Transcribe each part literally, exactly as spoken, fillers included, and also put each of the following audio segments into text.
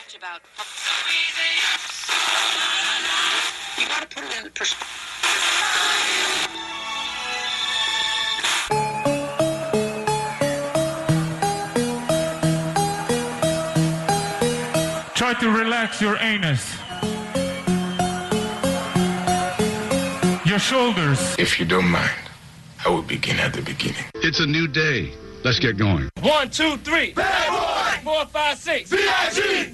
much about. You gotta put it in perspective. Try to relax your anus. Your shoulders. If you don't mind, I will begin at the beginning. It's a new day. Let's get going. One, two, three. Bad boy. Four, five, six. B I G.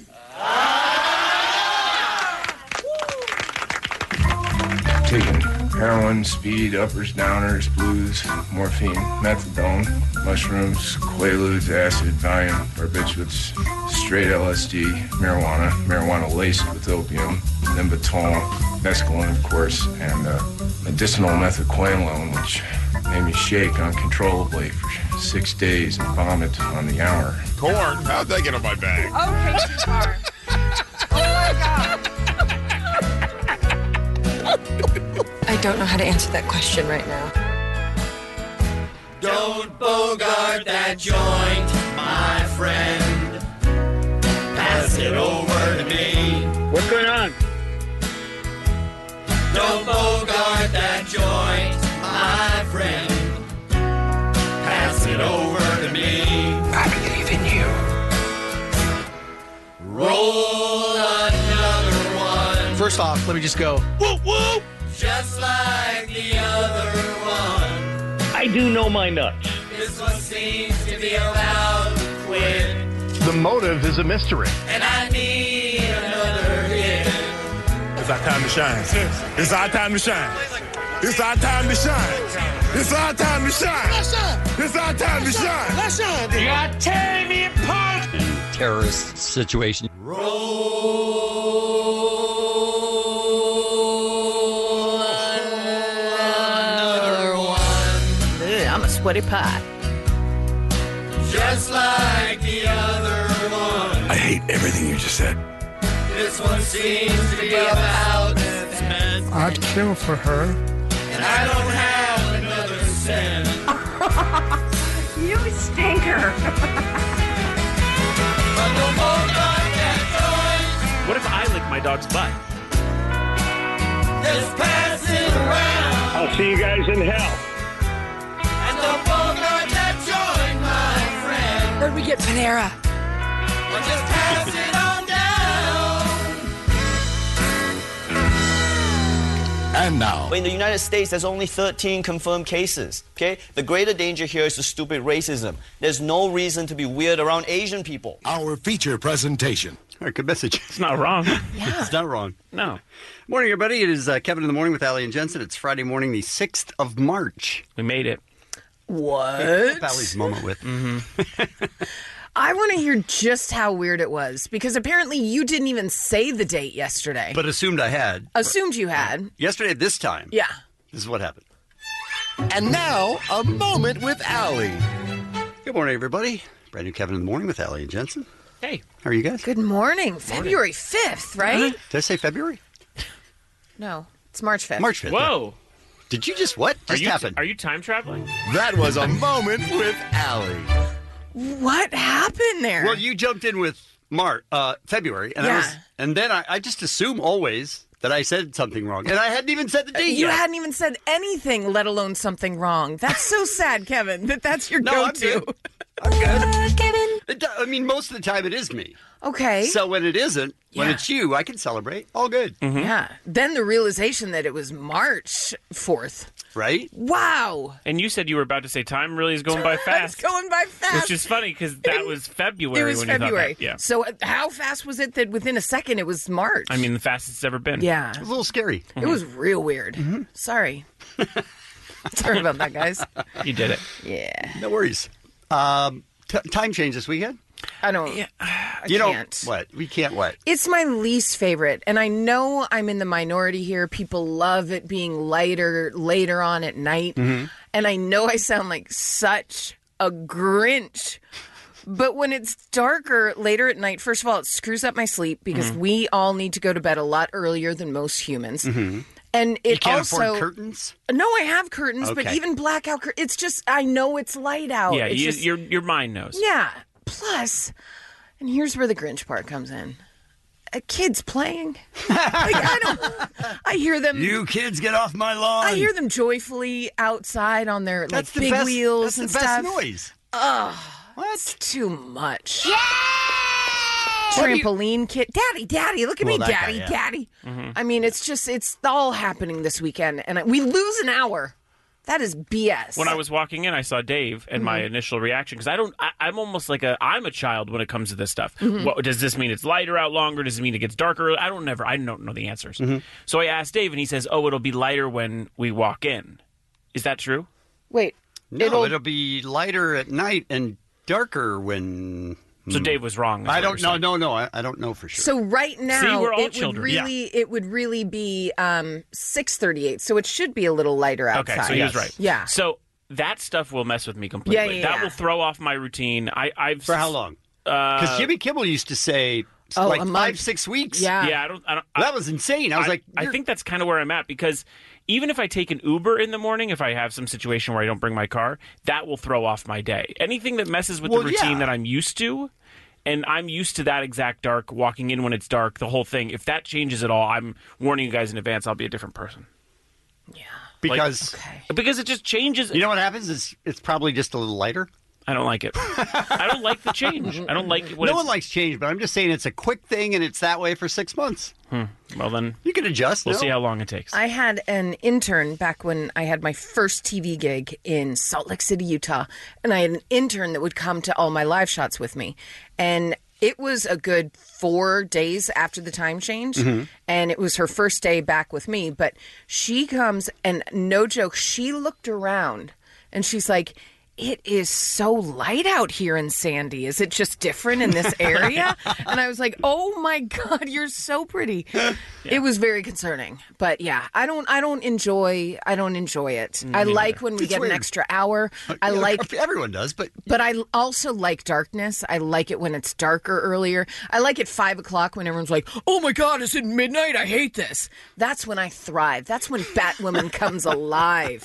Taking heroin, speed, uppers, downers, blues, morphine, methadone, mushrooms, quaaludes, acid, Valium, barbiturates, straight L S D, marijuana, marijuana laced with opium, Limbitol, mescaline, of course, and uh, medicinal methaqualone, which made me shake uncontrollably for six days and vomit on the hour. Corn? How'd that get on my bag? Okay, too far. Oh my God. I don't know how to answer that question right now. Don't bogart that joint, my friend. Pass it over to me. What's going on? Don't bogart that joint, my friend. Pass it over to me. I believe in you. Roll another one. First off, let me just go. Whoop, whoop. Just like the other one. I do know my nuts. This one seems to be about to quit. The motive is a mystery. And I need another hit. It's our time to shine. It's our time to shine. It's our time to shine. It's our time to shine. Let's shine. It's our time to shine. Let's shine. You are tearing me apart. Terrorist situation. Roll another one. Ugh, I'm a sweaty pot. Just like the other one. I hate everything you just said. This one seems to be about cement. I'd kill for her. And I don't have another cent. You stinker. But no more like that What if I lick my dog's butt? joint. Just pass it around. I'll see you guys in hell. And the bogart that joint, my friend. Where'd we get Panera? Well, just pass it on down. And now. In the United States, there's only thirteen confirmed cases, okay? The greater danger here is the stupid racism. There's no reason to be weird around Asian people. Our feature presentation. All right, good message. It's not wrong. Yeah. It's not wrong. No. Morning, everybody. It is uh, Kevin in the Morning with Ali and Jensen. It's Friday morning, the sixth of March. We made it. What? Ali's moment with. I want to hear just how weird it was, because apparently you didn't even say the date yesterday. But assumed I had. Assumed you had. Yesterday at this time. Yeah. This is what happened. And now, a moment with Ali. Good morning, everybody. Brand new Kevin in the Morning with Ali and Jensen. Hey. How are you guys? Good morning. February fifth, right? Did I say February? No, it's March fifth. March fifth. Whoa. Did you just what? Are Just you, happened. are you time traveling? That was a moment with Ali. What happened there? Well, you jumped in with Mar uh, February, and I Yeah. was, and then I, I just assume always that I said something wrong, and I hadn't even said the date You yet. hadn't even said anything, let alone something wrong. That's so sad, Kevin, that that's your No, I'm go-to. good. I'm good. Kevin. It, do- I mean, most of the time it is me. Okay. So when it isn't, when Yeah. it's you, I can celebrate. All good, Yeah. Then the realization that it was March fourth. right? Wow. And you said you were about to say time really is going by It's fast. going by fast. Which is funny because that was February It was when February. you thought that. Yeah. So uh, how fast was it that within a second it was March? I mean, the fastest it's ever been. yeah. It was a little scary. It was real weird. Sorry. Sorry about that, guys. You did it. Yeah. No worries. Um, t- time change this weekend. I don't. I you know can't. what? We can't what? It's my least favorite, and I know I'm in the minority here. People love it being lighter later on at night, Mm-hmm. and I know I sound like such a Grinch. But when it's darker later at night, first of all, it screws up my sleep because Mm-hmm. we all need to go to bed a lot earlier than most humans. And it You can't also afford curtains? No, I have curtains, but Okay. even blackout curtains. It's just I know it's light out. Yeah, It's you, just, your your mind knows. yeah. Plus, and here's where the Grinch part comes in. uh, kids playing. Like, I don't. I hear them. You kids get off my lawn. I hear them joyfully outside on their That's like the big best, wheels that's and the best stuff. noise. Ugh, What? it's too much. What do you- Trampoline kid, daddy, daddy, look at Well, me, that guy, daddy, yeah. daddy. Mm-hmm. I mean, it's just it's all happening this weekend, and we lose an hour. That is B S. When I was walking in, I saw Dave, and my initial reaction, because I don't, I, I'm almost like a, I'm a child when it comes to this stuff. What, does this mean it's lighter out longer? Does it mean it gets darker? I don't never, I don't know the answers. So I asked Dave, and he says, "Oh, it'll be lighter when we walk in." Is that true? Wait, No, it'll- it'll, be lighter at night and darker when. So Dave was wrong. that's I what don't you're know. saying. No, no, I, I don't know for sure. So right now, we're all it would children. really, it would really be um, six thirty-eight. So it should be a little lighter outside. Okay, so he was right. Yeah. So that stuff will mess with me completely. Yeah, yeah, that yeah. will throw off my routine. I, I've for how long? Because Uh, Jimmy Kimmel used to say Oh, like a five, month. six weeks. Yeah. yeah, I don't. I don't. that was insane. I was I, like, I you're- think that's kind of where I'm at because even if I take an Uber in the morning, if I have some situation where I don't bring my car, that will throw off my day. Anything that messes with Well, the routine yeah. that I'm used to, and I'm used to that exact dark, walking in when it's dark, the whole thing. If that changes at all, I'm warning you guys in advance. I'll be a different person because Okay. because it just changes. you know what happens is it's probably just a little lighter. I don't like it. I don't like the change. I don't like it when no it's, one likes change, but I'm just saying it's a quick thing and it's that way for six months. Well, then You can adjust. we'll no? see how long it takes. I had an intern back when I had my first T V gig in Salt Lake City, Utah, and I had an intern that would come to all my live shots with me, and it was a good four days after the time change, and it was her first day back with me. But she comes, and no joke, she looked around, and she's like, "It is so light out here in Sandy. Is it just different in this area?" And I was like, "Oh my God, you're so pretty." It was very concerning, but yeah, I don't, I don't enjoy, I don't enjoy it. I like when we It's get weird. an extra hour. I Yeah, like, everyone does, but but I also like darkness. I like it when it's darker earlier. I like it five o'clock when everyone's like, "Oh my God, it's at midnight. I hate this." That's when I thrive. That's when Batwoman comes alive.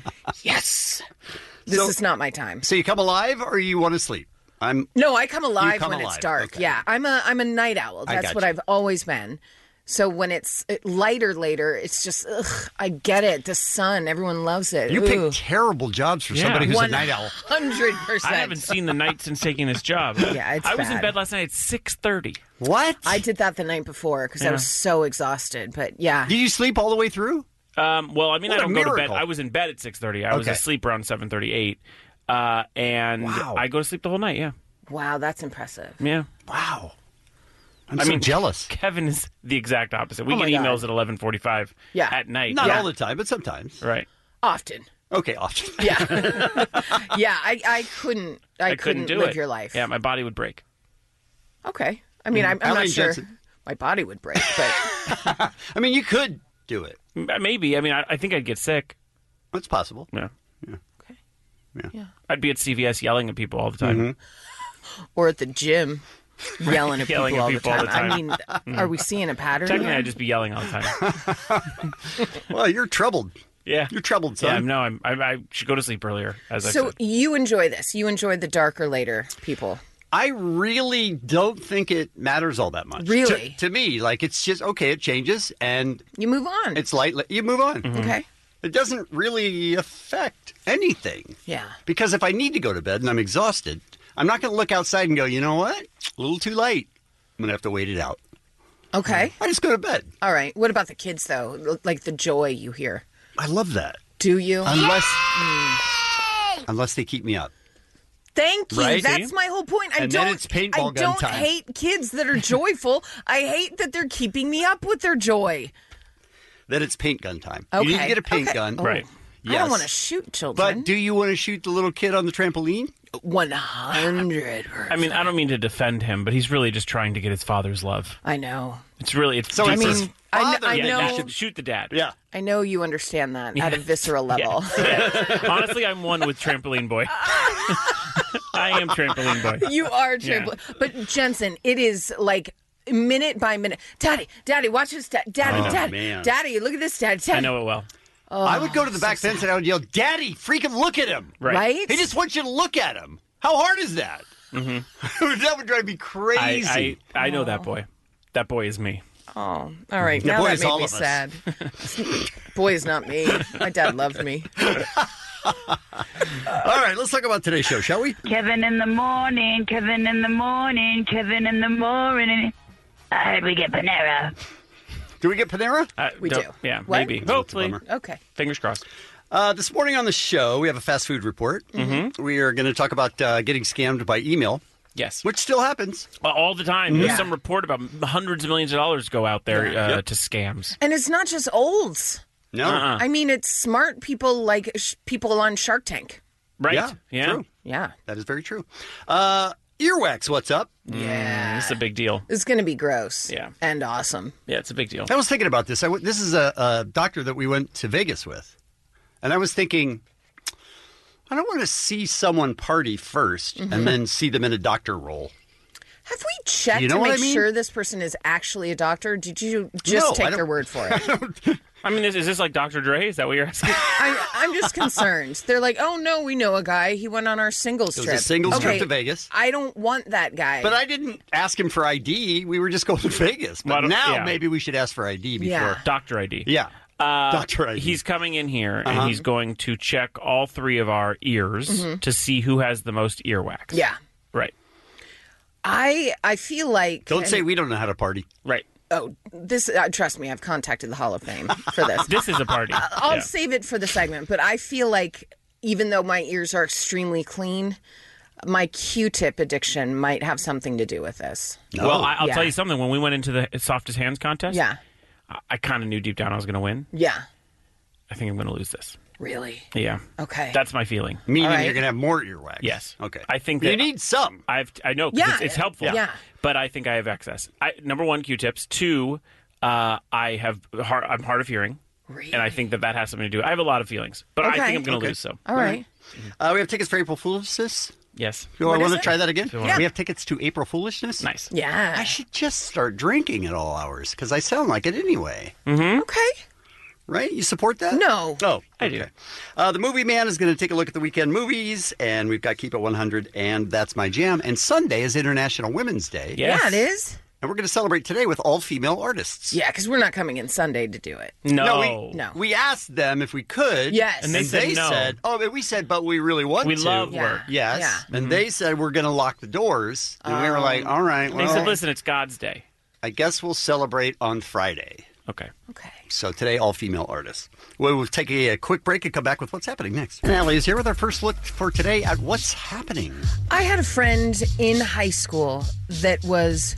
Yes. This So- is not my time. so you come alive or you want to sleep? I'm No, I come alive come when alive, it's dark. okay. Yeah, I'm a I'm a night owl. I That's got what you. I've always been. So when it's uh, lighter later, it's just ugh, I get it. The sun, everyone loves it. you Ooh. pick terrible jobs for Yeah. somebody who's One a night owl. hundred percent. I haven't seen the night since taking this job. Yeah, it's I was in bad. bed last night at six thirty. What? I did that the night before because I Yeah. was so exhausted. But yeah, Did you sleep all the way through? Um, well, I mean, What I a don't go to bed. miracle. I was in bed at six thirty. I was Okay. asleep around seven thirty-eight, uh, and Wow. I go to sleep the whole night. Yeah, wow, that's impressive. yeah. Wow. I'm I so mean, jealous. Kevin is the exact opposite. We Oh get my God. emails at eleven forty-five. Yeah. at night. Not Yeah. all the time, but sometimes. Right. Often, Okay, often. yeah, yeah. I, I couldn't I, I couldn't do live it. your life. Yeah, my body would break. Okay. I mean, I'm, I'm Alan not sure Jensen. my body would break, but I mean, you could do it. M- Maybe. I mean, I, I think I'd get sick. It's possible. Yeah. okay. Yeah. Yeah. I'd be at C V S yelling at people all the time. Mm-hmm. Or at the gym, yelling at Yelling people, at all, people the all time. the I mean, Mm-hmm. are we seeing a pattern? Technically, here? I'd just be yelling all the time. Well, you're troubled. Yeah. You're troubled, Yeah, son. no, I'm, I, I should go to sleep earlier, as I So said. you enjoy this? You enjoy the darker later people? I really don't think it matters all that much. Really? To, to me, like, it's just, okay, it changes, and You move on. it's light. You move on. Mm-hmm. okay. It doesn't really affect anything. Yeah. Because if I need to go to bed and I'm exhausted, I'm not going to look outside and go, you know what? A little too late. I'm going to have to wait it out. Okay. I just go to bed. All right. What about the kids though? Like the joy you hear. I love that. Do you? Unless, unless they keep me up. Thank you. Right? That's my whole point. I And then don't. it's paintball I gun don't time. hate kids that are joyful. I hate that they're keeping me up with their joy. Then it's paint gun time. Okay. You need to get a paint Okay. gun. Oh. Right. I Yes. don't want to shoot children. But do you want to shoot the little kid on the trampoline? One hundred. I mean, I don't mean to defend him, but he's really just trying to get his father's love. I know. It's really, it's So deep. I it's mean, his I, kn- father I yeah, know. you should shoot the dad. Yeah. I know you understand that at a visceral level. Honestly, I'm one with Trampoline Boy. I am Trampoline Boy. You are trampoline. But Jensen, it is like minute by minute. Daddy, Daddy, watch this. Da- Daddy, Oh, Daddy, man. Daddy, look at this. Daddy, Daddy. I know it well. I would go to the back fence and I would yell, Daddy, freaking look at him. Right. Right? He just wants you to look at him. How hard is that? Mm-hmm. That would drive me I, crazy. I, I know that boy. That boy is me. Oh, all right. The now boy that is made all me of us. sad. Boy is not me. My dad loved me. All right, let's talk about today's show, shall we? Kevin in the morning, Kevin in the morning, Kevin in the morning. I heard we get Panera. Do we get Panera? Uh, We don't- do. Yeah, What? maybe. That's a Hopefully. bummer. Okay. Fingers crossed. Uh, this morning on the show, we have a fast food report. Mhm. We are going to talk about uh, getting scammed by email. Yes. Which still happens. Well, all the time. Yeah. There's some report about hundreds of millions of dollars go out there Yeah. uh, Yep. to scams. And it's not just olds. No. Uh-uh. I mean, it's smart people like sh- people on Shark Tank. Right? Yeah, Yeah. true. Yeah. That is very true. Uh, earwax, what's up? Yeah. It's a big deal. It's going to be gross. Yeah. And awesome. Yeah, it's a big deal. I was thinking about this. I w- this is a, a doctor that we went to Vegas with. And I was thinking, I don't want to see someone party 1st Mm-hmm. and then see them in a doctor role. Have we checked You know to what make I mean? sure this person is actually a doctor? Did you just No, I take don't- their word for it? I mean, is, is this like Doctor Dre? Is that what you're asking? I, I'm just concerned. They're like, oh no, we know a guy. He went on our singles It was trip. a singles trip Okay, to Vegas. I don't want that guy. But I didn't ask him for I D. We were just going to Vegas. But Well, I don't- now yeah. maybe we should ask for I D before. Yeah. Doctor I D. Yeah. Uh, Doctor I D. He's coming in here and Uh-huh. he's going to check all three of our ears Mhm. to see who has the most earwax. Yeah. Right. I I feel like Don't say we don't know how to party. Right. Oh, this uh, trust me, I've contacted the Hall of Fame for this. This is a party. I'll Yeah. save it for the segment, but I feel like even though my ears are extremely clean, my Q-tip addiction might have something to do with this. Well, I, I'll Yeah. tell you something. When we went into the softest hands contest, Yeah. I, I kind of knew deep down I was going to win. Yeah. I think I'm going to lose this. Really? Yeah. Okay. That's my feeling. Meaning All right. you're going to have more earwax. Yes. Okay. I think You that need some. I've I know 'cause Yeah. it's, it's helpful. Yeah. But I think I have excess. I, number one, Q-tips. Two, uh, I have hard, I'm hard of hearing, Really? and I think that that has something to do. I have a lot of feelings, but I Okay. think I'm going to Okay. lose. So All right. Uh, we have tickets for April Foolishness. yes, You What want is to it? try that again? Yeah. We have tickets to April Foolishness. nice. Yeah. I should just start drinking at all hours because I sound like it anyway. Okay. Right? You support that? No. Oh, I okay. do. Uh, the Movie Man is going to take a look at the weekend movies, and we've got Keep It one hundred, and That's My Jam. And Sunday is International Women's Day. Yes. Yeah, it is. And we're going to celebrate today with all female artists. Yeah, because we're not coming in Sunday to do it. No, No, we, No. we asked them if we could. Yes. And they said no. said, oh, but we said, but we really want we to. love Yeah. work. Yes. Yeah. And they said, we're going to lock the doors. And we were like, all right, And they well, said, "Listen, it's God's day." I guess we'll celebrate on Friday. Okay. Okay. So today, all female artists. We'll we'll take a, a quick break and come back with what's happening next. And Allie is here with our first look for today at what's happening. I had a friend in high school that was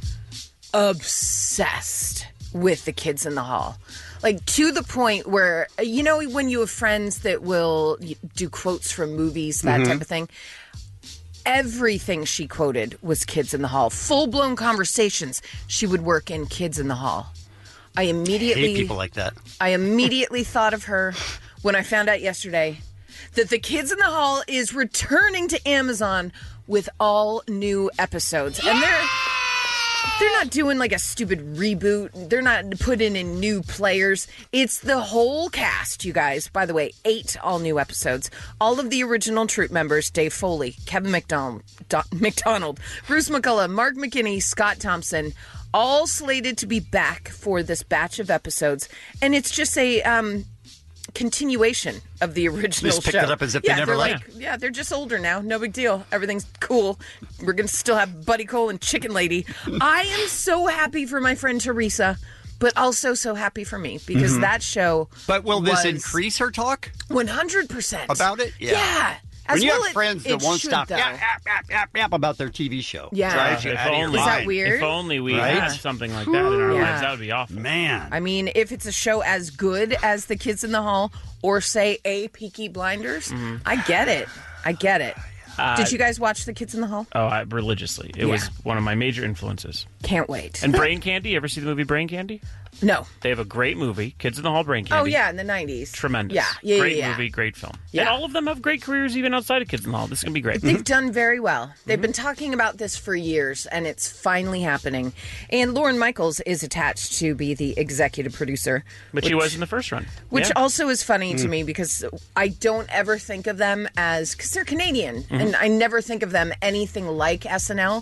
obsessed with the Kids in the Hall. Like, to the point where, you know, when you have friends that will do quotes from movies, that Mm-hmm. type of thing. Everything she quoted was Kids in the Hall. Full-blown conversations. She would work in Kids in the Hall. I immediately... Hate people like that. I immediately thought of her when I found out yesterday that the Kids in the Hall is returning to Amazon with all new episodes. And they're they're not doing like a stupid reboot. They're not putting in new players. It's the whole cast, you guys. By the way, eight all new episodes. All of the original troupe members, Dave Foley, Kevin McDonald, Do- McDonald, Bruce McCullough, Mark McKinney, Scott Thompson, all slated to be back for this batch of episodes. And it's just a um, continuation of the original Just picked show. it up as if they yeah, never they're left. like, yeah, they're just older now. No big deal. Everything's cool. We're going to still have Buddy Cole and Chicken Lady. I am so happy for my friend Teresa, but also so happy for me because Mhm. that show But will this was increase her talk one hundred percent. about it? Yeah. As When you well have it- friends that it won't should, stop though. yap, yap, yap, yap, yap about their T V show. Yeah. Drives you If out of your only- Is that mind. weird? If only we Right? had something like that in our Yeah. lives, that would be awful. Man. I mean, if it's a show as good as The Kids in the Hall or, say, a Peaky Blinders, Mhm. I get it. I get it. Uh, Did you guys watch The Kids in the Hall? Oh, I, religiously. It Yeah. was one of my major influences. Can't wait. And Brain Candy. You ever see the movie Brain Candy? No. They have a great movie, Kids in the Hall, Brain Candy. Oh, yeah, in the nineties. Tremendous. Yeah, yeah, Great yeah, yeah. movie, great film. Yeah. And all of them have great careers even outside of Kids in the Hall. This is going to be great. They've done very well. They've been talking about this for years, and it's finally happening. And Lauren Michaels is attached to be the executive producer. But she was in the first run. Which Yeah. also is funny to Mm. me because I don't ever think of them as, because they're Canadian, Mhm. and I never think of them anything like S N L.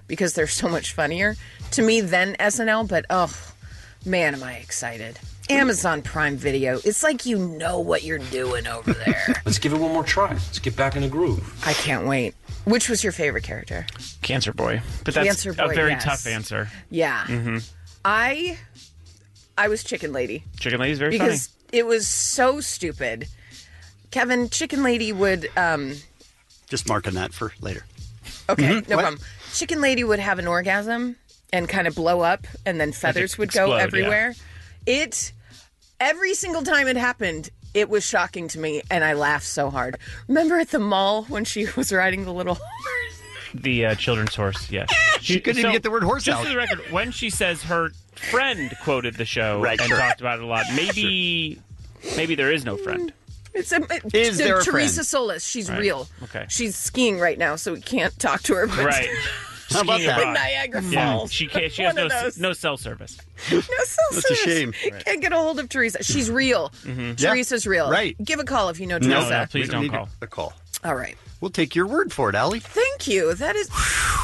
because they're so much funnier to me than S N L. But oh, man, am I excited. Amazon Prime Video. It's like you know what you're doing over there. Let's give it one more try. Let's get back in the groove. I can't wait. Which was your favorite character? Cancer Boy. But that's Cancer Boy, a very yes. tough answer. Yeah. Mm-hmm. I I was Chicken Lady. Chicken Lady's very because funny. it was so stupid. Kevin, Chicken Lady would... Um, Just marking that for later. okay, Mhm. no What? problem. Chicken Lady would have an orgasm and kind of blow up, and then feathers would go explode, everywhere. It... Every single time it happened, it was shocking to me, and I laughed so hard. Remember at the mall when she was riding the little horse? The uh, children's horse, yes. She couldn't even get the word horse just out. for the record, when she says her friend quoted the show Right, and sure. talked about it a lot, maybe maybe there is no friend. It's a, it, Is the- there a Teresa friend? Solis. She's Right. real. Okay. She's skiing right now, so we can't talk to her. But Right. How about Skiing that? abroad. Niagara Yeah, Falls. she can't. She has One no of those. no cell service. No cell That's a service. shame. Can't get a hold of Teresa. She's real. Mm-hmm. Yeah. Teresa's real. Right. Give a call if you know No, Teresa. no, please We don't need call. A call. All right. We'll take your word for it, Allie. Thank you. That is.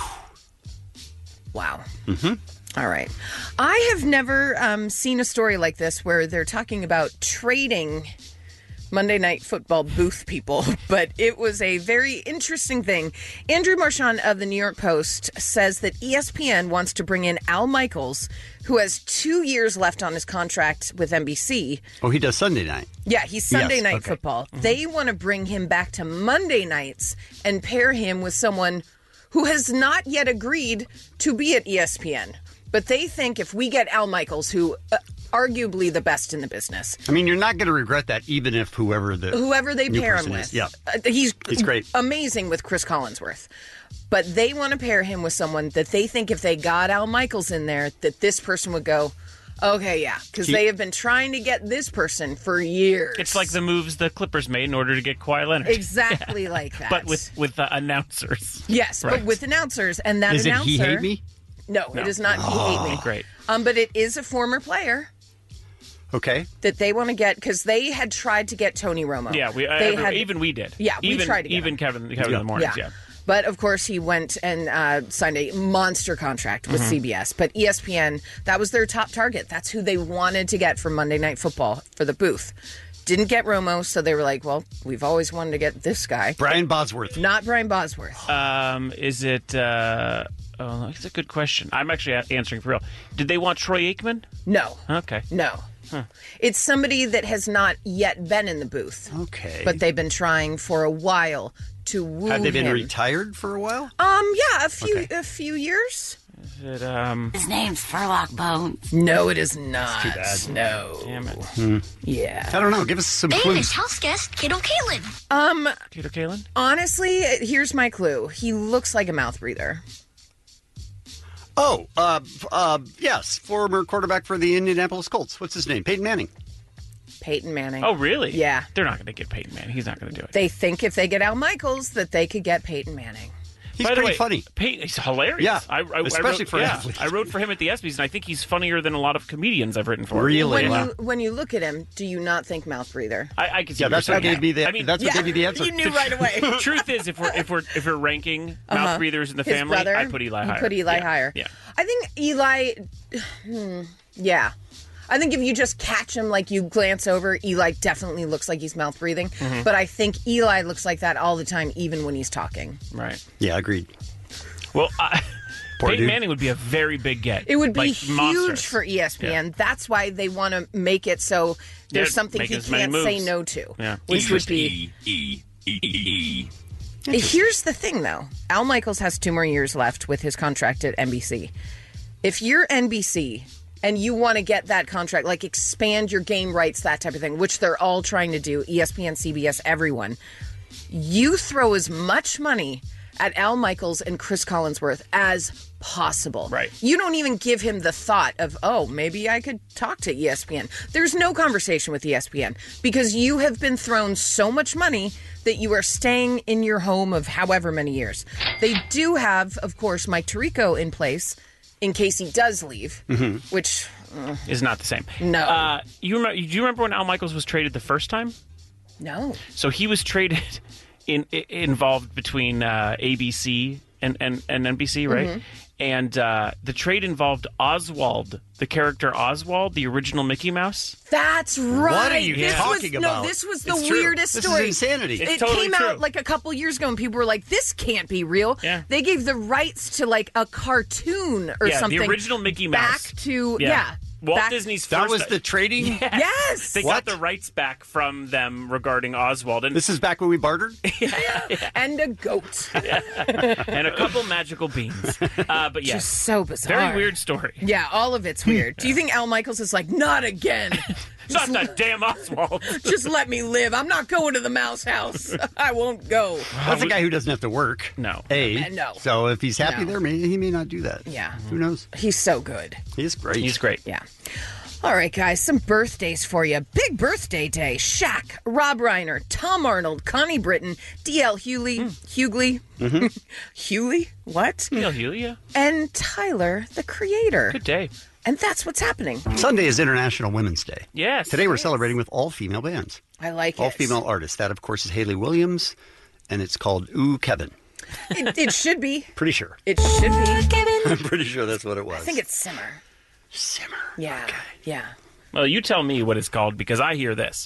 Wow. Mm-hmm. All right. I have never um, seen a story like this where they're talking about trading Monday Night Football booth people, but it was a very interesting thing. Andrew Marchand of the New York Post says that E S P N wants to bring in Al Michaels, who has two years left on his contract with N B C. Oh, he does Sunday night. Yeah, he's Sunday Yes, Night okay. Football. They want to bring him back to Monday nights and pair him with someone who has not yet agreed to be at E S P N. But they think if we get Al Michaels, who uh, arguably the best in the business, I mean, you're not going to regret that, even if whoever the whoever they new pair him person with, is. Yeah, uh, he's He's great. amazing with Chris Collinsworth. But they want to pair him with someone that they think if they got Al Michaels in there, that this person would go, okay, yeah, because He- they have been trying to get this person for years. It's like the moves the Clippers made in order to get Kawhi Leonard. exactly like that, But with with uh, announcers. yes, Right. but with announcers, and that is it announcer. He Hate Me? No, No. it is not. He hate me. Great. Um, but it is a former player Okay. that they want to get because they had tried to get Tony Romo. Yeah, we uh, They every- had- even we did. Yeah, we even, tried to get even him. Kevin Kevin Yeah. in the mornings. Yeah. But of course, he went and uh, signed a monster contract with Mm-hmm. C B S. But E S P N, that was their top target. That's who they wanted to get for Monday Night Football for the booth. Didn't get Romo, so they were like, well, we've always wanted to get this guy. Brian Bosworth. Not Brian Bosworth. Um, is it? Uh, oh, that's a good question. I'm actually a- answering for real. Did they want Troy Aikman? No. Okay. No. It's somebody that has not yet been in the booth. Okay. But they've been trying for a while to woo Have they been him. retired for a while? Um, yeah, a few Okay. a few years. Is it? Um, His name's Furlock Bones. No, it is not. too bad. No. damn it. Yeah. I don't know. Give us some David's clues. house guest, Kato Kalin. Um, Kato Kalin? honestly, here's my clue. He looks like a mouth breather. Oh, uh, f- uh, yes, former quarterback for the Indianapolis Colts. What's his name? Peyton Manning. Peyton Manning. Oh, really? Yeah. They're not going to get Peyton Manning. He's not going to do it. They think if they get Al Michaels that they could get Peyton Manning. He's By the pretty way, funny. Peyton, he's hilarious. Yeah, I, I, especially I wrote, for yeah, athletes. I wrote for him at the ESPYs, and I think he's funnier than a lot of comedians I've written for. Really? When Wow. you when you look at him, do you not think mouth breather? I, I can see Yeah, what that's you're what saying. gave me the. I mean, that's what yeah, gave me the answer. You knew right away. Truth is, if we're if we're if we're ranking Uh-huh. mouth breathers in the His family, brother, I put Eli you higher. put Eli yeah. higher. Yeah. I think Eli. Hmm, yeah. I think if you just catch him, like you glance over, Eli definitely looks like he's mouth breathing. Mm-hmm. But I think Eli looks like that all the time, even when he's talking. Right. Yeah, agreed. Well, I, Poor Peyton dude. Manning would be a very big get. It would be Like, huge monstrous. for E S P N. Yeah. That's why they want to make it so there's Yeah, something make he as many can't say moves. no to. Yeah. Which would be. E, E, E, E. Here's the thing, though. Al Michaels has two more years left with his contract at N B C. If you're N B C and you want to get that contract, like expand your game rights, that type of thing, which they're all trying to do, E S P N, C B S, everyone, you throw as much money at Al Michaels and Chris Collinsworth as possible. Right. You don't even give him the thought of, oh, maybe I could talk to E S P N. There's no conversation with E S P N because you have been thrown so much money that you are staying in your home of however many years. They do have, of course, Mike Tirico in place in case he does leave, Mm-hmm. which uh, is not the same. No. Uh, you remember? Do you remember when Al Michaels was traded the first time? no. So he was traded in, i involved between uh, A B C and, and, and N B C, right? Mhm. And uh, the trade involved Oswald, the character Oswald, the original Mickey Mouse. That's right. What are you this talking was, about? No, this was the It's true. weirdest This is story. insanity. It It's totally came true. out like a couple years ago, and people were like, "This can't be real." Yeah. They gave the rights to like a cartoon or yeah, something. the original Mickey Mouse. Back to yeah. Walt back- Disney's That first. was the trading? Yeah. Yes. They What? got the rights back from them regarding Oswald, and This is back when we bartered? and a goat. and a couple magical beans. Uh, but yeah, Just so bizarre. very weird story. Yeah, all of it's weird. Do you think Al Michaels is like, not again? Not that damn Oswald. Just let me live. I'm not going to the mouse house. I won't go. That's a guy who doesn't have to work. No. A. Uh, no. So if he's happy No. there, maybe he may not do that. Yeah. Who knows? He's so good. He's great. He's great. Yeah. All right, guys, some birthdays for you. Big birthday day. Shaq, Rob Reiner, Tom Arnold, Connie Britton, D L Hughley, Hughley, Mm-hmm. Hughley, what? Neil Hughley, yeah. And Tyler, the Creator. Good day. And that's what's happening. Sunday is International Women's Day. Yes. Today we're celebrating with all female bands. I like All it. female artists. That, of course, is Haley Williams, and it's called Ooh, Kevin. It, it should be. Pretty sure. It should be. I'm pretty sure that's what it was. I think it's Simmer. Simmer. Yeah. Yeah. Well, you tell me what it's called because I hear this.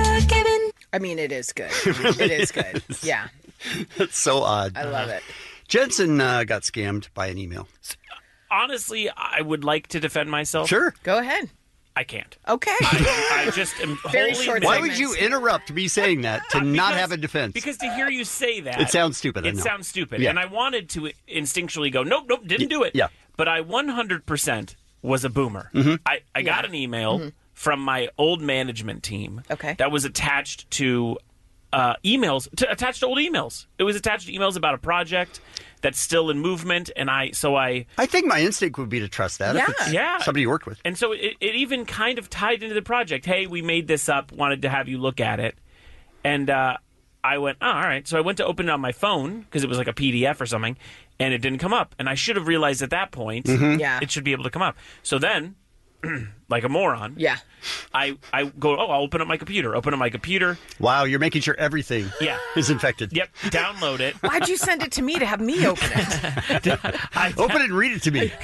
I mean, it is good. It is good. Yeah. That's so odd. I love it. Jensen uh, got scammed by an email. Honestly, I would like to defend myself. Sure. Go ahead. I can't. Okay. I, I just am Very wholly short Why segments. would you interrupt me saying that to not Because- have a defense? Because to hear you say that, It sounds stupid, I It know. sounds stupid, Yeah. and I wanted to instinctually go, nope, nope, didn't do it. Yeah. But I one hundred percent was a boomer. Mm-hmm. I, I got an email from my old management team. Okay. That was attached to uh, emails, to, attached to old emails. It was attached to emails about a project that's still in movement, and I so I I think my instinct would be to trust that. Yeah. If it's Yeah. somebody you worked with. And so it, it even kind of tied into the project. Hey, we made this up, wanted to have you look at it. And uh, I went, oh, all right. So I went to open it on my phone because it was like a P D F or something, and it didn't come up. And I should have realized at that point Yeah. it should be able to come up. So then, like a moron, Yeah. I, I go, oh, I'll open up my computer. Open up my computer. Wow, you're making sure everything Yeah. is infected. Yep, download it. Why'd you send it to me to have me open it? I, Open it and read it to me.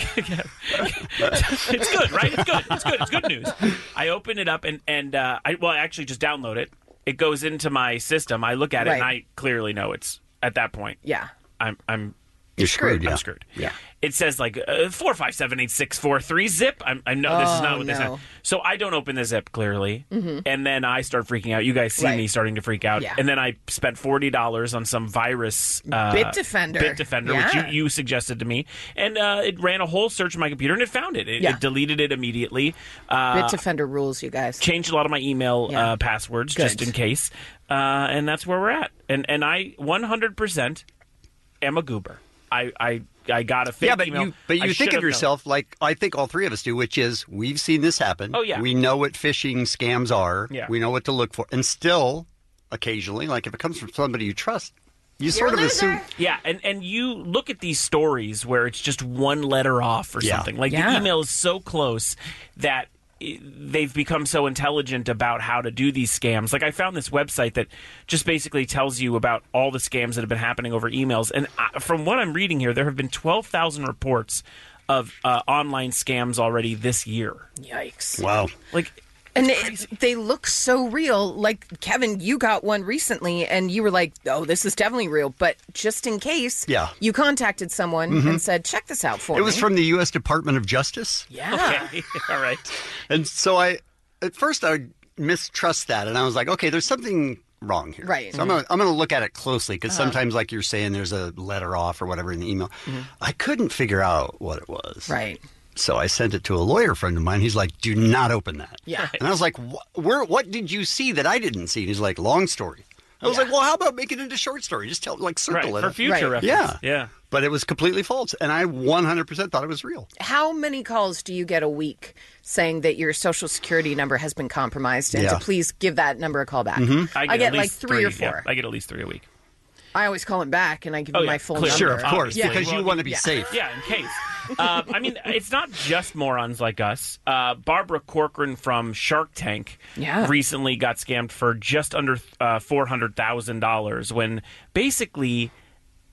it's good, right? It's good. It's good. It's good news. I open it up and and uh, I well, I actually just download it. It goes into my system. I look at it and Right. I clearly know it's at that point. Yeah. I'm I'm You're screwed, yeah. I'm screwed. Yeah. It says like uh, four five seven eight six four three zip. I'm, I know this is Oh, not what this no. is. So I don't open the zip clearly, and then I start freaking out. You guys see Right. me starting to freak out, Yeah. and then I spent forty dollars on some virus uh, Bitdefender. Bitdefender, Yeah. which you, you suggested to me, and uh, it ran a whole search of my computer and it found it. It, Yeah. it deleted it immediately. Uh, Bitdefender rules, you guys. changed a lot of my email Yeah. uh, passwords Good. just in case, uh, and that's where we're at. And and I one hundred percent am a goober. I I, I got a fake Yeah, but email. you but I you should think have of known. yourself like I think all three of us do, which is we've seen this happen. Oh, yeah. We know what phishing scams are. Yeah. We know what to look for. And still, occasionally, like if it comes from somebody you trust, you You're sort a of loser. assume Yeah, and, and you look at these stories where it's just one letter off or Yeah. something. Like Yeah. the email is so close that i- they've become so intelligent about how to do these scams. Like I found this website that just basically tells you about all the scams that have been happening over emails. And I, from what I'm reading here, there have been twelve thousand reports of uh, online scams already this year. Yikes. wow. Like And it, they look so real. Like, Kevin, you got one recently, and you were like, oh, this is definitely real. But just in case, Yeah. you contacted someone and said, check this out for It me. was from the U S Department of Justice. Yeah. okay, all right. And so I at first I would mistrust that and I was like, okay, there's something wrong here. Right. So I'm gonna I'm gonna look at it closely because sometimes like you're saying there's a letter off or whatever in the email. I couldn't figure out what it was. Right. So I sent it to a lawyer friend of mine. He's like, do not open that. Yeah. And I was like, "Wh- where? What did you see that I didn't see? And he's like, long story. I was Yeah. like, well, how about make it into short story? Just tell, like, circle Right, it. for future Right. reference. Yeah. Yeah. But it was completely false. And I one hundred percent thought it was real. How many calls do you get a week saying that your social security number has been compromised and Yeah. to please give that number a call back? I get, I get at like least three, or yeah, four. I get at least three a week. I always call him back and I give Oh, him yeah, my full clear. number. Sure, of course, Obviously. because you Well, want to be yeah. safe. Yeah, in case. uh, I mean, it's not just morons like us. Uh, Barbara Corcoran from Shark Tank Yeah. recently got scammed for just under uh, four hundred thousand dollars when basically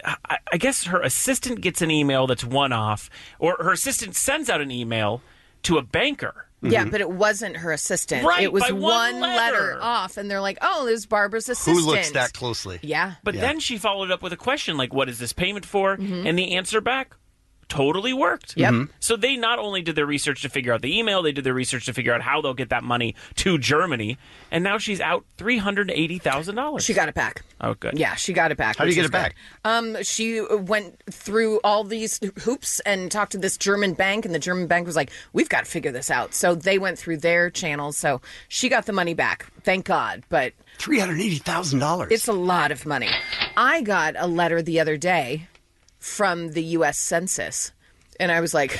I, I guess her assistant gets an email that's one-off, or her assistant sends out an email to a banker. Yeah, but it wasn't her assistant. Right, it was by one one letter. letter off, and they're like, "Oh, this is Barbara's assistant." Who looks that closely? Yeah. But Yeah. then she followed up with a question like, what is this payment for? Mm-hmm. And the answer back totally worked. Yep. Mm-hmm. So they not only did their research to figure out the email, they did their research to figure out how they'll get that money to Germany. And now she's out three hundred eighty thousand dollars. She got it back. Oh, good. Yeah, she got it back. How do you which get is it back? good. Um, she went through all these hoops and talked to this German bank, and the German bank was like, "We've got to figure this out." So they went through their channels. So she got the money back. Thank God. But three hundred eighty thousand dollars. it's a lot of money. I got a letter the other day from the U S Census. And I was like,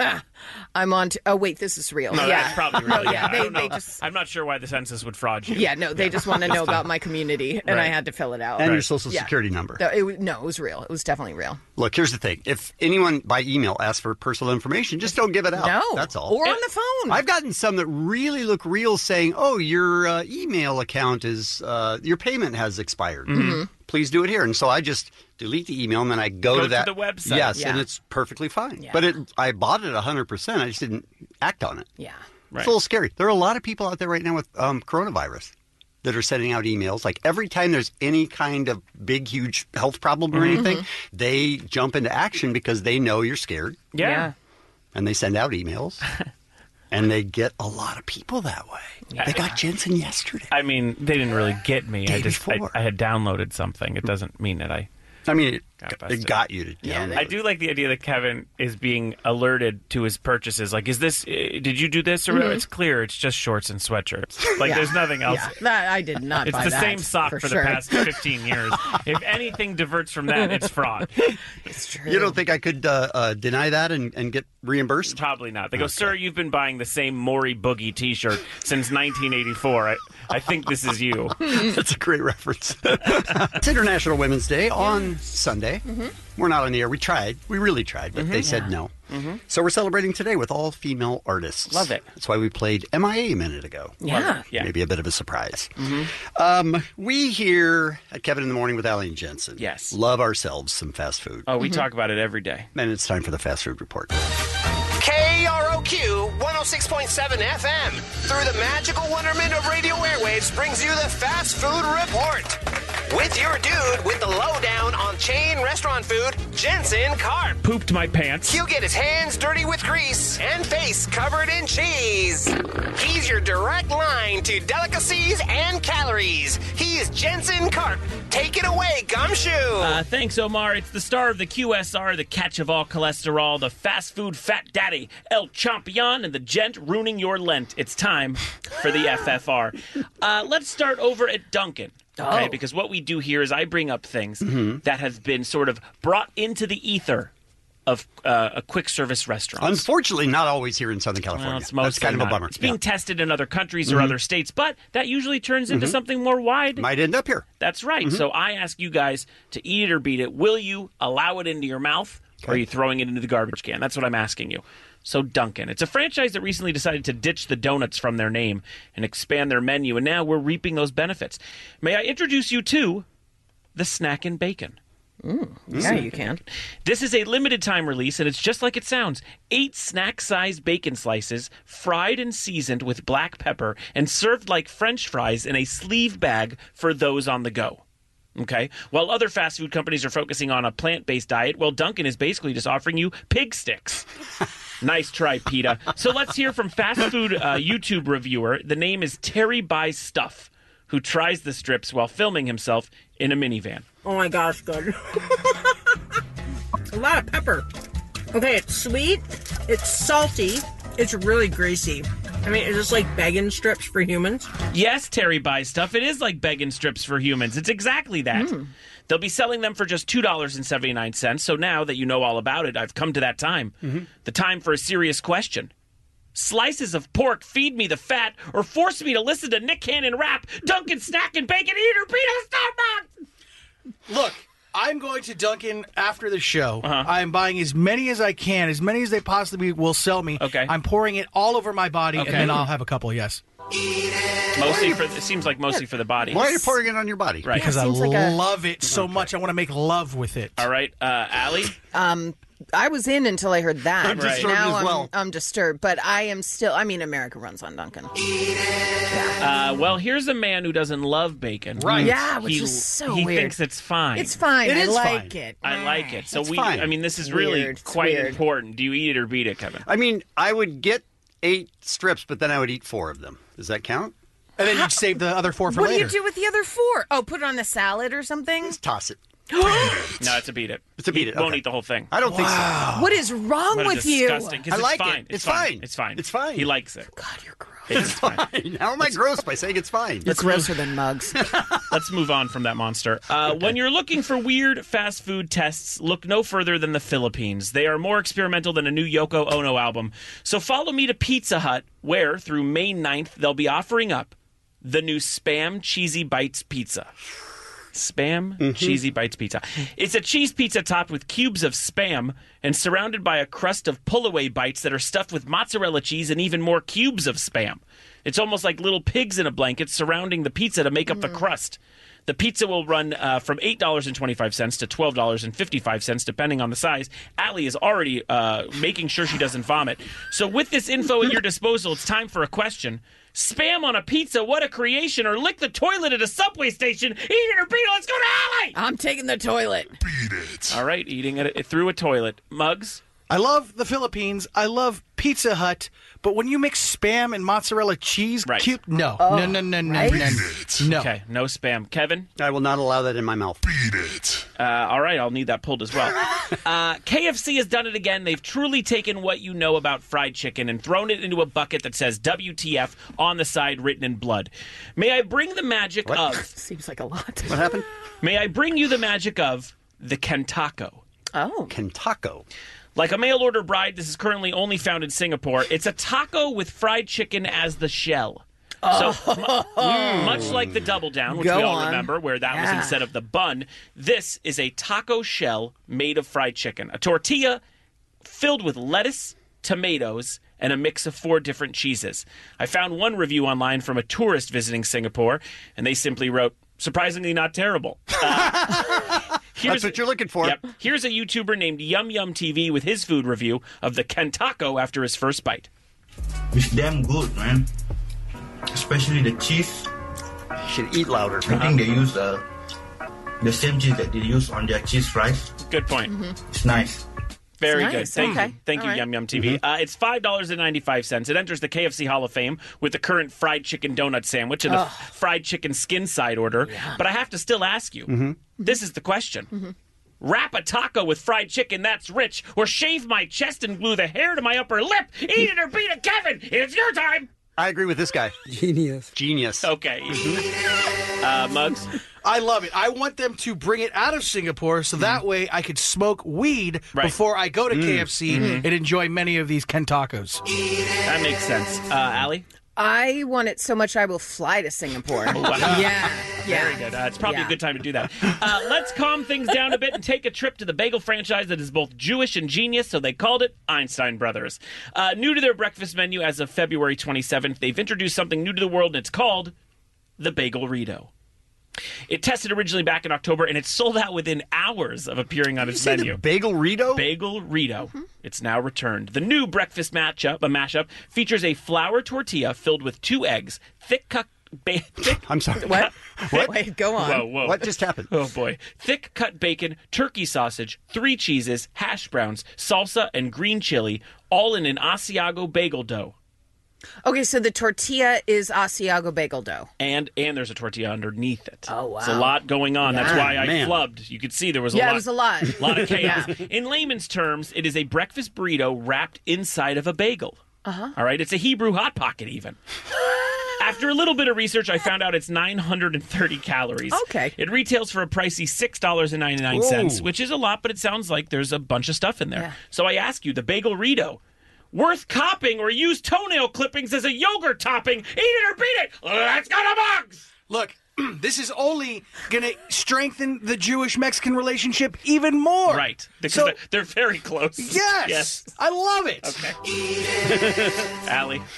I'm on to... Oh, wait, this is real. No, yeah. that's probably real. No, yeah, yeah, they, I don't know. they just... I'm not sure why the census would fraud you. Yeah, no, they just want to know about my community, and I Right. had to fill it out. And Right. your social Yeah. security number. No, it, was- no, it was real. It was definitely real. Look, here's the thing. If anyone by email asks for personal information, just don't give it out. No. That's all. Or on the phone. I've gotten some that really look real saying, oh, your uh, email account is, uh, your payment has expired. Mm-hmm. Please do it here. And so I just delete the email and then I go, Go to to that. the website. Yes, Yeah. and it's perfectly fine. Yeah. But it, I bought it one hundred percent. I just didn't act on it. Yeah. Right. It's a little scary. There are a lot of people out there right now with um, coronavirus that are sending out emails. Like every time there's any kind of big, huge health problem or Mm-hmm. anything, they jump into action because they know you're scared Yeah. Yeah. and they send out emails. And they get a lot of people that way. They got Jensen yesterday. I mean, they didn't really get me. I Day just I, before. I had downloaded something. It doesn't mean that I... I mean, it, Got it busted. got you to Yeah, download I it. do like the idea that Kevin is being alerted to his purchases. Like, is this? Uh, did you do this? Or Mm-hmm. it's clear. It's just shorts and sweatshirts. Like, Yeah. there's nothing else. Yeah. That, I did not It's buy the that, same sock for, sure. the past fifteen years. If anything diverts from that, it's fraud. It's true. You don't think I could uh, uh, deny that and, and get reimbursed? Probably not. They go, sir, you've been buying the same Maury Boogie T-shirt since nineteen eighty-four. I, I think this is you. That's a great reference. It's International Women's Day on Sunday. Mm-hmm. We're not on the air. We tried. We really tried, but they said no. So we're celebrating today with all female artists. Love it. That's why we played M I A a minute ago. Yeah. Yeah. Maybe a bit of a surprise. Um, we here at Kevin in the Morning with Allie and Jensen Yes. love ourselves some fast food. Oh, we talk about it every day. And it's time for the fast food report. K R O Q one oh six point seven F M. Through the magical wonderment of radio airwaves brings you the Fast Food Report. With your dude with the lowdown on chain restaurant food, Jensen Karp. Pooped my pants. He'll get his hands dirty with grease and face covered in cheese. He's your direct line to delicacies and calories. He's Jensen Karp. Take it away, Gumshoe. Uh, thanks, Omar. It's the star of the Q S R, the catch of all cholesterol, the fast food fat daddy, El Champion, and the gent ruining your Lent. It's time for the F F R. Uh, let's start over at Dunkin'. Okay, Oh. because what we do here is I bring up things that have been sort of brought into the ether of uh, a quick service restaurant. Unfortunately, not always here in Southern California. Well, it's That's mostly kind of not. a bummer. It's being Yeah. tested in other countries or other states, but that usually turns into something more wide. Might end up here. That's right. So I ask you guys to eat it or beat it. Will you allow it into your mouth, or are you throwing it into the garbage can? That's what I'm asking you. So Dunkin', it's a franchise that recently decided to ditch the donuts from their name and expand their menu, and now we're reaping those benefits. May I introduce you to the Snackin' Bacon? Yeah, you can. This is a limited time release, and it's just like it sounds. Eight snack-sized bacon slices, fried and seasoned with black pepper, and served like French fries in a sleeve bag for those on the go. Okay? While other fast food companies are focusing on a plant-based diet, well, Dunkin' is basically just offering you pig sticks. Nice try, PETA. So let's hear from fast food uh, YouTube reviewer. The name is Terry Buys Stuff, who tries the strips while filming himself in a minivan. Oh my gosh, good. A lot of pepper. Okay, it's sweet, it's salty, it's really greasy. I mean, is this like bacon strips for humans? Yes, Terry Buys Stuff. It is like bacon strips for humans. It's exactly that. They'll be selling them for just two dollars and seventy-nine cents. So now that you know all about it, I've come to that time. The time for a serious question. Slices of pork feed me the fat or force me to listen to Nick Cannon rap. Dunkin' Snack and Bacon Eater, Peter Starbucks! Look, I'm going to Dunkin' after the show. Uh-huh. I'm buying as many as I can, as many as they possibly will sell me. Okay. I'm pouring it all over my body, Okay. and then I'll have a couple, yes. Mostly for it seems like mostly for the body. Why are you pouring it on your body? Right. Because I seems like a- love it so much. I want to make love with it. All right, uh, Allie. Um, I was in until I heard that. I'm disturbed now as well. I'm, I'm disturbed, but I am still. I mean, America runs on Duncan. Uh, well, here's a man who doesn't love bacon. Right. Yeah, which He- is so he weird. thinks it's fine. It's fine. It I is like fine. it. I like it. So It's we. fine. I mean, this is It's really weird. It's quite weird. important. Do you eat it or beat it, Kevin? I mean, I would get eight strips, but then I would eat four of them. Does that count? And then you'd save the other four for What later. do you do with the other four? Oh, put it on the salad or something? Just toss it. No, it's a beat it. It's a beat He it. won't Okay. eat the whole thing. I don't think so. What is wrong What a with you? disgusting, 'cause I it's like fine. it. It's It's fine. fine. It's fine. It's fine. He likes it. God, you're gross. It's fine. How am I gross by saying it's fine? You're grosser than mugs. Let's move on from that monster. Uh, okay. When you're looking for weird fast food tests, look no further than the Philippines. They are more experimental than a new Yoko Ono album. So follow me to Pizza Hut, where through May ninth, they'll be offering up the new Spam Cheesy Bites Pizza. Spam Mm-hmm. Cheesy Bites Pizza. It's a cheese pizza topped with cubes of Spam and surrounded by a crust of pull-away bites that are stuffed with mozzarella cheese and even more cubes of Spam. It's almost like little pigs in a blanket surrounding the pizza to make up the crust. The pizza will run uh, from eight dollars and twenty-five cents to twelve dollars and fifty-five cents, depending on the size. Allie is already uh, making sure she doesn't vomit. So with this info at your disposal, it's time for a question. Spam on a pizza, what a creation, or lick the toilet at a subway station. Eat it or beat it. Let's go to Allie. I'm taking the toilet. Beat it. All right, eating it through a toilet. Mugs? I love the Philippines. I love Pizza Hut. But when you mix Spam and mozzarella cheese, Right. cute. No. Oh, no, no, no, no, right? no. No. Okay, no Spam. Kevin? I will not allow that in my mouth. Beat it. Uh, all right, I'll need that pulled as well. Uh, K F C has done it again. They've truly taken what you know about fried chicken and thrown it into a bucket that says W T F on the side, written in blood. May I bring the magic What? of... Seems like a lot. What happened? May I bring you the magic of the Kentaco? Oh. Kentaco. Like a mail-order bride, this is currently only found in Singapore. It's a taco with fried chicken as the shell. So, mu- much like the Double Down, which Go we all on. remember, where that was Yeah. instead of the bun, this is a taco shell made of fried chicken. A tortilla filled with lettuce, tomatoes, and a mix of four different cheeses. I found one review online from a tourist visiting Singapore, and they simply wrote, surprisingly not terrible. Uh, That's what you're looking for. Yep. Here's a YouTuber named Yum Yum T V with his food review of the Kentaco after his first bite. It's damn good, man. Especially the cheese. You should eat louder. I think they use uh, the same cheese that they use on their cheese fries. Good point. It's nice. Very Nice. good. Thank Okay. you. Thank All you, right. Yum Yum T V. Uh, it's five dollars and ninety-five cents. It enters the K F C Hall of Fame with the current fried chicken donut sandwich and the Ugh. fried chicken skin side order. But I have to still ask you, this is the question. Wrap a taco with fried chicken that's rich, or shave my chest and glue the hair to my upper lip. Eat it or beat it, Kevin. It's your time. I agree with this guy. Genius. Genius. Okay. uh, Mugs? I love it. I want them to bring it out of Singapore so that way I could smoke weed Right. before I go to K F C and enjoy many of these Kentacos. That makes sense. Uh, Allie? I want it so much I will fly to Singapore. wow. Yeah. Yeah. Very good. Uh, it's probably Yeah. a good time to do that. Uh, let's calm things down a bit and take a trip to the bagel franchise that is both Jewish and genius, so they called it Einstein Brothers. Uh, new to their breakfast menu as of February twenty-seventh, they've introduced something new to the world, and it's called the Bagel-rito. It tested originally back in October, and it sold out within hours of appearing on its Say menu. the Bagel-rito? Bagel-rito. It's now returned. The new breakfast matchup, a mashup, features a flour tortilla filled with two eggs, thick cut. Ba- thick, I'm sorry. What? What? Wait, go on. Whoa, whoa. What just happened? Oh, boy. Thick cut bacon, turkey sausage, three cheeses, hash browns, salsa, and green chili, all in an Asiago bagel dough. Okay, so the tortilla is Asiago bagel dough. And and there's a tortilla underneath it. Oh, wow. It's a lot going on. That's Yeah. why I Man. flubbed. You could see there was a Yeah, lot. it was a lot. lot of chaos. Yeah. In layman's terms, it is a breakfast burrito wrapped inside of a bagel. Uh-huh. All right? It's a Hebrew Hot Pocket, even. After a little bit of research, I found out it's nine hundred thirty calories. Okay. It retails for a pricey six dollars and ninety-nine cents, Ooh. which is a lot, but it sounds like there's a bunch of stuff in there. Yeah. So I ask you, the Bagel-rito, worth copping or use toenail clippings as a yogurt topping? Eat it or beat it. Let's go to Mugs. Look, this is only going to strengthen the Jewish-Mexican relationship even more. Right. Because So- they're, they're very close. Yes. Yes. I love it. Okay. Allie.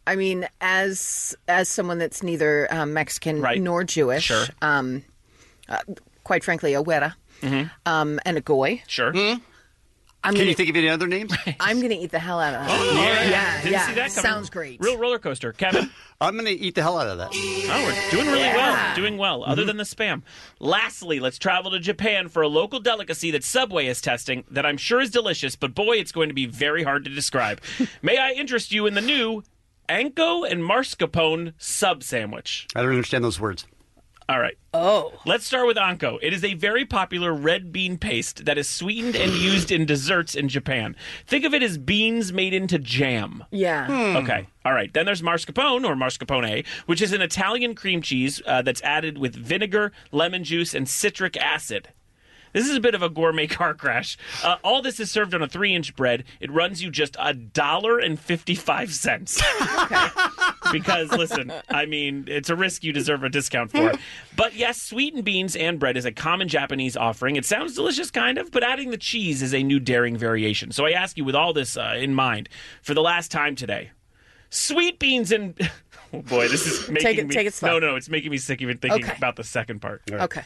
I mean, as as someone that's neither um, Mexican Right. nor Jewish, Sure. um, uh, quite frankly, a güera um, and a goy. Sure. I'm Can gonna, you think of any other names? I'm going to eat the hell out of that. Oh, all right. Yeah, Didn't yeah. see that coming. Sounds great. Real roller coaster. Kevin? I'm going to eat the hell out of that. Oh, we're doing really Yeah. well. Doing well, other than the spam. Lastly, let's travel to Japan for a local delicacy that Subway is testing that I'm sure is delicious, but boy, it's going to be very hard to describe. May I interest you in the new Anko and mascarpone sub sandwich? I don't understand those words. All right. Oh. Let's start with Anko. It is a very popular red bean paste that is sweetened and used in desserts in Japan. Think of it as beans made into jam. Yeah. Okay. All right. Then there's mascarpone or mascarpone, which is an Italian cream cheese uh, that's added with vinegar, lemon juice, and citric acid. This is a bit of a gourmet car crash. Uh, all this is served on a three-inch bread. It runs you just a dollar and fifty-five cents. Okay. Because, listen, I mean, it's a risk you deserve a discount for. But yes, sweetened beans and bread is a common Japanese offering. It sounds delicious, kind of, but adding the cheese is a new daring variation. So I ask you, with all this uh, in mind, for the last time today, sweet beans and... Oh, boy, this is making Take it- me... take it slow. No, no, it's making me sick even thinking Okay. about the second part. Okay.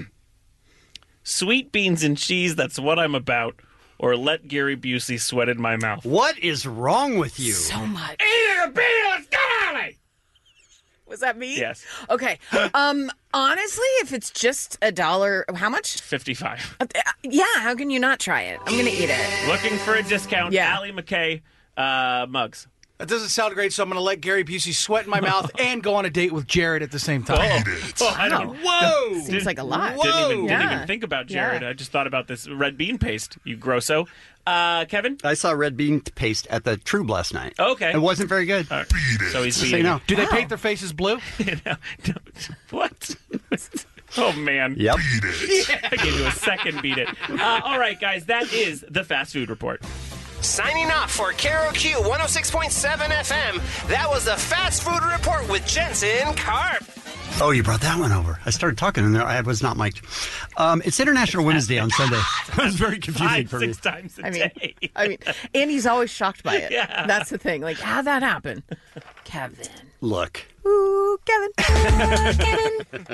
Sweet beans and cheese, that's what I'm about. Or let Gary Busey sweat in my mouth. What is wrong with you? So much. Eat a bean, Scotty! Was that me? Yes. Okay. Um. Honestly, if it's just a dollar, how much? fifty-five. Uh, yeah. How can you not try it? I'm gonna eat it. Looking for a discount. Yeah. Allie McKay, uh, mugs. That doesn't sound great, so I'm going to let Gary Busey sweat in my mouth and go on a date with Jared at the same time. Oh, I don't. Whoa! Seems like a lot. Didn't even, didn't Yeah. even think about Jared. Yeah. I just thought about this red bean paste. You grosso. Uh, Kevin? I saw red bean paste at the Trube last night. Okay. It wasn't very good. All right. So he's Say beating. no. Do they paint their faces blue? No, no. What? Oh, man. Yep. I gave you a second beat it. Uh, all right, guys. That is the Fast Food Report. Signing off for K R O Q one oh six point seven F M, that was the Fast Food Report with Jensen Karp. Oh, you brought that one over. I started talking and I was not mic'd. Um, it's International Women's Day on Sunday. It was very confusing Five, for six me. times a I mean, day. I mean, Andy's always shocked by it. Yeah. That's the thing. Like, how'd that happen? Kevin. Look, Ooh, Kevin. Ooh, Kevin.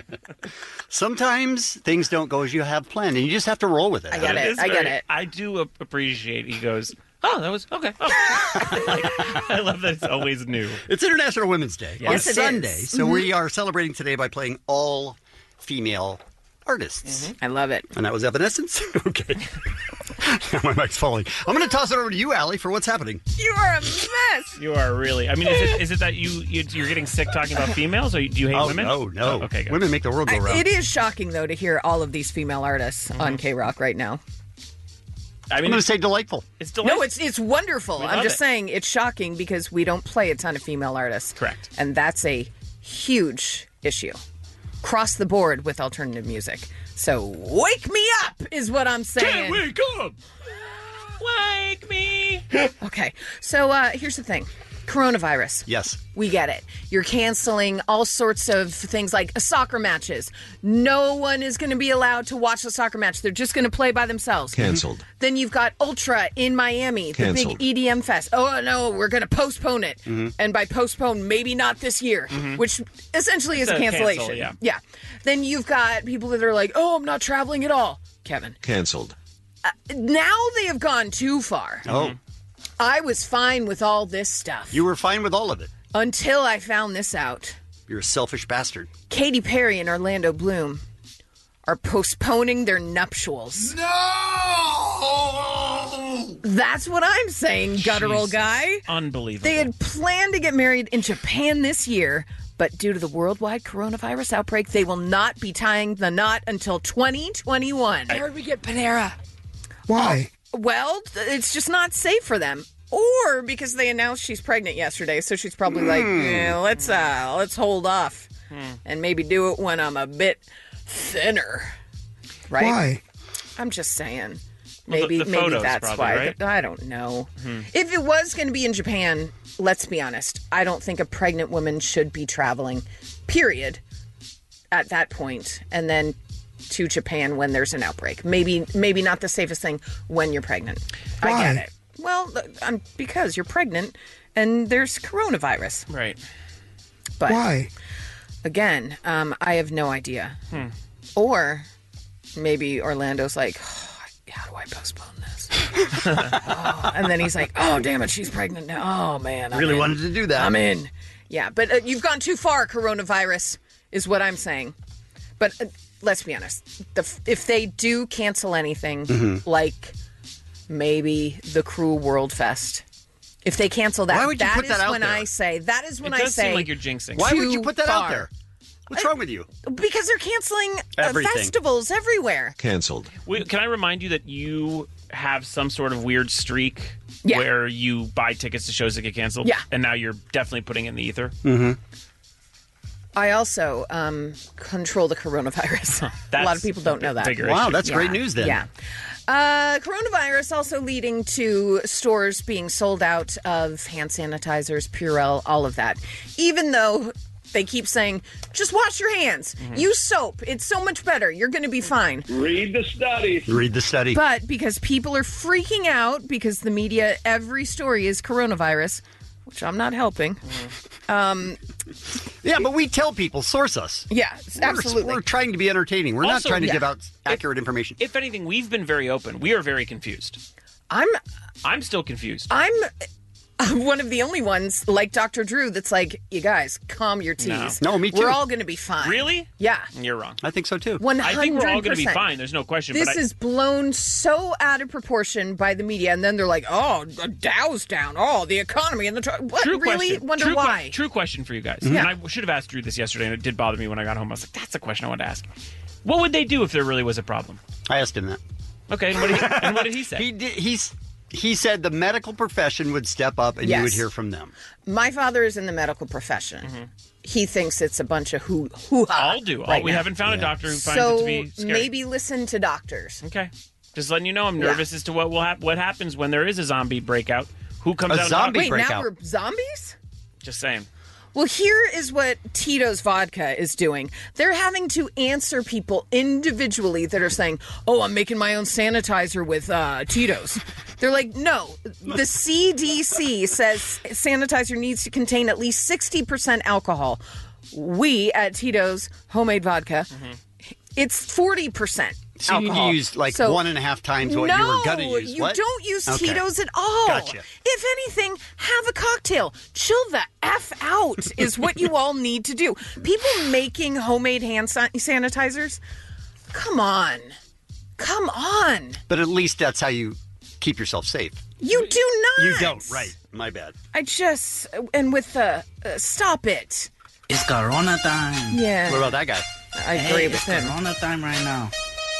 sometimes things don't go as you have planned and you just have to roll with it. I get it. is I get very- it. I do ap- appreciate. He goes, oh, that was okay. Oh. Like, I love that it's always new. It's International Women's Day Yes. on Yes, it Sunday, is. so Mhm. we are celebrating today by playing all female artists. I love it. And that was Evanescence? Okay. Now my mic's falling. I'm going to toss it over to you, Allie, for what's happening. You are a mess. You are really. I mean, is it, is it that you, you you're getting sick talking about females, or do you hate Oh, women? no, no. Oh, okay, good. Women make the world go I- round. it is shocking, though, to hear all of these female artists Mm-hmm. on K-Rock right now. I I'm mean, going to it's, say delightful. it's delightful. No, it's it's wonderful. We I'm love just it. saying it's shocking because we don't play a ton of female artists. Correct. And that's a huge issue. Cross the board with alternative music. So wake me up is what I'm saying. Can't wake up. Wake me. Okay. So uh, here's the thing. Coronavirus. Yes. We get it. You're canceling all sorts of things like soccer matches. No one is going to be allowed to watch the soccer match. They're just going to play by themselves. Canceled. Then you've got Ultra in Miami, the Canceled. big E D M fest. Oh, no, we're going to postpone it. And by postpone, maybe not this year, which essentially is It's a a cancellation. cancel, yeah. yeah. Then you've got people that are like, oh, I'm not traveling at all. Kevin. Canceled. Now they have gone too far. Oh, I was fine with all this stuff you were fine with all of it. until I found this out. You're a selfish bastard. Katy Perry and Orlando Bloom are postponing their nuptials. No! That's what I'm saying, guttural Jesus. guy. Unbelievable. They had planned to get married in Japan this year, but due to the worldwide coronavirus outbreak, they will not be tying the knot until twenty twenty-one. Where did we get Panera? Why? Well, it's just not safe for them. Or because they announced she's pregnant yesterday, so she's probably like, eh, let's uh, let's hold off and maybe do it when I'm a bit thinner. Right? Why? I'm just saying. Well, Maybe the- the maybe photos that's probably, why. right? I don't know. If it was going to be in Japan, let's be honest. I don't think a pregnant woman should be traveling. Period. At that point, and then to Japan when there's an outbreak. Maybe maybe not the safest thing when you're pregnant. I Why? get it. Well, um, because you're pregnant and there's coronavirus. Right. But Why? Again, um, I have no idea. Hmm. Or maybe Orlando's like, oh, how do I postpone this? oh, and then he's like, oh, damn it, she's pregnant now. Oh, man. I'm really in. wanted to do that. I'm in. Yeah, but uh, you've gone too far, coronavirus, is what I'm saying. But uh, let's be honest. The, if they do cancel anything, Mm-hmm. like maybe the Cruel World Fest, if they cancel that, Why would you that put is that out when there? I say, that is when It I does say. seem like you're jinxing. Why would you too put that out far. there? What's wrong with you? Because they're canceling uh, Everything. festivals everywhere. Canceled. Wait, can I remind you that you have some sort of weird streak Yeah. where you buy tickets to shows that get canceled? Yeah. And now you're definitely putting it in the ether? Mm-hmm. I also um, control the coronavirus. A lot of people don't know that. Wow, that's great Yeah. news then. Yeah. Uh, coronavirus also leading to stores being sold out of hand sanitizers, Purell, all of that. Even though they keep saying, just wash your hands. Mm-hmm. Use soap. It's so much better. You're going to be fine. Read the study. Read the study. But because people are freaking out because the media, every story is coronavirus, which I'm not helping. Um, yeah, but we tell people, source us. Yeah, We're- absolutely. We're, trying to be entertaining. We're not Also, trying to yeah. give out accurate information. If anything, we've been very open. We are very confused. I'm I'm still confused. I'm one of the only ones, like Doctor Drew, that's like, you guys, calm your teas. No, me too. We're all going to be fine. Really? Yeah. You're wrong. I think so too. one hundred percent. I think we're all going to be fine. There's no question. This but I, is blown so out of proportion by the media, and then they're like, "Oh, the Dow's down. Oh, the economy and the tr- what? True really? question. Wonder true que- why?" true question for you guys. Yeah. And I should have asked Drew this yesterday, and it did bother me when I got home. I was like, "That's the question I wanted to ask. What would they do if there really was a problem?" I asked him that. Okay, and what did he, and what did he say? He did, he's he said the medical profession would step up and Yes. you would hear from them. My father is in the medical profession. Mm-hmm. He thinks it's a bunch of hoo hoo ha. All do. All, right we now. haven't found a doctor who finds so it to be scary. maybe listen to doctors. Okay. Just letting you know, I'm Yeah. nervous as to what will hap- what happens when there is a zombie breakout. Who comes A out? zombie and Wait, breakout. now we're zombies? Just saying. Well, here is what Tito's Vodka is doing. They're having to answer people individually that are saying, oh, I'm making my own sanitizer with uh, Tito's. They're like, no, the C D C says sanitizer needs to contain at least sixty percent alcohol. We at Tito's Homemade Vodka, it's forty percent. So alcohol. you used like So- one and a half times what no, you were going to use. you What? don't use Okay. Tito's at all. Gotcha. If anything, have a cocktail. Chill the F out is what you all need to do. People making homemade hand san- sanitizers, come on. Come on. But at least that's how you keep yourself safe. You do not. You don't, right. My bad. I just, and with the, uh, stop it. It's Corona time. Yeah. What about that guy? I agree Hey, with it's him. Corona time right now.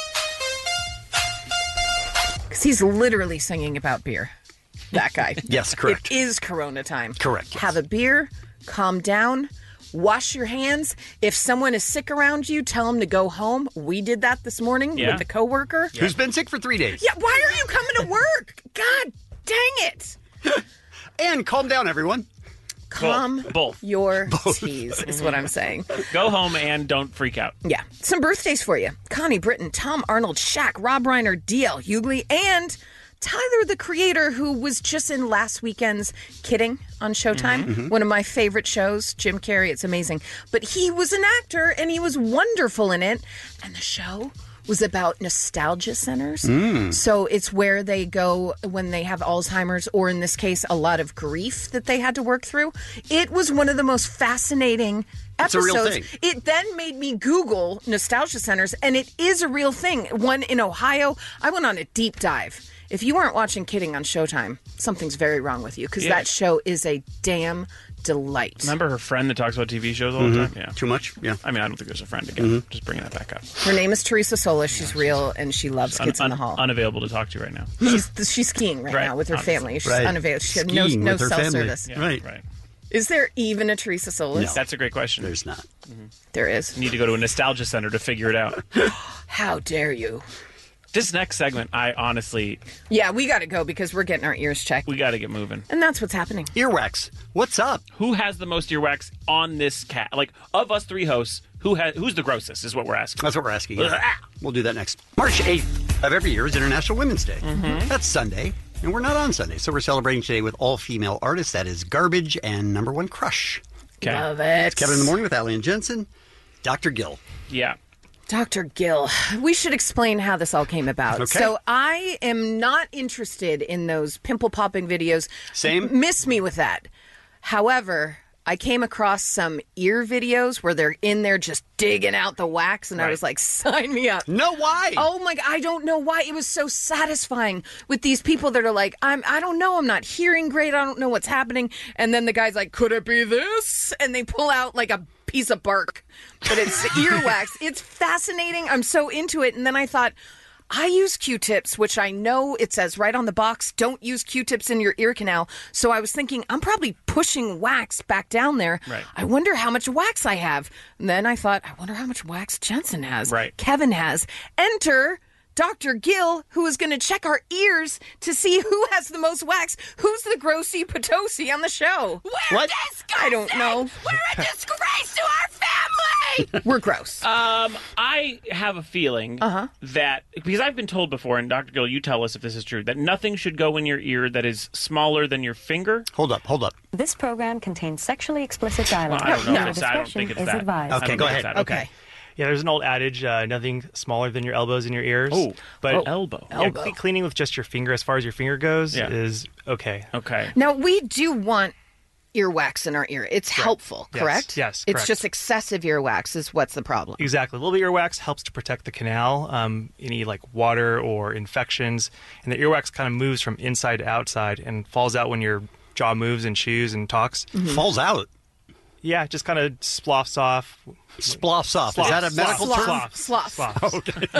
Because he's literally singing about beer. That guy. Yes, correct. It is Corona time. Correct, yes. Have a beer, calm down, wash your hands. If someone is sick around you, tell them to go home. We did that this morning Yeah. with a coworker. Who's been sick for three days. Yeah, why are you coming to work? God dang it. And calm down, everyone. Calm Both. your teas is what I'm saying. Go home and don't freak out. Yeah. Some birthdays for you. Connie Britton, Tom Arnold, Shaq, Rob Reiner, D L Hughley, and Tyler, the Creator, who was just in last weekend's Kidding on Showtime. Mm-hmm. One of my favorite shows. Jim Carrey, it's amazing. But he was an actor, and he was wonderful in it. And the show was about nostalgia centers. Mm. So it's where they go when they have Alzheimer's, or in this case, a lot of grief that they had to work through. It was one of the most fascinating It's a episodes. real thing. It then made me Google nostalgia centers, and it is a real thing. One in Ohio. I went on a deep dive. If you aren't watching Kidding on Showtime, something's very wrong with you, because Yeah. that show is a damn delight. Remember her friend that talks about T V shows all the Mhm. time? Yeah. Too much? Yeah. I mean, I don't think there's a friend again. Mhm. Just bringing that back up. Her name is Teresa Solis. She's real, and she loves Un- Kids in un- the Hall. Unavailable to talk to right now. She's she's skiing right, Right, now with her obviously. family. She's Right. unavailable. She had no, Skiing no with her cell family. service. Yeah, Right. Right. Is there even a Teresa Solis? No. That's a great question. There's not. There is. You need to go to a nostalgia center to figure it out. How dare you? This next segment, I honestly, Yeah, we got to go because we're getting our ears checked. we got to get moving. And that's what's happening. Earwax. What's up? Who has the most earwax on this cat? Like, of us three hosts, who has who's the grossest is what we're asking. That's what we're asking. Yeah. We'll do that next. March eighth of every year is International Women's Day. Mhm. That's Sunday. And we're not on Sunday, so we're celebrating today with all-female artists. That is Garbage and Number One Crush. Okay. Love it. It's Kevin in the Morning with Allie and Jensen. Doctor Gill. Yeah. Doctor Gill, we should explain how this all came about. Okay. So I am not interested in those pimple popping videos. Same. Miss me with that. However, I came across some ear videos where they're in there just digging out the wax, and Right. I was like, sign me up. No, why? Oh my God, I don't know why. It was so satisfying with these people that are like, I'm, I don't know, I'm not hearing great, I don't know what's happening. And then the guy's like, could it be this? And they pull out like a piece of bark, but it's earwax. It's fascinating. I'm so into it. And then I thought, I use Q-tips, which I know it says right on the box, don't use Q-tips in your ear canal. So I was thinking, I'm probably pushing wax back down there. Right. I wonder how much wax I have. And then I thought, I wonder how much wax Jensen has. Right. Kevin has. Enter Doctor Gill, who is going to check our ears to see who has the most wax. Who's the grossy Potosi on the show? We're What? disgusting. I don't know. We're a disgrace to our family. We're gross. Um, I have a feeling Uh-huh. that, because I've been told before, and Doctor Gill, you tell us if this is true, that nothing should go in your ear that is smaller than your finger. Hold up, hold up. This program contains sexually explicit dialogue. Well, I don't know Listener if it's that. I don't think it's discretion is that. advised. I Okay, don't go think it's ahead. that. Okay. Yeah, there's an old adage, uh, nothing smaller than your elbows in your ears. Oh, but oh, elbow. Yeah, Elbow. cle- cleaning with just your finger, as far as your finger goes, Yeah. is okay. Okay. Now, we do want earwax in our ear. It's helpful, Yes, correct? yes, It's correct. just excessive earwax is what's the problem. Exactly. A little bit of earwax helps to protect the canal, um, any like water or infections. And the earwax kind of moves from inside to outside and falls out when your jaw moves and chews and talks. Falls out. Yeah, it just kind of sploughs off. Sploughs off. Is that a medical Slops. term? Slops. Slops.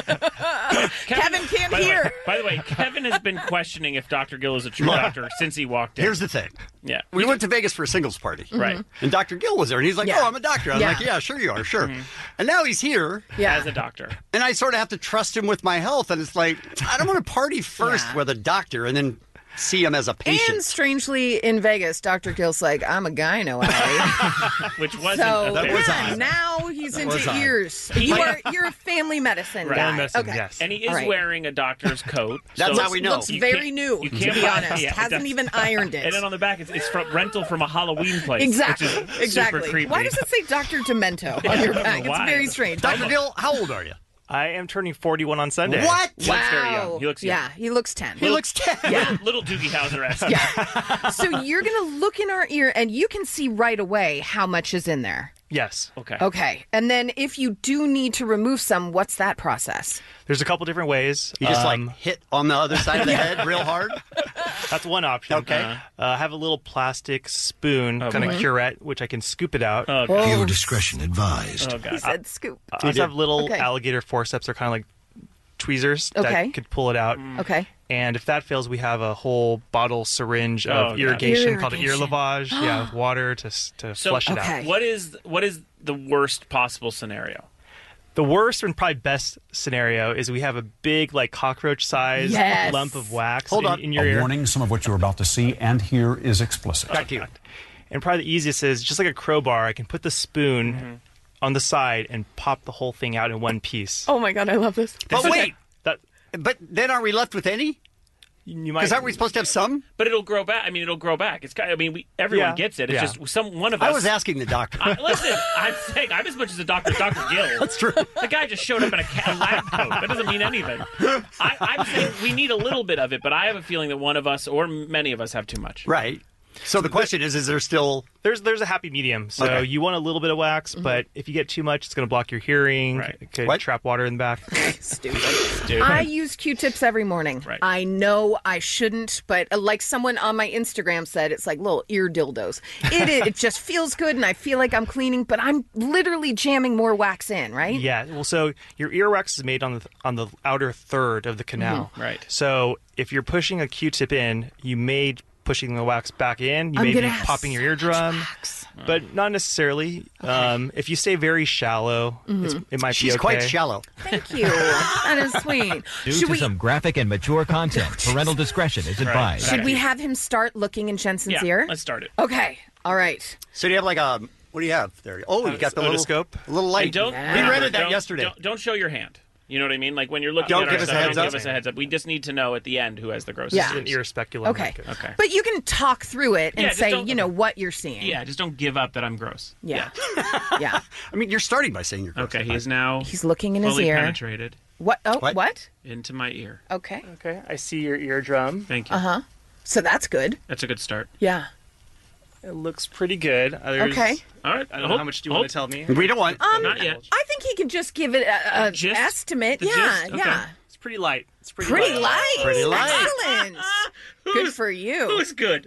Kevin can't by the hear. Way, by the way, Kevin has been questioning if Doctor Gill is a true Look, doctor since he walked in. Here's the thing. Yeah. We went to Vegas for a singles party. Right. And Doctor Gill was there, and he's like, Yeah. oh, I'm a doctor. I'm Yeah. like, yeah, sure you are, sure. And now he's here, Yeah. As a doctor. and I sort of have to trust him with my health, and it's like, I don't want to party first Yeah. with a doctor and then see him as a patient. And strangely, in Vegas, Doctor Gill's like, I'm a gyno, Allie. Which wasn't So okay. was yeah, odd. now he's That was into odd. ears. He- You are, you're a family medicine Right. guy. Family medicine, okay. yes. And he is All right. wearing a doctor's coat. That's so how we know. Looks You very can't- new, you to can't be buy- honest. yeah, it Hasn't does. even ironed it. And then on the back, it's, it's from rental from a Halloween place. Exactly. Which is Exactly. Super creepy. Why does it say Doctor Demento on I your don't know back? It's why. very strange. Doctor Gill, how old are you? I am turning forty-one on Sunday. What? He looks very young. He looks young. Yeah, he looks ten. He looks ten. Yeah. Little Doogie Howser-esque. Yeah. So you're going to look in our ear and you can see right away how much is in there. Yes. Okay. Okay. And then if you do need to remove some, what's that process? There's a couple different ways. You just Um, like hit on the other side of the head real hard? That's one option. Okay. Uh, I have a little plastic spoon, Oh, kind of boy. curette, which I can scoop it out. Oh, God. Viewer discretion advised. Oh, He God. said scoop. I also have little Okay. alligator forceps. They're kind of like tweezers Okay. that could pull it out. Okay. And if that fails, we have a whole bottle syringe Oh, of God. irrigation called ear Irrigation. lavage. Yeah, with water to s- to So, flush it Okay. out. what is what is the worst possible scenario? The worst and probably best scenario is we have a big, like cockroach-sized Yes. lump of wax Hold in, on. in your A ear. warning, some of what you're about to see and hear is explicit. Back to you. And probably the easiest is just like a crowbar. I can put the spoon Mm-hmm. on the side and pop the whole thing out in one piece. Oh my God, I love this. But wait, That but then are we left with any? you might. Because aren't we supposed to have some? But it'll grow back. I mean, it'll grow back. It's kind. I mean, we, everyone Yeah. gets it. It's Yeah. just some one of us. I was asking the doctor. I, listen, I'm saying I'm as much as a doctor, Doctor Gill. That's true. The guy just showed up in a, ca- a lab coat. That doesn't mean anything. I, I'm saying we need a little bit of it, but I have a feeling that one of us or many of us have too much. Right. So the question is, is there still... There's there's a happy medium. So Okay. you want a little bit of wax, but if you get too much, it's going to block your hearing. Right. It could What? trap water in the back. Stupid. Stupid. I use Q-tips every morning. Right. I know I shouldn't, but uh, like someone on my Instagram said, it's like little ear dildos. It is. It just feels good, and I feel like I'm cleaning, but I'm literally jamming more wax in, right? Yeah. Well, so your earwax is made on the on the outer third of the canal. Mhm. Right. So if you're pushing a Q-tip in, you may pushing the wax back in. You I'm may be gonna have popping your so eardrum, wax. but not necessarily. Um, if you stay very shallow, it's, it might She's be okay. quite shallow. Thank you. That is sweet. Due Should to we, some graphic and mature content, parental discretion is advised. should we have him start looking in Jensen's Yeah, ear? let's start it. Okay. All right. So do you have like a... What do you have there? Oh, you got the little, otoscope? little And light. don't We Yeah. rented that don't- yesterday. Don't, don't show your hand. You know what I mean? Like when you're looking Don't at give our us a stuff, heads don't up. give us a heads up. We just need to know at the end who has the grossest. Yeah. An ear speculum. Okay. Okay. But you can talk through it and Yeah, just say, don't- you know, what you're seeing. Yeah, just don't give up that I'm gross. Yeah. Yeah. I mean, you're starting by saying you're gross. Okay, he's now He's looking in his fully ear. penetrated What? Oh, What? what? into my ear. Okay. Okay, I see your eardrum. Thank you. Uh huh. So that's good. That's a good start. Yeah. It looks pretty good. Uh, there's- Okay. All right. I don't know how much do you want to tell me? We don't want. Um, Not yet. I think he can just give it a, a Gist? estimate. The Yeah, gist? Okay. yeah. It's pretty light. It's pretty, Pretty light. light. Pretty light. Excellent. Good for you. Who's good?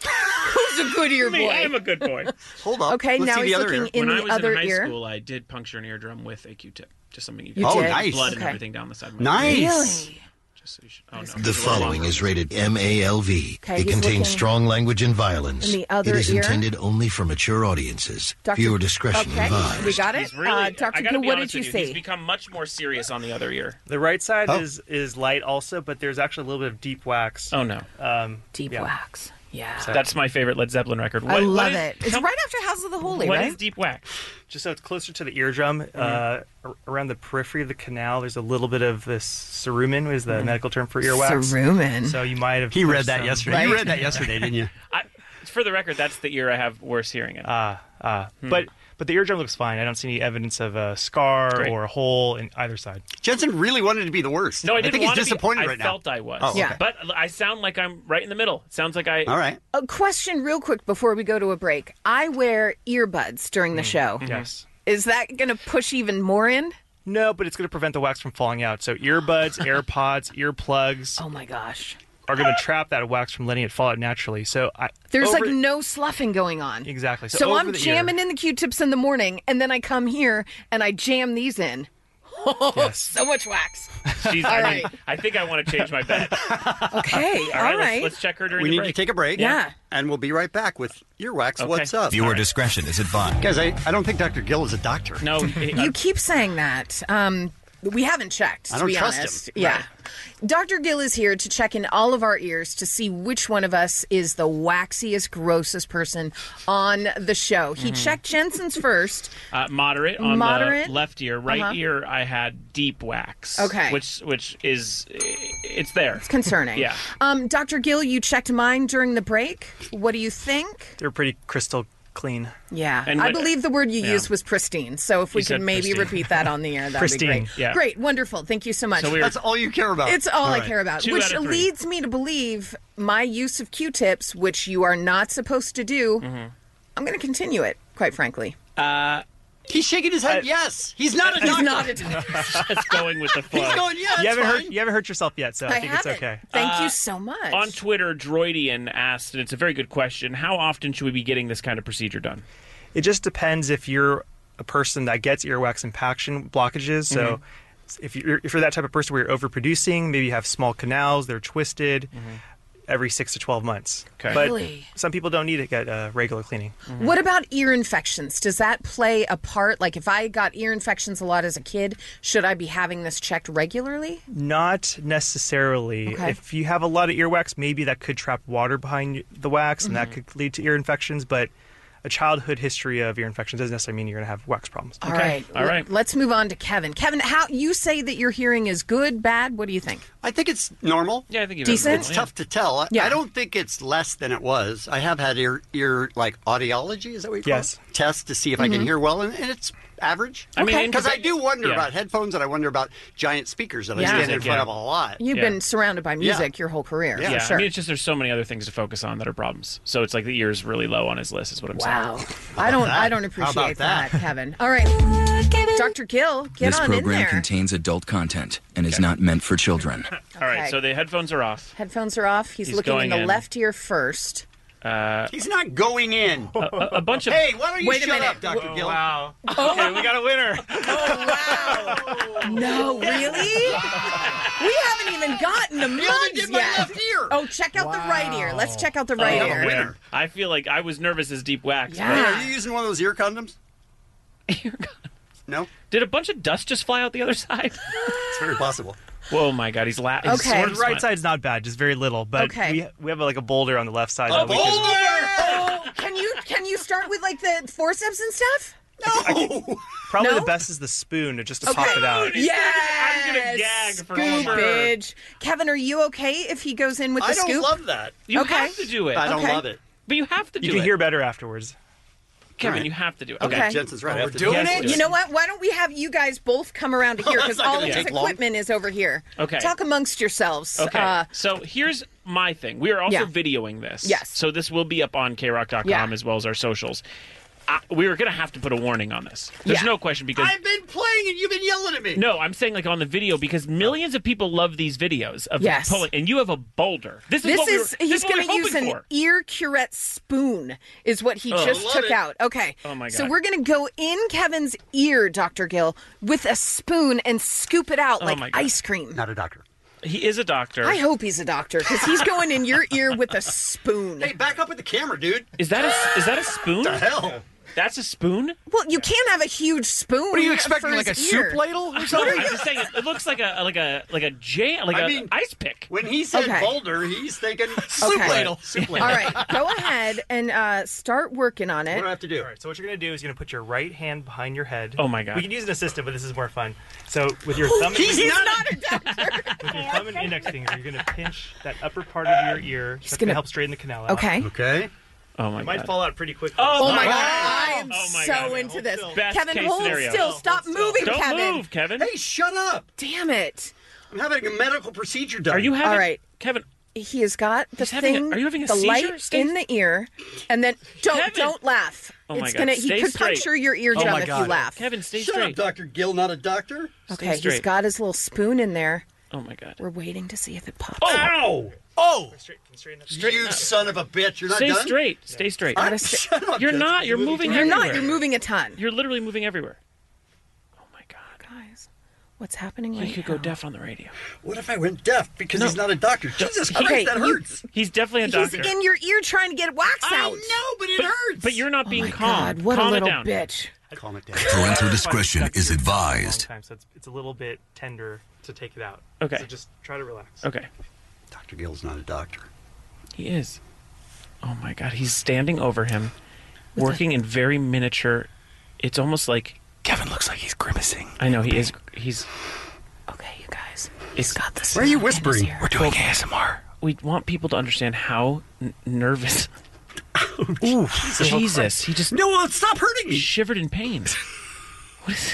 Who's a good ear Me. boy? I am a good boy. Hold up. Okay, Let's now see he's the other looking ear. in when the I was other in high ear. school, I did puncture an eardrum with a Q-tip. Just something you You can Oh, did? nice. blood and Okay. everything down the side of my Nice. Really? Just so you should, oh, no. The following is rated M A L V. Okay, it he's contains looking strong language and violence. in the other it is ear. intended only for mature audiences. Doctor Viewer discretion Okay, advised. we got it. He's really, uh, Doctor I gotta Gill, be what honest did you with you, see? He's become much more serious on the other ear. The right side Oh. is is light also, but there's actually a little bit of deep wax. Oh no, Um, Deep yeah. wax. Yeah. So- that's my favorite Led Zeppelin record. I What- what love is- it. It's tell- right after House of the Holy, What right? is deep wax? Just so it's closer to the eardrum, uh, ar- around the periphery of the canal, there's a little bit of this cerumen, is the medical term for earwax. Cerumen. So you might have. He read pushed that some- yesterday. You read that yesterday, didn't you? I, for the record, that's the ear I have worse hearing in. Ah, ah. Hmm. But but the eardrum looks fine. I don't see any evidence of a scar Great. or a hole in either side. Jensen really wanted to be the worst. no, I didn't think he's want to disappointed be, right I now. felt I was. Oh, okay. Yeah. But I sound like I'm right in the middle. It sounds like I. All right. A question real quick before we go to a break. I wear earbuds during the show. Yes. Is that going to push even more in? No, but it's going to prevent the wax from falling out. So earbuds, AirPods, earplugs Oh my gosh. are going to trap that wax from letting it fall out naturally. So I, There's over- like no sloughing going on. exactly. So, So over I'm the jamming ear, in the Q-tips in the morning, and then I come here and I jam these in. Oh, Yes. so much wax. Jeez, All I, right. mean, I think I want to change my bet. Okay, All all right, right. Let's, let's check her during We the need break. to take a break. Yeah. And we'll be right back with Earwax. Okay. What's up? Viewer discretion is advised. Guys, I, I don't think Doctor Gill is a doctor. No, You keep saying that. Um, we haven't checked, to I don't be trust him. honest. Yeah. Right. Doctor Gill is here to check in all of our ears to see which one of us is the waxiest, grossest person on the show. He Mm-hmm. checked Jensen's first. Uh, moderate on Moderate? the left ear. Right Uh-huh. ear, I had deep wax. Okay. Which which is it's there. It's concerning. Yeah. Um, Doctor Gill, you checked mine during the break. What do you think? they're pretty crystal clean. Yeah, And I what- believe the word you yeah. used was pristine. So if we You could said maybe pristine. repeat that on the air, that would be Pristine, great. yeah. Great, wonderful. Thank you so much. So we were- That's all you care about. It's all, I right. care about, Two which out of three. leads me to believe my use of Q-tips, which you are not supposed to do. Mm-hmm. I'm going to continue it, quite frankly. Uh, He's shaking his head. yes. He's not a doctor. He's not a doctor. just going with the flow. He's going, yeah, you it's haven't fine. hurt you haven't hurt yourself yet, so I, I think haven't. it's okay. Thank Uh, you so much. On Twitter, Droidian asked, and it's a very good question, how often should we be getting this kind of procedure done? It just depends if you're a person that gets earwax impaction blockages. So Mm-hmm. if you're if you're that type of person where you're overproducing, maybe you have small canals, they're twisted. Every six to twelve months. Okay. But Really? some people don't need to get uh, regular cleaning. What about ear infections? Does that play a part? Like if I got ear infections a lot as a kid, should I be having this checked regularly? Not necessarily. Okay. If you have a lot of earwax, maybe that could trap water behind the wax, and Mm-hmm. that could lead to ear infections. But a childhood history of ear infections doesn't necessarily mean you're going to have wax problems. All right. all right. Let's move on to Kevin. Kevin, how you say that your hearing is good, bad? What do you think? I think it's normal. Yeah, I think you've Decent? It's tough to tell. I- Yeah. I don't think it's less than it was. I have had ear, ear like audiology, is that what you call Yes. it? Test to see if I can hear well, and, and it's average. I mean, because I do wonder yeah. about headphones, and I wonder about giant speakers that I Yeah. stand in Music, front yeah. of a lot. You've Yeah. been surrounded by music your whole career. Yeah. for Yeah, sure. I mean, it's just there's so many other things to focus on that are problems. So it's like the ear's really low on his list, is what I'm wow. saying. I don't. that? I don't How appreciate about that? that? Kevin. All right, Doctor Gill, get This on in program there. contains adult content and is not meant for children. All right, Okay. so the headphones are off. Headphones are off. He's, He's looking in going the in. left ear first. Uh, He's not going in. a, a, a bunch of. Hey, why don't you Wait a shut minute. up, Doctor Gill? Wow. Okay, we got a winner. No, really? We haven't even gotten the only mugs did my yet. left ear. Oh, check out the right ear. Let's check out the right Oh, ear. man. I feel like I was nervous as deep wax. Yeah. Hey, are you using one of those ear condoms? No? Did a bunch of dust just fly out the other side? It's very possible. Whoa, my God, he's laughing. Okay. The right side's not bad, just very little. But Okay. we we have like a boulder on the left side. A that we can- boulder! Oh, can you can you start with like the forceps and stuff? No. Probably No? the best is the spoon to just to Okay. pop it out. Yes! I'm gonna gag for Scoopage. Kevin, are you okay if he goes in with the I don't scoop? love that. You Okay. have to do it. I don't Okay. love it. But you have to do You it. can hear better afterwards. Kevin, Right. you have to do it. Okay. Okay. Jensen's right. I have We're to doing do Yes, it? do You know what? Why don't we have you guys both come around here because That's not all gonna of his take long. equipment is over here. Okay. Talk amongst yourselves. Okay. Uh, so here's my thing. We are also Yeah. videoing this. Yes. So this will be up on K rock dot com Yeah. as well as our socials. I, we were going to have to put a warning on this. There's Yeah. no question because I've been playing and you've been yelling at me. no, I'm saying like on the video because millions of people love these videos of Yes. pulling, and you have a boulder. This is This what we were, is this he's is what going to we were use hoping an for. ear curette spoon is what he Oh. just Love took it. out. Okay. Oh, my So God. we're going to go in Kevin's ear, Doctor Gill, with a spoon and scoop it out Oh, like my God. ice cream. Not a doctor. He is a doctor. I hope he's a doctor because he's going in your ear with a spoon. Hey, back up with the camera, dude. Is that a is that a spoon? What the hell? That's a spoon? Well, you can't have a huge spoon. What are you for expecting, his like a ear. soup ladle or I'm something? just saying it, it looks like a like a like a jam like I a mean- ice pick. When he said Okay. boulder, he's thinking Soup Okay. ladle. soup All ladle. right, go ahead and uh, start working on What do I it. have to do? All right, so what you're going to do is you're going to put your right hand behind your head. Oh, my God. We can use an assistant, but this is more fun. So with your thumb, He's and, not a doctor. with your thumb and index finger, you're going to pinch that upper part of your ear. That's going gonna- to help straighten the canal out. Okay. Okay. Oh my It might god. fall out pretty quickly. Oh, Oh my God. god, I am Oh my so God. into this. Best Kevin, case hold scenario. still. Stop moving, Don't Kevin. move, Kevin. Hey, shut up. Damn it. I'm having a medical procedure done. Are you having All right. Kevin? He has got the He's having a- thing, are you having a the seizure? light Stay- in the ear, and then don't Kevin! don't laugh. Oh my it's God. gonna Stay he could straight. puncture your eardrum Oh my if God. you laugh. Kevin, stay Shut straight. up, Doctor Gill, not a doctor. Okay, straight. he's got his little spoon in there. Oh my god. We're waiting to see if it pops. Oh! Ow! Oh! Straight, can you straighten up? Straight you up. son of a bitch. You're not Stay done? straight. Stay straight. I'm- Gotta stay- shut up, You're Jensen. not. You're moving You're everywhere. not. You're moving a ton. You're literally moving everywhere. Oh my god. Guys, what's happening He right could now? go deaf on the radio. What if I went deaf because No. he's not a doctor? Jesus Christ, Okay, that you- hurts. He's definitely a He's doctor. in your ear trying to get wax I out. know, but it but, hurts. but you're not being Oh my calm. God, what calm a little it down. bitch. Calm it down. Parental discretion Stuck is your thumb for a long advised. time, so it's, it's a little bit tender to take it out. Okay. So just try to relax. Okay. Doctor Gill's not a doctor. He is. Oh my god. He's standing over him, working in very miniature. It's almost like Kevin looks like he's grimacing. I know he is. He's. Okay, you guys. It's Got this. Why are you in his whispering? ear. We're doing A S M R. We want people to understand how n- nervous. Ooh. Jesus, he just No, stop hurting me. shivered in pain. What is?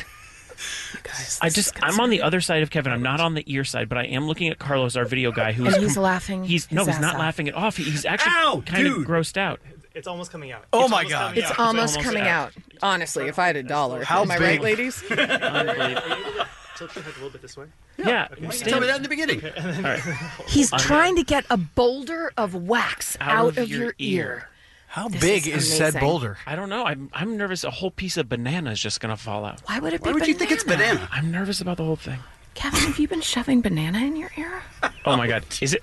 Guys, I this just is I'm on the other side of Kevin. I'm not on the ear side, but I am looking at Carlos, our video guy, who's And he's laughing He's his no, he's ass not off. laughing it off. He- He's actually Ow, kind dude. of grossed out. It's almost coming out. Oh It's my almost God. coming It's out. almost, almost coming out. out. Honestly, if I had a dollar. How Am I big? right, ladies? Unbelievable. Tilt your head a little bit this way. Yeah, Why didn't you stand- tell me that in the beginning? All right. He's I'm trying to get a boulder of wax Out out, of of your your, ear. How This big is is said amazing. boulder? I don't know. I'm I'm nervous. A whole piece of banana is just gonna fall out. Why would it be Why would you think it's banana? I'm nervous about the whole thing. Kevin, have you been shoving banana in your ear? Oh my god, is it?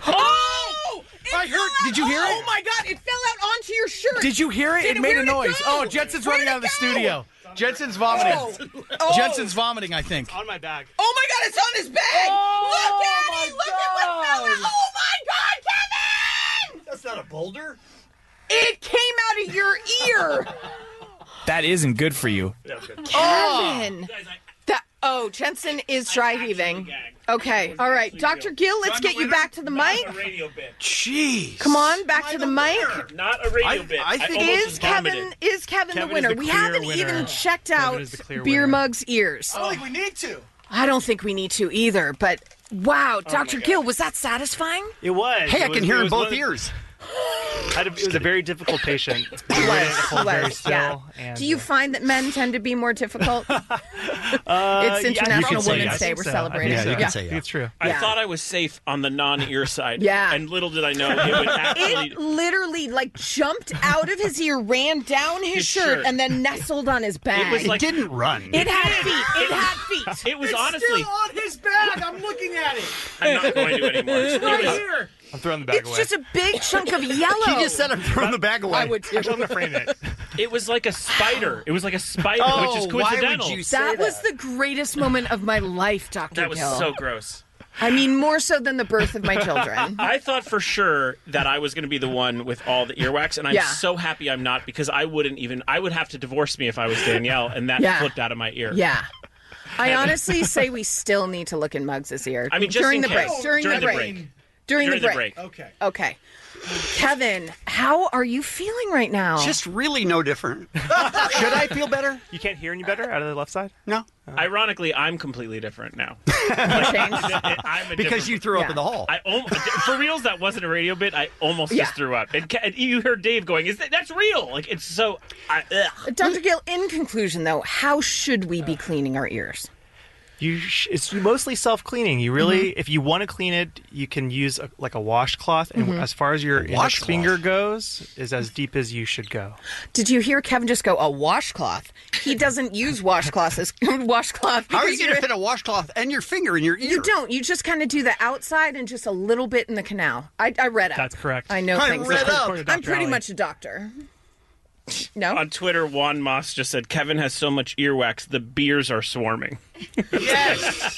Oh! I heard. Did you hear it? Oh my god, it fell out onto your shirt. Did you hear it? Did- It made a where'd it noise. go? Oh, Jensen's Where'd running it out of the go? studio. Jensen's vomiting. Oh. Oh. Jensen's vomiting, I think. On my bag. Oh my god, it's on his bag! Look at it! Look at what fell out! Oh my god, Kevin! That's not a boulder. It came out of your ear! That isn't good for you. Kevin! That, oh, Jensen is dry heaving. Okay, all right. Doctor Gill, let's get you back to the mic. radio bit. Jeez. Come on, back to the mic. Not a radio I- bit. I think- almost Is Kevin vomited. is Kevin, Kevin the is winner? the We clear haven't winner. even checked Kevin out is the clear Beer winner. Mug's ears. I don't think we need to. I don't think we need to either, but wow, Doctor Gill, was that satisfying? It was. Hey, It I was- can hear it in was both one of- ears. I had a- It was a very difficult patient. He We were able to was, hold he very was, still, yeah. and, Do you uh, find that men tend to be more difficult? uh, It's yeah, you International could say Women's yes. Day. I We're think so. celebrating. I think Yeah, you so. can Yeah. say I yeah. think it's true. I Yeah. thought I was safe on the non-ear side. Yeah. And little did I know it would actually. It literally like jumped out of his ear, ran down his, His shirt, shirt. and then nestled on his bag. It was like- It didn't run. It had feet. It had feet. It was honestly. on his bag. I'm looking at it. I'm not going to anymore. It Right was- here. I'm throwing the bag It's away. just a big chunk of yellow. He just said I'm throwing the bag away. I would too. Actually, I'm gonna frame it. It was like a spider. It was like a spider, Oh, which is why would coincidental. you say That was that? the greatest moment of my life, Doctor That was Gill. so gross. I mean, more so than the birth of my children. I thought for sure that I was going to be the one with all the earwax, and I'm Yeah. so happy I'm not because I wouldn't even. I would have to divorce me if I was Danielle, and that Yeah. flipped out of my ear. Yeah. I honestly say we still need to look in Muggs' ear. I mean, just during in the break. case. During, During the the break. break. During, During the the break. break. Okay. Okay. Kevin, how are you feeling right now? Just really no different. Should I feel better? You can't hear any better out of the left side? No. Ironically, I'm completely different now. Changed? I'm a Because different- you threw up Yeah. in the hall. I al- for reals, that wasn't a radio bit. I almost Yeah. just threw up. And, Ke- and you heard Dave going, "Is that that's real?" Like it's so. I, ugh. Doctor Gill, in conclusion, though, how should we be cleaning our ears? You sh- it's mostly self-cleaning. You really, if you want to clean it, you can use a, like a washcloth. And Mhm. as far as your index washcloth? finger goes, is as deep as you should go. Did you hear Kevin just go, a washcloth? He doesn't use washcloths as washcloth. How are you because going to you're- fit a washcloth and your finger in your ear? You don't. You just kind of do the outside and just a little bit in the canal. I, I read up. That's correct. I know I things. read up. I'm pretty much a doctor. No? On Twitter, Juan Moss just said, "Kevin has so much earwax, the beers are swarming." Yes.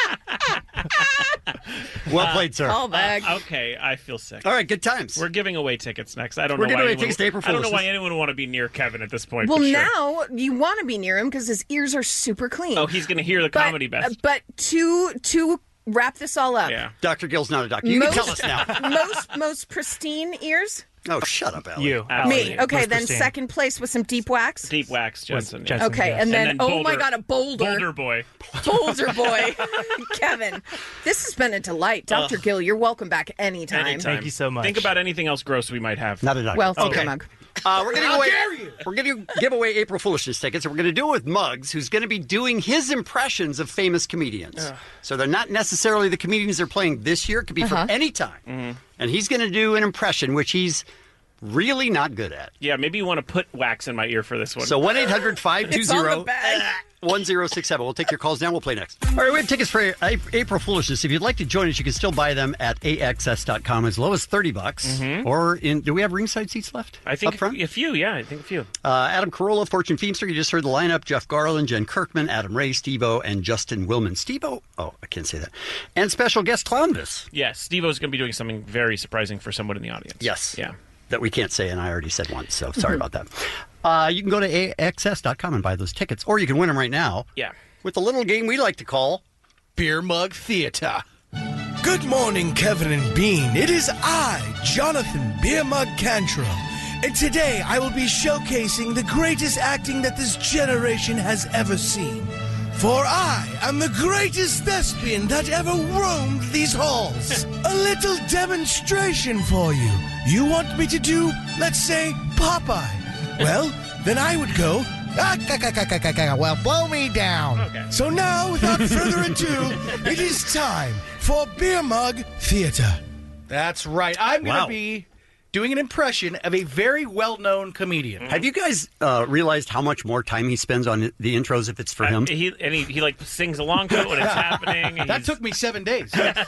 Well played, sir. All bag. Uh, okay, I feel sick. All right, good times. We're giving away tickets next. I don't We're know giving why away anyone, tickets to April I don't know Fools. why anyone would want to be near Kevin at this point. Well, but sure. now you want to be near him because his ears are super clean. Oh, he's going to hear the But- comedy best. But to to wrap this all up, Yeah. Doctor Gill's not a doctor. You most, can tell us now. most most pristine ears. Oh, shut up, Allie. You. Me. Okay, Most then pristine. second place with some deep wax. Deep wax, Jensen. Jensen. Okay, yes. and then, And then oh my Boulder- god, a boulder. Boulder boy. Boulder boy. Kevin, this has been a delight. Doctor Ugh. Gill, you're welcome back anytime. Anytime. Thank you so much. Think about anything else gross we might have. Not a doctor. Well, thank okay. you, Mug. Uh, we're going to How away, dare you? We're going to give away April Foolishness tickets, and we're going to do it with Muggs, who's going to be doing his impressions of famous comedians. So they're not necessarily the comedians they're playing this year. It could be Uh-huh. from any time. And he's going to do an impression, which he's really not good at. Yeah, maybe you want to put wax in my ear for this one. So one eight hundred five two It's on the zero bag. one zero six seven. We'll take your calls now. We'll play next. All right, we have tickets for A- April Foolishness. If you'd like to join us, you can still buy them at A X S dot com as low as thirty bucks. Or in, do we have ringside seats left? I think up front. a few, yeah, I think a few. Uh, Adam Carolla, Fortune Feimster. You just heard the lineup. Jeff Garland, Jen Kirkman, Adam Ray, Steve-O, and Justin Willman. Steve-O? Oh, I can't say that. And special guest Clownvis. Yes, Steve-O's going to be doing something very surprising for someone in the audience. Yes. Yeah. That we can't say, and I already said once, so sorry about that. Uh, you can go to A X S dot com and buy those tickets, or you can win them right now Yeah. with a little game we like to call Beer Mug Theater. Good morning, Kevin and Bean. It is I, Jonathan Beer Mug Cantrell, and today I will be showcasing the greatest acting that this generation has ever seen. For I am the greatest thespian that ever roamed these halls. A little demonstration for you. You want me to do, let's say, Popeye? Well, then I would go, ah, ca, ca, ca, ca, ca, ca, well, blow me down. Okay. So now, without further ado, it is time for Beer Mug Theater. That's right. I'm going to Wow. be doing an impression of a very well-known comedian. Have you guys uh, realized how much more time he spends on the intros if it's for him? Uh, he and he, he like sings along to it when it's happening. and That he's- took me seven days.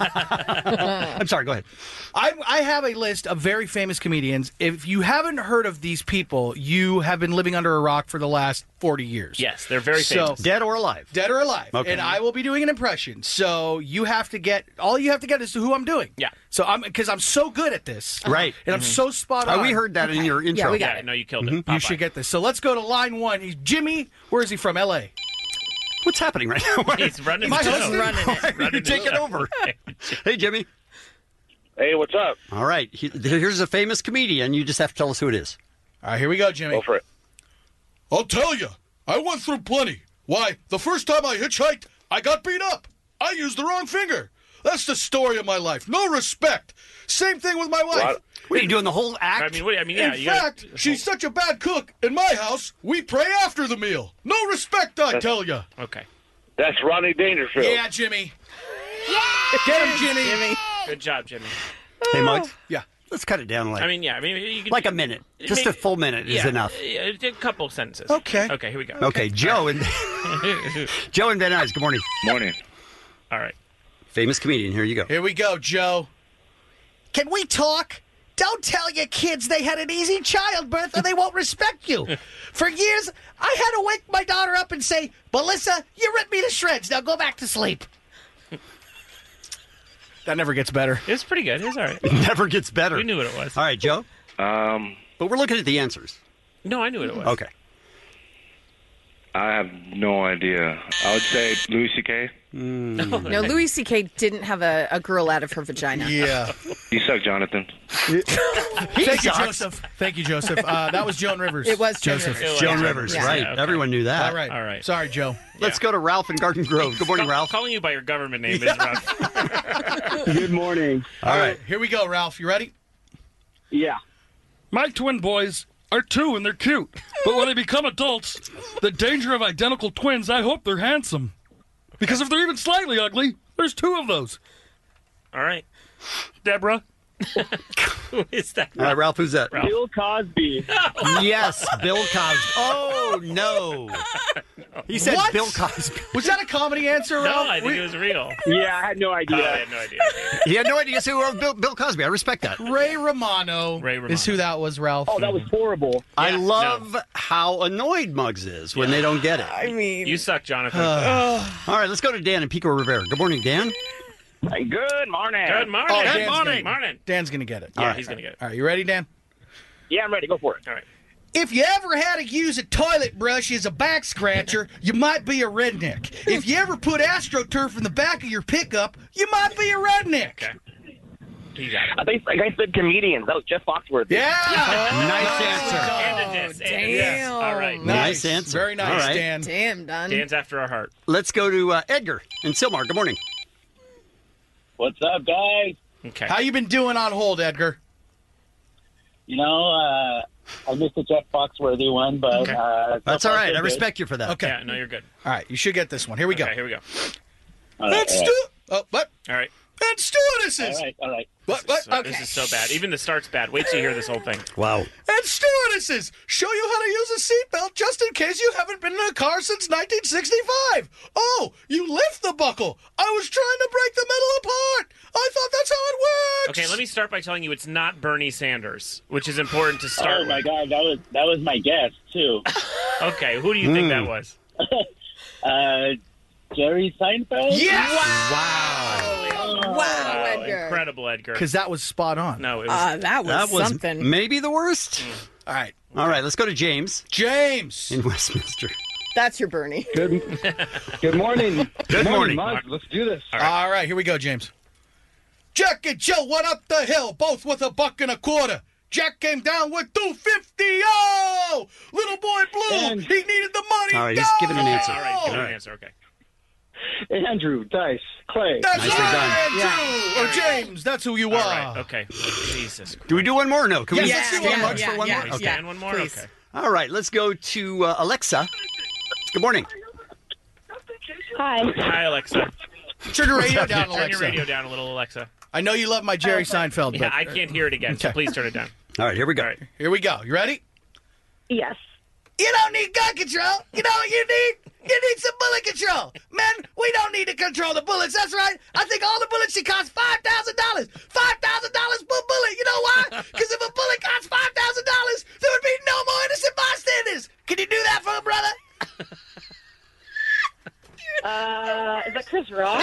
I'm sorry, go ahead. I, I have a list of very famous comedians. If you haven't heard of these people, you have been living under a rock for the last forty years. Yes, they're very So- famous. Dead or alive? Dead or alive. Okay. And I will be doing an impression. So you have to get, all you have to get is who I'm doing. Yeah. So I'm, because I'm so good at this. Right. And I'm so spot Uh, on. we heard that in your intro. Yeah, we got Yeah, it. no, you killed Mm-hmm. it. You Popeye. should get this. So let's go to line one. He's Jimmy. Where is he from? L A. What's happening right now? He's running My the show. husband? Running it. Why are you Running the taking show. over? Hey, Jimmy. Hey, what's up? All right. He, here's a famous comedian. You just have to tell us who it is. All right, here we go, Jimmy. Go for it. I'll tell you, I went through plenty. Why, the first time I hitchhiked, I got beat up. I used the wrong finger. That's the story of my life. No respect. Same thing with my wife. What? What are you doing, the whole act? I mean, what, I mean, yeah. In you gotta- fact, she's such a bad cook. In my house, we pray after the meal. No respect, I tell you. Okay. That's Ronnie Dangerfield. Yeah, Jimmy. Get him, Jimmy. Good job, Jimmy. Hey, Muggs. Yeah. Let's cut it down like I mean, yeah. I mean, you can, like a minute. Just maybe- a full minute is yeah, enough. yeah, A couple sentences. Okay. Okay, here we go. Okay, Joe and Joe and Van Nuys. Good morning. Morning. All right. Famous comedian. Here you go. Here we go, Joe. Can we talk? Don't tell your kids they had an easy childbirth or they won't respect you. For years, I had to wake my daughter up and say, Melissa, you ripped me to shreds. Now go back to sleep. That never gets better. It was pretty good. It was all right. It never gets better. We knew what it was. All right, Joe. Um, but we're looking at the answers. No, I knew what it was. Okay. I have no idea. I would say Louis C K. Mm. No, Louis C K didn't have a, a girl out of her vagina. Yeah. You suck, Jonathan. Thank you, Joseph. Thank you, Joseph. Uh, that was Joan Rivers. It was Joan Joseph. Rivers. Joan Rivers, Yeah. right. Yeah, okay. Everyone knew that. All right. All right. Sorry, Joe. Let's go to Ralph in Garden Grove. Good morning, Call- Ralph. Calling you by your government name is rough. Good morning. All right. Here we go, Ralph. You ready? Yeah. My twin boys are two and they're cute. But when they become adults, the danger of identical twins, I hope they're handsome. Because if they're even slightly ugly, there's two of those. All right. Deborah. Who is that? All right, Ralph, who's that? Ralph. Bill Cosby. Yes, Bill Cosby. Oh, no. He said What? Bill Cosby. Was that a comedy answer, No, Ralph? I think it was real. Yeah, I had no Oh, idea. I had no idea. He had no idea who wrote Bill, Bill Cosby. I respect that. Ray Romano, Ray Romano. is who that was, Ralph. Oh, that was horrible. I Yeah, love no. how annoyed Muggs is when they don't get it. I mean, You suck, Jonathan. All right, let's go to Dan in Pico Rivera. Good morning, Dan. Hey, good morning. Good morning. Oh, Good Dan's morning. gonna- Morning. Dan's going to get it. Yeah, All right. he's going to get it. All right, you ready, Dan? Yeah, I'm ready. Go for it. All right. If you ever had to use a toilet brush as a back scratcher, you might be a redneck. If you ever put AstroTurf in the back of your pickup, you might be a redneck. Okay. You got it. I think like I said comedians. That was Jeff Foxworthy. Yeah! Nice answer. And a diss. And a diss. damn. All right. Nice answer. Very nice, All right. Dan. damn, done. Dan's after our heart. Let's go to uh, Edgar in Silmar. Good morning. What's up, guys? Okay. How you been doing on hold, Edgar? You know, uh, I missed the Jeff Foxworthy one, but Okay. uh, That's all right. I respect you for that. Okay. Yeah, no, you're good. All right, you should get this one. Here we go. Okay, here we go. All right, And all right. stu- oh, what? All right. And stewardesses. All right, all right. What? What? So, Okay. This is so bad. Even the start's bad. Wait till you hear this whole thing. Wow. And stewardesses show you how to use a seatbelt just in case you haven't been in a car since nineteen sixty-five. Oh, you lift the buckle. I was trying to break the metal apart. I thought that's how it works. Okay, let me start by telling you it's not Bernie Sanders, which is important to start Oh my with. God, that was that was my guess too. Okay, who do you think that was? uh, Jerry Seinfeld. Yes. Wow, Wow, Edgar. incredible, Edgar. Because that was spot on. No, it was. Uh, that was That was something. maybe the worst. All right. All right, let's go to James James. in Westminster. That's your Bernie. Good. Good morning. Good morning. Mug. Let's do this. All right, here we go, James. Jack and Joe went up the hill, both with a buck and a quarter. Jack came down with two fifty. Oh, little boy Blue, And- he needed the money. All right, he's giving an answer. All right, give me All an right. answer. Okay. Andrew, Dice, Clay. That's Nicely right, done. Andrew. Or James, that's who you are. All right. Okay. Jesus. Christ. Do we do one more or no? Can we Yes, stand yeah, much yeah, for one yeah, more? yeah. Okay. And one more. Please. Okay. All right, let's go to uh, Alexa. Good morning. Hi. Hi, Alexa. Turn your radio down, Turn your Alexa. radio down a little, Alexa. I know you love my Jerry Seinfeld, Yeah, but I can't hear it again, so Okay. please turn it down. All right, here we go. All right. here we go. You ready? Yes. You don't need gun control. You know what you need? You need some bullet control. Men, we don't need to control the bullets. That's right. I think all the bullets should cost five thousand dollars. five thousand dollars per bullet. You know why? Because if a bullet costs five thousand dollars, there would be no more innocent bystanders. Can you do that for a brother? Uh, is that Chris Rock?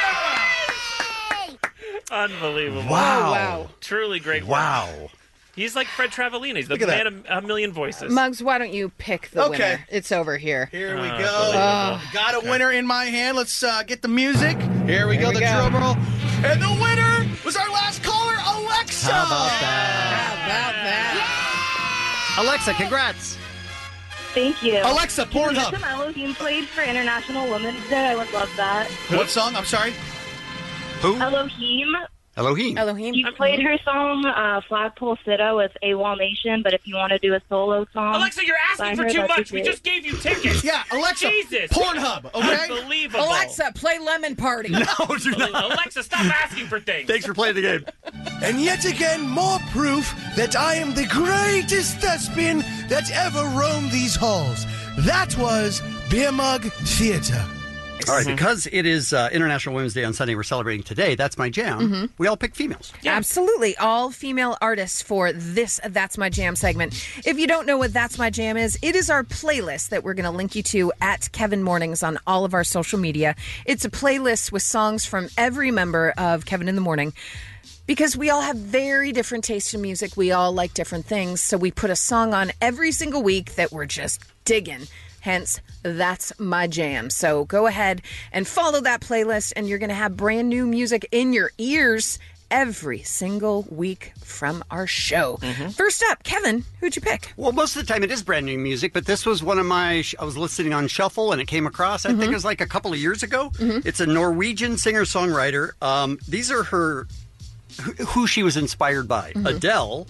Unbelievable. Wow. Wow. Truly great work. Wow. He's like Fred Travellini. He's the Look at man of a million voices. Muggs, why don't you pick the Okay. winner? It's over here. Here we Uh, go. unbelievable. Got a winner in my hand. Let's uh, get the music. Here we Here go, we the go. drum roll. And the winner was our last caller, Alexa. How about that? How about that? Alexa, congrats. Thank you. Alexa, Can Pornhub. Some Elohim played for International Women's Day. I would love that. What song? I'm sorry. Who? Elohim. Elohim. Elohim. You played her song, uh, Flagpole Sitta with AWOL Nation, but if you want to do a solo song... Alexa, you're asking by for her, too that'd be much. We great. just gave you tickets. Yeah, Alexa. Jesus. Pornhub, okay? Unbelievable. Alexa, play Lemon Party. No, do not. Alexa, stop asking for things. Thanks for playing the game. And yet again, more proof that I am the greatest thespian that ever roamed these halls. That was Beer Mug Theater. choice. All right, because it is uh, International Women's Day on Sunday, we're celebrating today. That's my jam. Mhm. We all pick females. Absolutely. All female artists for this That's My Jam segment. If you don't know what That's My Jam is, it is our playlist that we're going to link you to at Kevin Mornings on all of our social media. It's a playlist with songs from every member of Kevin in the Morning. Because we all have very different tastes in music. We all like different things. So we put a song on every single week that we're just digging. Hence, That's My Jam. So go ahead and follow that playlist, and you're going to have brand new music in your ears every single week from our show. First up, Kevin, who'd you pick? Well, most of the time it is brand new music, but this was one of my, I was listening on Shuffle and it came across, I think it was like a couple of years ago. It's a Norwegian singer-songwriter. Um, these are her, who, who she was inspired by. Adele,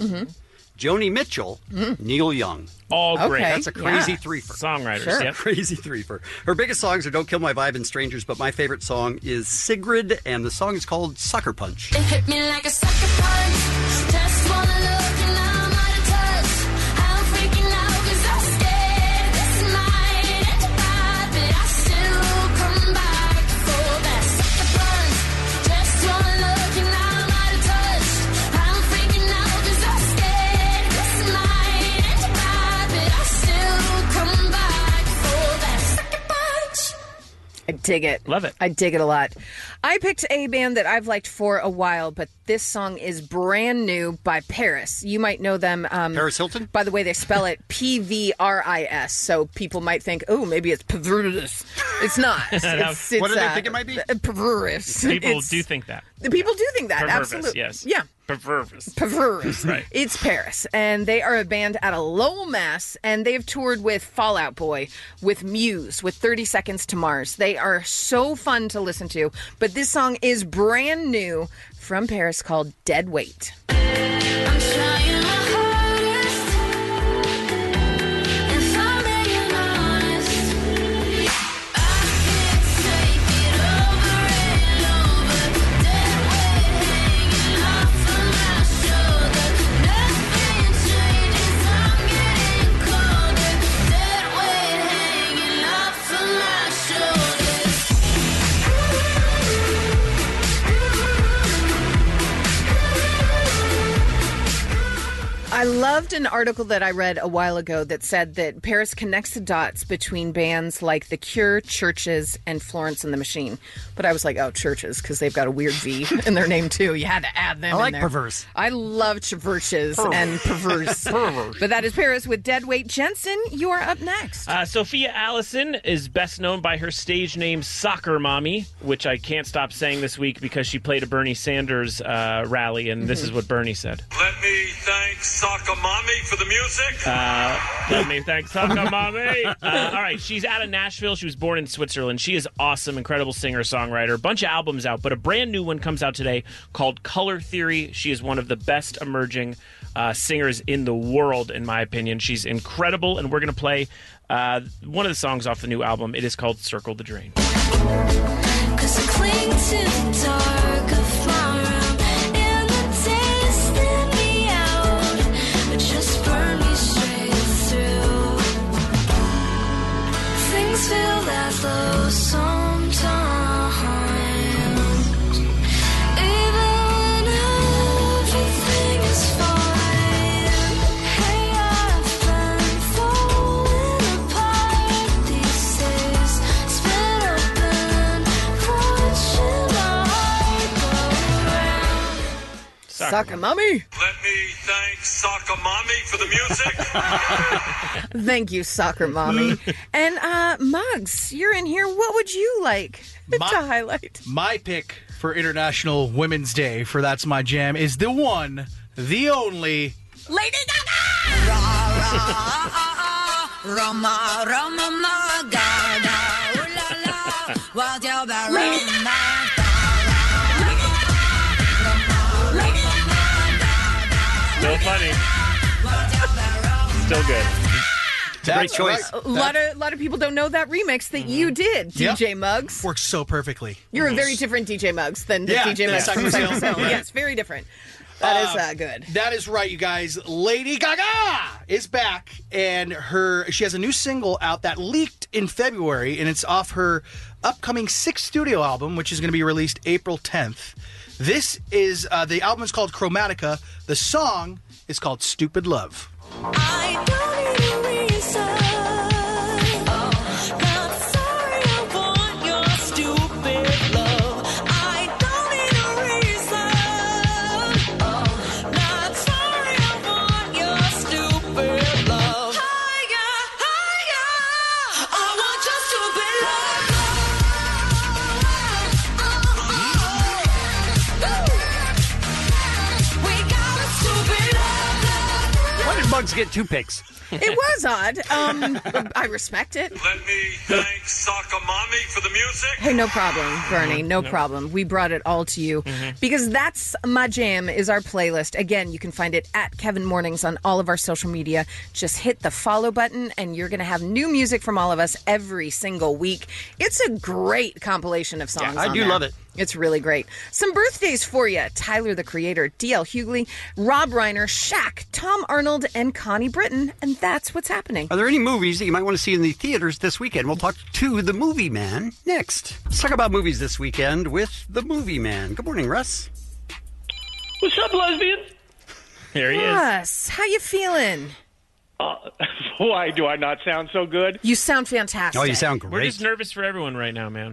Joni Mitchell, Neil Young. All great. That's a crazy Yeah. threefer. Songwriters, Sure. yep. Crazy threefer. Her biggest songs are Don't Kill My Vibe and Strangers, but my favorite song is Sigrid, and the song is called Sucker Punch. It hit me like a sucker punch. Just wanna look and I'm out of touch. I'm freaking out 'cause I'm scared. This might end bad, but I still come back for that sucker punch. Just wanna look and I'm out of touch. I'm freaking out 'cause I'm scared. This might end bad, but I still come back for that sucker punch. I dig it. Love it. I dig it a lot. I picked a band that I've liked for a while, but this song is brand new by Paris. You might know them. Um, Paris Hilton? By the way, they spell it P V R I S. So people might think, oh, maybe it's Paris. It's not. It's, it's, What do they uh, think it might be? Paris. People It's- do think that. The people do think that. Perverse, Absolutely. yes. Yeah. Perverse. Paris. Right. It's Paris. And they are a band out of Lowell, Mass. And they've toured with Fall Out Boy, with Muse, with thirty Seconds to Mars. They are so fun to listen to. But this song is brand new from Paris called Dead Weight. I'm trying my hardest. If I'm being honest, I can't take it over and over. Dead weight hanging off of my shoulder. Nothing changes, I'm getting colder. Dead weight hanging off of my shoulders. I loved an article that I read a while ago that said that Paris connects the dots between bands like The Cure, Churches, and Florence and the Machine. But I was like, oh, Churches, because they've got a weird V in their name, too. You had to add them I in like there. perverse. I love Churches and perverse. But that is Paris with Dead Weight. Jensen, you are up next. Uh, Sophia Allison is best known by her stage name Soccer Mommy, which I can't stop saying this week because she played a Bernie Sanders uh, rally, and this is what Bernie said. Let me thank Soccer Mommy for the music. Uh, let me thank Soccer Mommy. Uh, all right, she's out of Nashville. She was born in Switzerland. She is awesome, incredible singer-songwriter. A bunch of albums out, but a brand new one comes out today called Color Theory. She is one of the best emerging uh, singers in the world, in my opinion. She's incredible, and we're going to play uh, one of the songs off the new album. It is called Circle the Drain. 'Cause I cling to the dark of my room, and the days thin me out, but just burn me straight through. Things feel that low sometimes, even when everything is fine. Hey, I've been falling apart these days. Split open, watching my heart go round. Soccer Mommy. Let me thank Soccer Mommy for the music. Thank you, Soccer Mommy. And uh, Muggs, you're in here. What would you like My- to highlight? My pick for International Women's Day for That's My Jam is the one, the only. Lady Gaga! Rama, Rama, ma, Gaga, ooh la la, what you about Rama? Still funny. Still good. Great choice. A lot of, lot of people don't know that remix that you did, D J Yep. Muggs. Works so perfectly. You're a very different D J Muggs than the Yeah, D J than Muggs Cypress from Hill. Cypress Hill. Right. Yes, very different. That is uh, good. That is right, you guys. Lady Gaga is back, and her she has a new single out that leaked in February, and it's off her upcoming sixth studio album, which is going to be released April tenth. This is, uh, the album is called Chromatica. The song is called Stupid Love. I don't need a reason. Oh, not sorry, I want your stupid love. I don't need a reason. Oh, not sorry, I want your stupid love. Higher, higher, I want your stupid love. We got a stupid love. Why did Bugs get two picks? It was odd. Um, I respect it. Let me thank Sakamami for the music. Hey, no problem, Bernie. No problem. We brought it all to you because that's my jam. Is our playlist. Again, you can find it at Kevin Mornings on all of our social media. Just hit the follow button, and you're going to have new music from all of us every single week. It's a great compilation of songs. Yeah, I on do there. love it. It's really great. Some birthdays for you. Tyler, the Creator, D L Hughley, Rob Reiner, Shaq, Tom Arnold, and Connie Britton. And that's what's happening. Are there any movies that you might want to see in the theaters this weekend? We'll talk to the Movie Man next. Let's talk about movies this weekend with the Movie Man. Good morning, Russ. What's up, lesbian? Here he Russ, how you feeling? Uh, why do I not sound so good? You sound fantastic. Oh, you sound great. We're just nervous for everyone right now, man.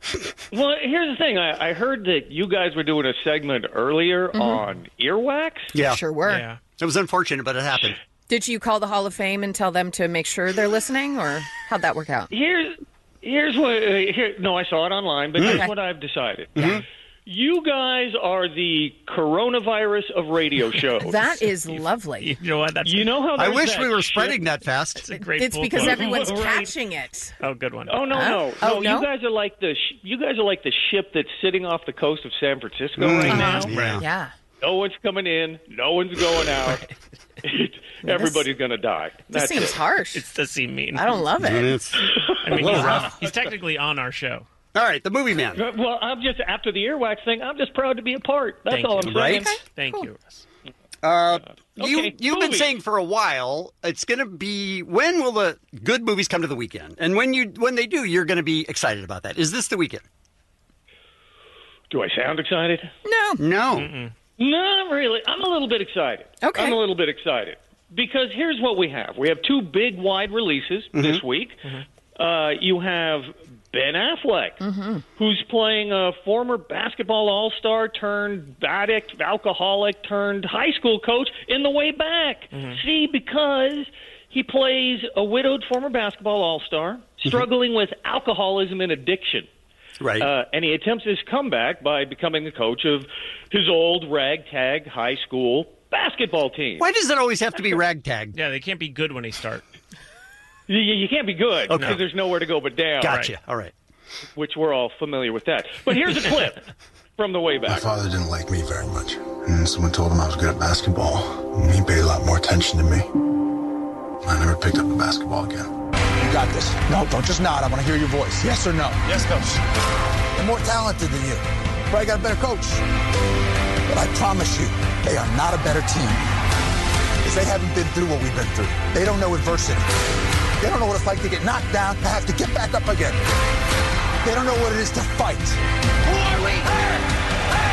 Well, here's the thing. I, I heard that you guys were doing a segment earlier Mhm. on earwax. Yeah. Sure were. Yeah. It was unfortunate, but it happened. Did you call the Hall of Fame and tell them to make sure they're listening, or how'd that work out? Here's here's what. Uh, here, no, I saw it online, but Okay. here's what I've decided. You guys are the coronavirus of radio shows. That is lovely. You know what? That's You know how I there's wish that we were shit- spreading that fast. It's a great It's full because quote. everyone's Right. catching it. Oh, good one. Oh no Huh? no Oh, no! no? You guys are like the sh- you guys are like the ship that's sitting off the coast of San Francisco Mm. right Uh-huh. now. Yeah. Yeah. No one's coming in. No one's going out. Everybody's going to die. This That's seems it. harsh. It does seem mean. I don't love it. It's- I mean, Well, he's, rough. he's technically on our show. All right, the Movie Man. Uh, Well, I'm just after the earwax thing. I'm just proud to be a part. That's Thank all you. I'm Right? saying. Thank Cool. you, Russ. Uh, you, okay, you've been movies. saying for a while it's going to be, when will the good movies come to the weekend? And when you when they do, you're going to be excited about that. Is this the weekend? Do I sound excited? No. No. Mm-mm. Not really. I'm a little bit excited. Okay. I'm a little bit excited because here's what we have. We have two big wide releases this week. Uh, you have Ben Affleck, who's playing a former basketball all-star turned addict, alcoholic turned high school coach in The Way Back. See, because he plays a widowed former basketball all-star struggling with alcoholism and addiction. Right. Uh, and he attempts his comeback by becoming the coach of his old ragtag high school basketball team. Why does it always have to be ragtag? Yeah, they can't be good when they start. You, you can't be good Okay. because there's nowhere to go but down. Gotcha. Right. All right. Which we're all familiar with that. But here's a clip from The Way My Back. father didn't like me very much, and someone told him I was good at basketball. And he paid a lot more attention to me. I never picked up a basketball again. You got this. No, don't just nod. I want to hear your voice. Yes or no? Yes, coach. They're more talented than you. Probably got a better coach. But I promise you, they are not a better team. Because they haven't been through what we've been through. They don't know adversity. They don't know what it's like to get knocked down, to have to get back up again. They don't know what it is to fight. Who are we?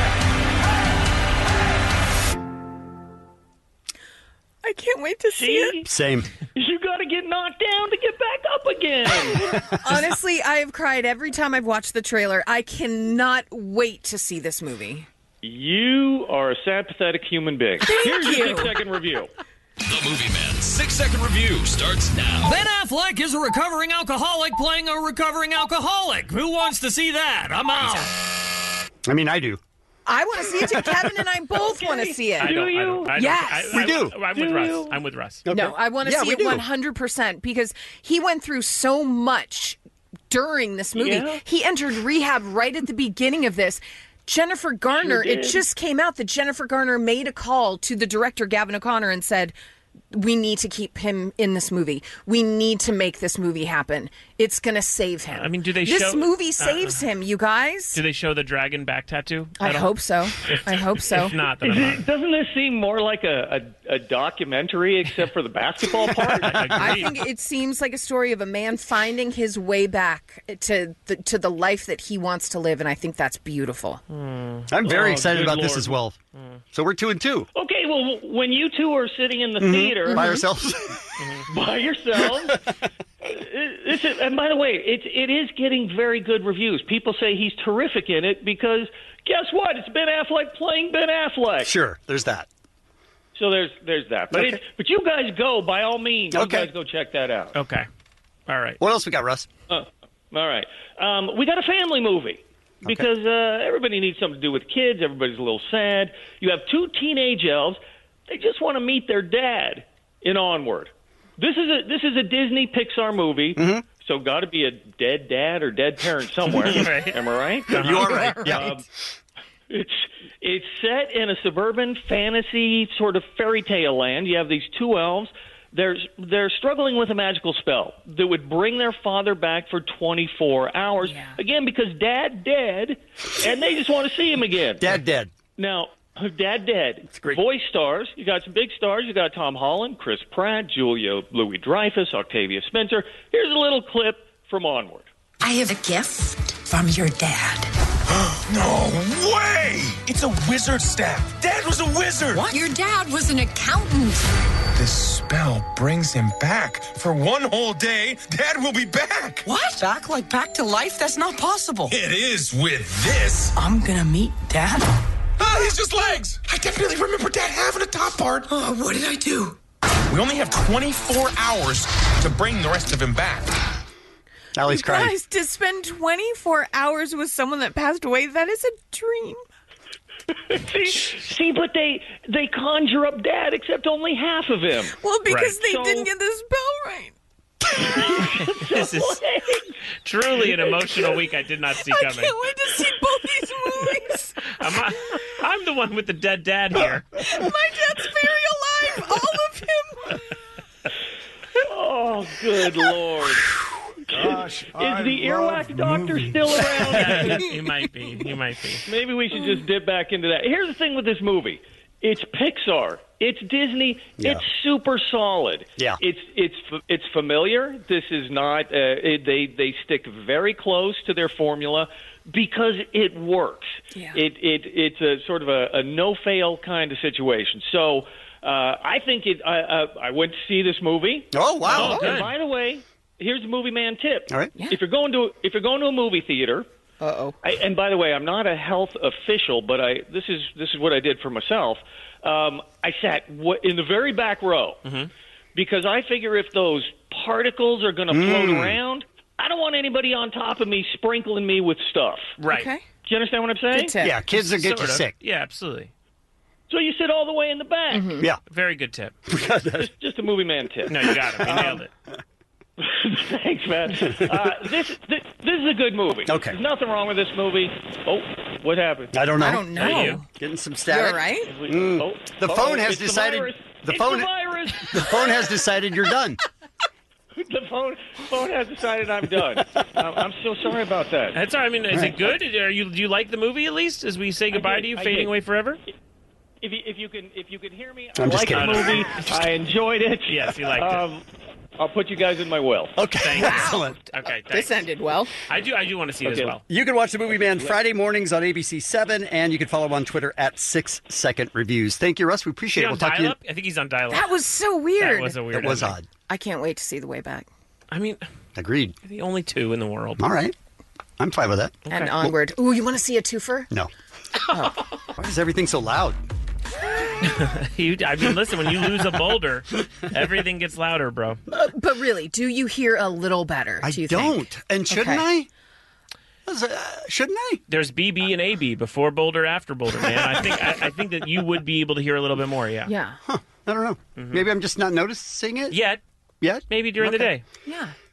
I can't wait to see it. Same. You got to get knocked down to get back up again. Honestly, I have cried every time I've watched the trailer. I cannot wait to see this movie. You are a sad, pathetic human being. Thank Here's your you. six-second review. The Movie Man's six-second review starts now. Ben Affleck is a recovering alcoholic playing a recovering alcoholic. Who wants to see that? I'm out. I mean, I do. I want to see it too. Kevin and I both want to see it. I don't, I don't, I don't, Yes. I, We I, do. I'm Do with Russ. you? I'm with Russ. No, I want to Yeah, see we it do. one hundred percent because he went through so much during this movie. Yeah. He entered rehab right at the beginning of this. Jennifer Garner, Sure it did. just came out that Jennifer Garner made a call to the director, Gavin O'Connor, and said, We need to keep him in this movie. We need to make this movie happen. It's going to save him. I mean, do they This show- movie saves uh, him, you guys. Do they show the dragon back tattoo? I at all? hope so. I hope so. If not, then Is I'm it, doesn't this seem more like a, a, a documentary except for the basketball part? I think it seems like a story of a man finding his way back to the, to the life that he wants to live, and I think that's beautiful. I'm very Oh, excited good about this Lord. as well. So we're two and two. Okay, well, when you two are sitting in the Mhm. theater By ourselves. by yourselves, this is, and by the way, it it is getting very good reviews. People say he's terrific in it because guess what? It's Ben Affleck playing Ben Affleck. Sure, there's that. So there's there's that. But Okay. it, but you guys go by all means. You Okay. guys go check that out. Okay. All right. What else we got, Russ? Uh, all right. Um, we got a family movie because uh, everybody needs something to do with kids. Everybody's a little sad. You have two teenage elves. They just want to meet their dad in Onward. This is a this is a Disney Pixar movie. Mm-hmm. So got to be a dead dad or dead parent somewhere. Right. Am I right? You are right. Yeah. Um, it's it's set in a suburban fantasy sort of fairy tale land. You have these two elves. They're they're struggling with a magical spell that would bring their father back for twenty-four hours. Again, because Dad dead, and they just want to see him again. Dad dead. Now, Dad dead. Voice stars. You got some big stars. You got Tom Holland, Chris Pratt, Julia Louis-Dreyfus, Octavia Spencer. Here's a little clip from Onward. I have a gift from your dad. No way! It's a wizard staff. Dad was a wizard. What? Your dad was an accountant. This spell brings him back. For one whole day, Dad will be back. What? Back like back to life? That's not possible. It is with this. I'm gonna meet Dad. Ah, he's just legs. I definitely remember Dad having a top part. Oh, what did I do? We only have twenty-four hours to bring the rest of him back. Allie's crying. Guys, to spend twenty-four hours with someone that passed away, that is a dream. see, see, but they they conjure up Dad, except only half of him. Well, because Right. they So- didn't get the spell right. This is truly an emotional week I did not see I coming. can't wait to see both these movies. I'm, I'm the one with the dead dad here. My dad's very alive, all of him. Oh, good Lord. Gosh, Is the earwax doctor still around? He might be. He might be. Maybe we should just dip back into that. Here's the thing with this movie. It's Pixar. It's Disney. Yeah. It's super solid. Yeah. It's it's it's familiar. This is not. Uh, it, they they stick very close to their formula because it works. Yeah. It it it's a sort of a, a no fail kind of situation. So uh, I think it. I, I I went to see this movie. Oh, wow. Oh, Good. and by the way, here's a movie man tip. All right. If you're going to if you're going to a movie theater. Uh-oh. I, and by the way, I'm not a health official, but I this is this is what I did for myself. Um, I sat w- in the very back row because I figure if those particles are going to float Mm. around, I don't want anybody on top of me sprinkling me with stuff. Right. Okay. Do you understand what I'm saying? Good tip. Yeah, kids that get Sort you of. sick. Yeah, absolutely. So you sit all the way in the back. Yeah. Very good tip. Just, just a movie man tip. No, you got it. You nailed it. Thanks, man. Uh, this, this this is a good movie. Okay. There's nothing wrong with this movie. Oh, what happened? I don't know. I don't Not know. you. Getting some You static. all right? Mm. Oh, The uh-oh, phone has it's decided- The, virus. the It's phone- the virus. The phone has decided you're done. The phone phone has decided I'm done. I'm, I'm so sorry about that. That's all right. I mean, is it good? Are you? Do you like the movie at least? As we say goodbye did, to you, I fading did. away forever. If you, if you can if you can hear me, I'm I just like the kidding. movie. I enjoyed it. Yes, you liked it. um, I'll put you guys in my will. Okay. Excellent. Okay. This Thanks. ended well. I do. I do want to see it Okay. as well. You can watch The Movie Man Friday mornings on A B C seven, and you can follow him on Twitter at Six Second Reviews. Thank you, Russ. We Is appreciate he it. on We'll talk to you. dial-up? I think he's on dial-up. That was so weird. That was a weird. It was ending. odd. I can't wait to see The Way Back. I mean, Agreed. the only two in the world. All right. I'm fine with that. And Onward. Ooh, you want to see a twofer? No. Why is everything so loud? You, I mean, listen. When you lose a boulder, everything gets louder, bro. Uh, but really, do you hear a little better? I do you don't. Think? And shouldn't Okay. I? Uh, shouldn't I? There's B B and A B before boulder, after boulder, man. I think I, I think that you would be able to hear a little bit more. Yeah. Yeah. Huh. I don't know. Maybe I'm just not noticing it Yet, yet. maybe during the Okay. day. Yeah.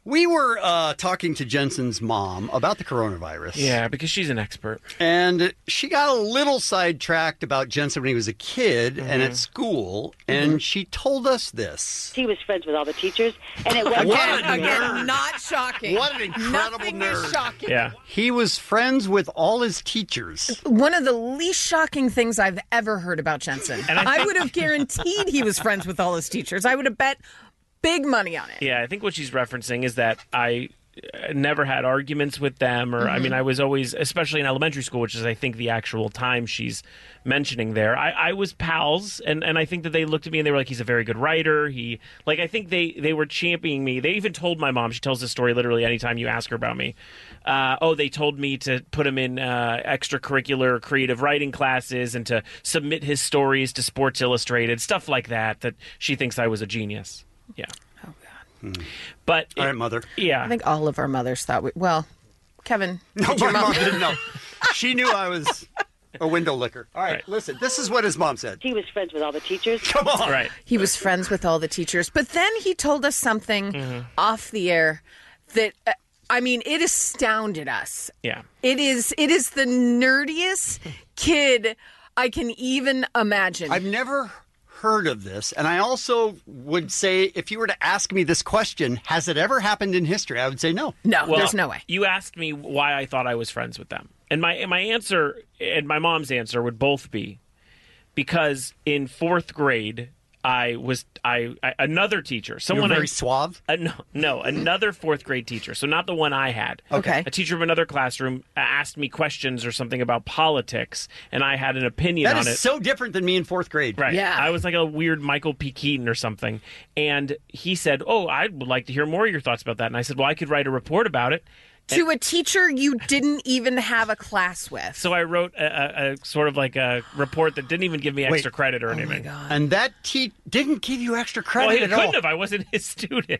We were uh, talking to Jensen's mom about the coronavirus. Yeah, because she's an expert. And she got a little sidetracked about Jensen when he was a kid Mm-hmm. and at school, and she told us this. He was friends with all the teachers, and it wasn't What a again, nerd. Not shocking. What an incredible Nothing nerd. is shocking. Yeah. He was friends with all his teachers. One of the least shocking things I've ever heard about Jensen. And I I, think- would have guaranteed he was friends with all his teachers. I would have bet big money on it. Yeah, I think what she's referencing is that I uh, never had arguments with them, or I mean, I was always, especially in elementary school, which is I think the actual time she's mentioning there. I, I was pals, and, and I think that they looked at me and they were like, "He's a very good writer." He like I think they they were championing me. They even told my mom. She tells this story literally anytime you ask her about me. Uh, oh, they told me to put him in uh, extracurricular creative writing classes and to submit his stories to Sports Illustrated, stuff like that. That she thinks I was a genius. Yeah. Oh God. But All right, mother. yeah, I think all of our mothers thought we. Well, Kevin. No, did your my mom- mom didn't know. She knew I was a window licker. All right, Right. listen. This is what his mom said. he was friends with all the teachers. Come on. right. He was friends with all the teachers, but then he told us something Mm-hmm. off the air that. Uh, I mean, it astounded us. Yeah. It is. It is the nerdiest kid I can even imagine. I've never heard of this, and I also would say if you were to ask me this question, has it ever happened in history? I would say no. no, Well, there's no way. You asked me why I thought I was friends with them. And my my answer and my mom's answer would both be because in fourth grade I was I, I another teacher, You're someone very I, suave. uh, no, no, another fourth grade teacher. So not the one I had. Okay. A teacher from another classroom asked me questions or something about politics, and I had an opinion That on is it. so different than me in fourth grade. Right. Yeah. I was like a weird Michael P. Keaton or something. And he said, "Oh, I would like to hear more of your thoughts about that." And I said, "Well, I could write a report about it." To a teacher you didn't even have a class with. So I wrote a, a, a sort of like a report that didn't even give me extra credit or anything. And that te- didn't give you extra Well, credit he at couldn't all. have. I wasn't his student.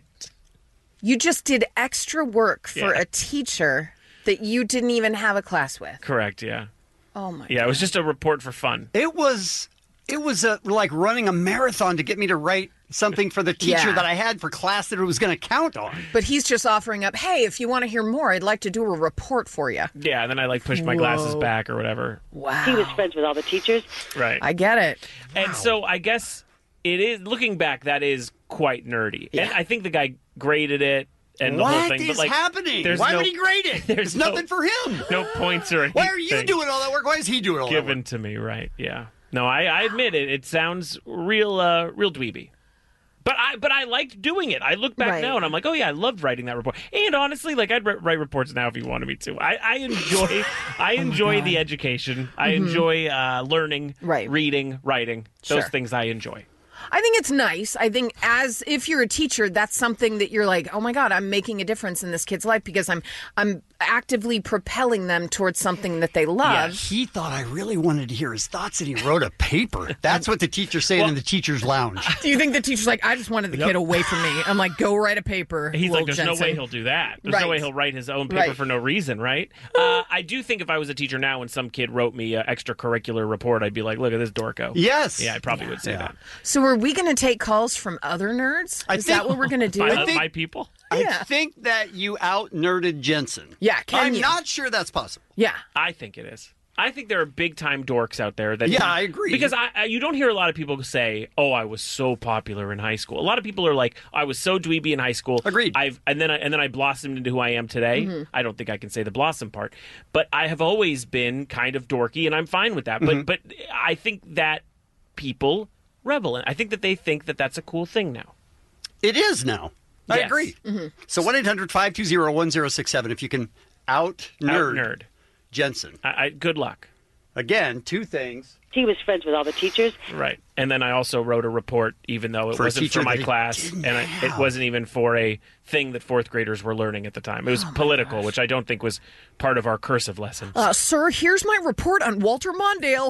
You just did extra work for Yeah. a teacher that you didn't even have a class with. Correct. Yeah. Oh my Yeah. It was just a report for fun. It was it was a, like running a marathon to get me to write something for the teacher Yeah. that I had for class that it was going to count on. But he's just offering up, hey, if you want to hear more, I'd like to do a report for you. Yeah. And then I like pushed my glasses Whoa. back or whatever. Wow. He was friends with all the teachers. Right. I get it. And so I guess it is, looking back, that is quite nerdy. And I think the guy graded it and the what whole thing. is but like, happening? there's Why no, would he grade it? There's There's no- nothing for him. No points or anything. Why are you doing all that work? Why is he doing all that work? Given to me, right? Yeah. No, I, I admit it. It sounds real, uh, real dweeby. But I, but I liked doing it. I look back Right. now and I'm like, oh yeah, I loved writing that report. And honestly, like I'd write, write reports now if you wanted me to. I, I enjoy, I enjoy the education. I enjoy uh, learning, Right. reading, writing. Those Sure. things I enjoy. I think it's nice. I think as if you're a teacher, that's something that you're like, oh my God, I'm making a difference in this kid's life because I'm I'm actively propelling them towards something that they Yeah, love. he thought I really wanted to hear his thoughts, and he wrote a paper. That's what the teacher's saying in the teacher's lounge. Do you think the teacher's like, I just wanted the Nope. kid away from me? I'm like, go write a paper. He's Will like, there's no Jensen." way he'll do that. There's Right. no way he'll write his own paper Right. for no reason, right? uh, I do think if I was a teacher now and some kid wrote me an extracurricular report, I'd be like, look at this dorko. Yes. Yeah, I probably would say Yeah. that. So are we going to take calls from other nerds? I Is think- that what we're going to do? My, I think- my people? I Yeah. think that you out nerded Jensen. Yeah, can I'm you? not sure that's possible. Yeah. I think it is. I think there are big time dorks out there that. Yeah, I agree. Because I, I, you don't hear a lot of people say, "Oh, I was so popular in high school." A lot of people are like, "I was so dweeby in high school." Agreed. I've and then I, and then I blossomed into who I am today. Mm-hmm. I don't think I can say the blossom part, but I have always been kind of dorky, and I'm fine with that. Mm-hmm. But but I think that people revel in. I think that they think that that's a cool thing now. It is now. I Yes. agree. Mm-hmm. So one eight hundred five two zero one zero six seven if you can out nerd, Out nerd. Jensen. I, I, good luck. Again, two things. He was friends with all the teachers. Right. And then I also wrote a report, even though it For a wasn't teacher for my that he class, didn't and I, it have. wasn't even for a thing that fourth graders were learning at the time. It was political, which I don't think was part of our cursive lessons. Uh, sir, here's my report on Walter Mondale.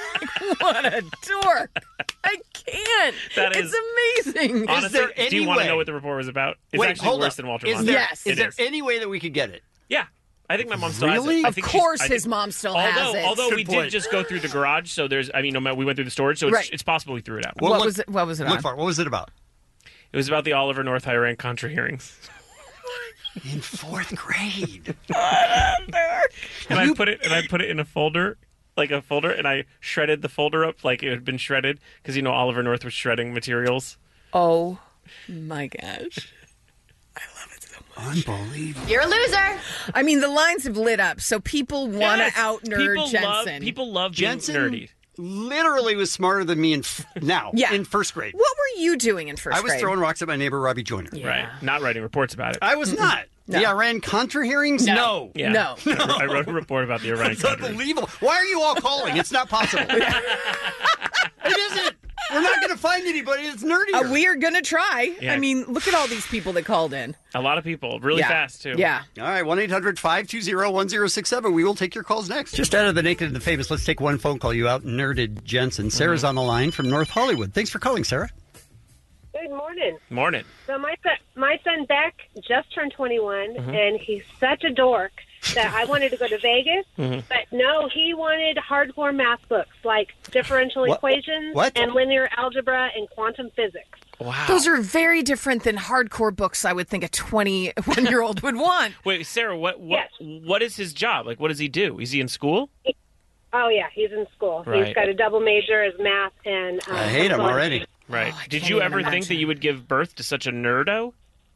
What a dork. I can't. That is- it's amazing. Honestly, there do you any want to way- know what the report was about? It's Wait, actually hold worse up. than Walter Is Mondale. there, Yes. is It there is. any way that we could get it? Yeah. I think my mom still Really? has it. I Of think she's- course I his think- mom still although, has it. Although Good we point. did just go through the garage, so there's, I mean, no matter, we went through the storage, so it's, Right. it's possible we threw it out. Well, what look- was it? What was it Look on? for it. What was it about? It was about the Oliver North Higher Rank Contra hearings. In fourth grade. And I put it and I put it in a folder, like a folder, and I shredded the folder up like it had been shredded because you know Oliver North was shredding materials. Oh my gosh. Unbelievable. You're a loser. I mean, the lines have lit up, so people want to Yes. out nerd People Jensen. love- people love being Jensen nerdy. literally was smarter than me in f- now Yeah. in first grade. What were you doing in first I was grade? throwing rocks at my neighbor Robbie Joyner. Right. Not writing reports about it. I was not. No. The Iran Contra hearings? No. Yeah. No. I wrote a report about the Iran It's Contra. unbelievable. Why are you all calling? It's not possible. It isn't. We're not going to find anybody that's nerdier. Uh, we are going to try. Yeah. I mean, look at all these people that called in. A lot of people, really Yeah. fast too. Yeah. All right, one eight hundred five two zero one zero six seven. We will take your calls next. Just out of the naked and the famous, let's take one phone call. You out nerded Jensen. Sarah's on the line from North Hollywood. Thanks for calling, Sarah. Good morning. Morning. So my son, my son Beck just turned twenty-one, Mhm. and he's such a dork that I wanted to go to Vegas, Mhm. but no, he wanted hardcore math books like differential What? equations What? and linear algebra and quantum physics. Wow. Those are very different than hardcore books I would think a twenty-one-year-old would want. Wait, Sarah, what what what is his job? Like, what does he do? Is he in school? Oh yeah, he's in school. Right. He's got a double major as math and. Um, I hate him psychology. already. Right. Did you ever think that you would give birth to such a nerdo?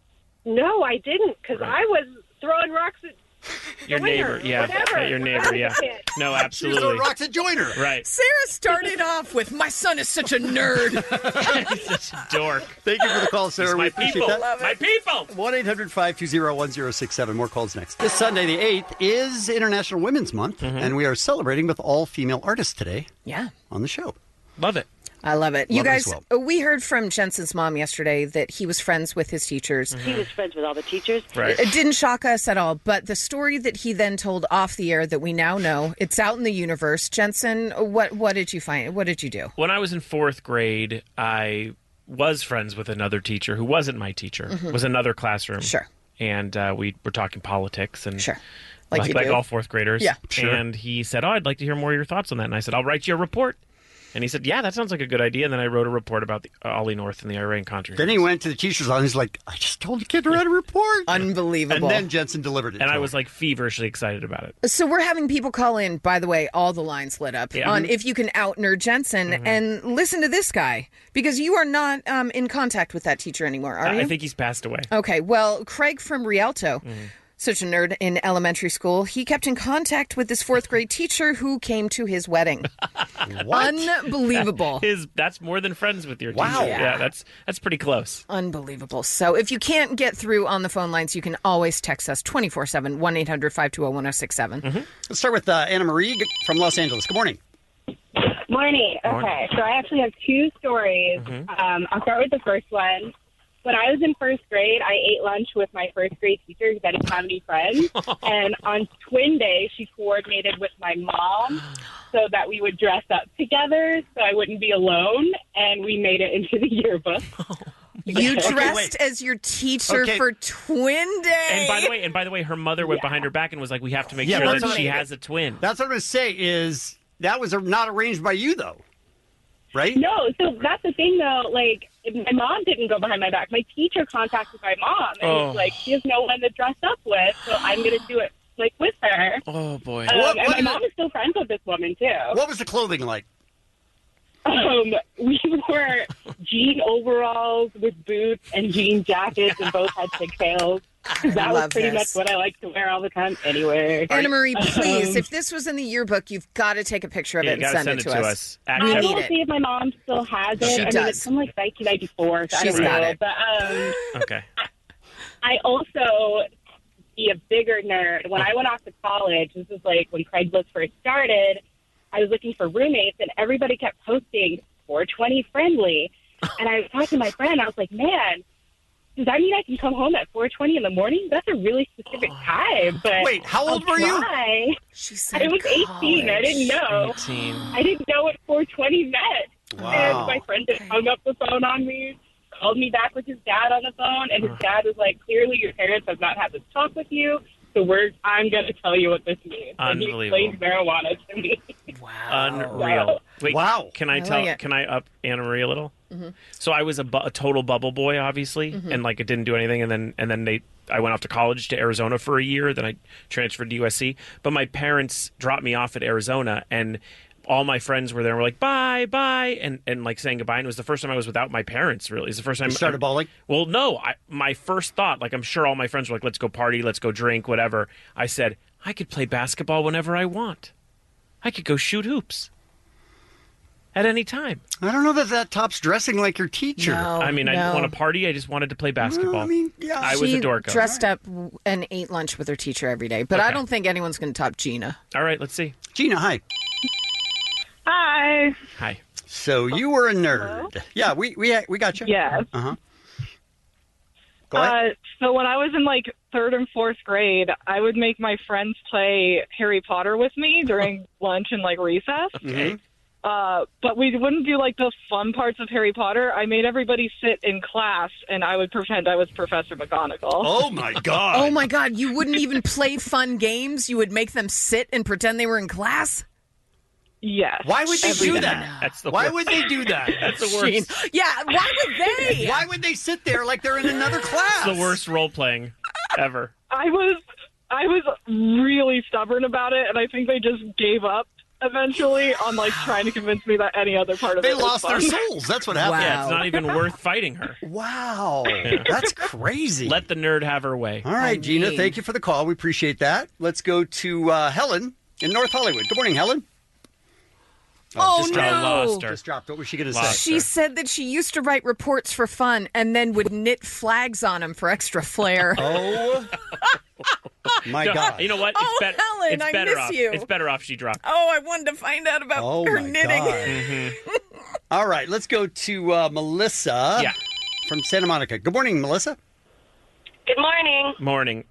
No, I didn't, because Right. I was throwing rocks at Your Joyner, neighbor, yeah, whatever. at your neighbor, yeah. No, absolutely. throwing rocks at Joyner. Right. Sarah started off with, my son is such a nerd. Such a dork. Thank you for the call, Sarah. He's We my appreciate people. that. My people. one eight hundred five two zero one zero six seven. More calls next. This Sunday, the eighth, is International Women's Month, and we are celebrating with all female artists today Yeah. on the show. Love it. I love it. you Love it guys, as well. we heard from Jensen's mom yesterday that he was friends with his teachers. He was friends with all the teachers. Right. It didn't shock us at all, but the story that he then told off the air that we now know, it's out in the universe. Jensen, what what did you find? What did you do? When I was in fourth grade, I was friends with another teacher who wasn't my teacher. Mhm. Was another classroom. Sure. And uh, we were talking politics and sure, like Like you like do. all fourth graders. Yeah. Sure. And he said, "Oh, I'd like to hear more of your thoughts on that." And I said, "I'll write you a report." And he said, "Yeah, that sounds like a good idea." And then I wrote a report about the uh, Ollie North and the Iran Contra. Then he went to the teacher's office. He's like, I just told the kid to write a report. Unbelievable. And then Jensen delivered it. And to I him. was like feverishly excited about it. So we're having people call in, by the way, all the lines lit up Yeah. on if you can out nerd Jensen Mhm. and listen to this guy because you are not um, in contact with that teacher anymore, are I, you? I think he's passed away. Okay, well, Craig from Rialto, such a nerd in elementary school, he kept in contact with this fourth grade teacher who came to his wedding. Unbelievable. His that's more than friends with your Wow. teacher. Yeah. Yeah, that's that's pretty close. Unbelievable. So if you can't get through on the phone lines, you can always text us twenty-four seven, one eight hundred five two zero one zero six seven. Let's start with uh, Anna Marie from Los Angeles. Good morning. Morning. Okay, Morning. so I actually have two stories. Mhm. Um, I'll start with the first one. When I was in first grade, I ate lunch with my first grade teacher because I didn't have any friends. And on Twin Day, she coordinated with my mom so that we would dress up together so I wouldn't be alone. And we made it into the yearbook. You Okay, dressed wait. as your teacher Okay. for Twin Day. And by the way, and by the way, her mother went behind her back and was like, "We have to make Yeah, sure that's that what she I- has a twin." That's what I'm going to say is that was not arranged by you, though, right? No, so that's the thing, though. Like, my mom didn't go behind my back. My teacher contacted my mom and Oh. was like, she has no one to dress up with, so I'm going to do it, like, with her. Oh boy! Um, What- and what my mom is still friends with this woman, too. What was the clothing like? Um, we wore jean overalls with boots and jean jackets, and both had pigtails. That was love pretty this. much what I like to wear all the time anyway. Anna Marie, please, Um, if this was in the yearbook, you've got to take a picture of Yeah, it you and gotta send, send it it to to us. us. I We need will it. see if my mom still has it. She I does. mean, it's from like nineteen ninety-four, so I She's don't got know. it. But um, Okay. I also be a bigger nerd. When I went off to college, this was like when Craigslist first started, I was looking for roommates, and everybody kept posting four twenty friendly. And I was talking to my friend, I was like, man, does that mean I can come home at four twenty in the morning? That's a really specific time. But Wait, how old I'll were you? try. She I was eighteen. I didn't know. eighteen. I didn't know what four twenty meant. Wow. And my friend just hung up the phone on me, called me back with his dad on the phone, and his dad was like, clearly your parents have not had this talk with you, so we're, I'm going to tell you what this means. And he Unbelievable. explained marijuana to me. Unreal. Wait, Wow. Can I, I tell? like it. Can I up Anna Marie a little? Mm-hmm. So I was a, bu- a total bubble boy, obviously, Mhm. and like it didn't do anything. And then and then they, I went off to college to Arizona for a year. Then I transferred to U S C. But my parents dropped me off at Arizona, and all my friends were there. And were like, bye, bye, and and like saying goodbye. And it was the first time I was without my parents. Really, it's the first time. You started bawling? Well, no. I, my first thought, like I'm sure all my friends were like, let's go party, let's go drink, whatever. I said I could play basketball whenever I want. I could go shoot hoops. At any time. I don't know that that tops dressing like your teacher. No, I mean, I didn't no. want to party. I just wanted to play basketball. I mean, yeah. I was she a dork. dressed up and ate lunch with her teacher every day, but I Okay. don't think anyone's going to top Gina. All right, let's see. Gina, hi. Hi. Hi. So you were a nerd. Yeah, we we we got you. Yes. Uh-huh. Go ahead. Uh, so when I was in like third and fourth grade, I would make my friends play Harry Potter with me during lunch and like recess. Okay. Uh, but we wouldn't do like the fun parts of Harry Potter. I made everybody sit in class, and I would pretend I was Professor McGonagall. Oh my god! Oh my god! You wouldn't even play fun games. You would make them sit and pretend they were in class. Yes. Why would they Every do day. that? That's the Why worst. would they do that? That's the Sheen. worst. Yeah. Why would they? Why would they sit there like they're in another class? It's the worst role playing ever. I was I was really stubborn about it, and I think they just gave up eventually on like trying to convince me that any other part of They it was lost their fun. souls. That's what happened. Yeah, it's not even worth fighting her. Wow, that's crazy. Let the nerd have her way. All right, I Gina, mean- thank you for the call. We appreciate that. Let's go to uh, Helen in North Hollywood. Good morning, Helen. Oh, just no. dropped- Lost her. Just dropped. What was she going to Lost say? She said that she used to write reports for fun and then would knit flags on them for extra flair. Oh, my No, God. You know what? It's, Oh, bet- Helen, it's I better miss off. you. It's better off she dropped. Oh, I wanted to find out about Oh, her my knitting. God. Mm-hmm. All right, let's go to uh, Melissa Yeah. from Santa Monica. Good morning, Melissa. Good morning. Morning.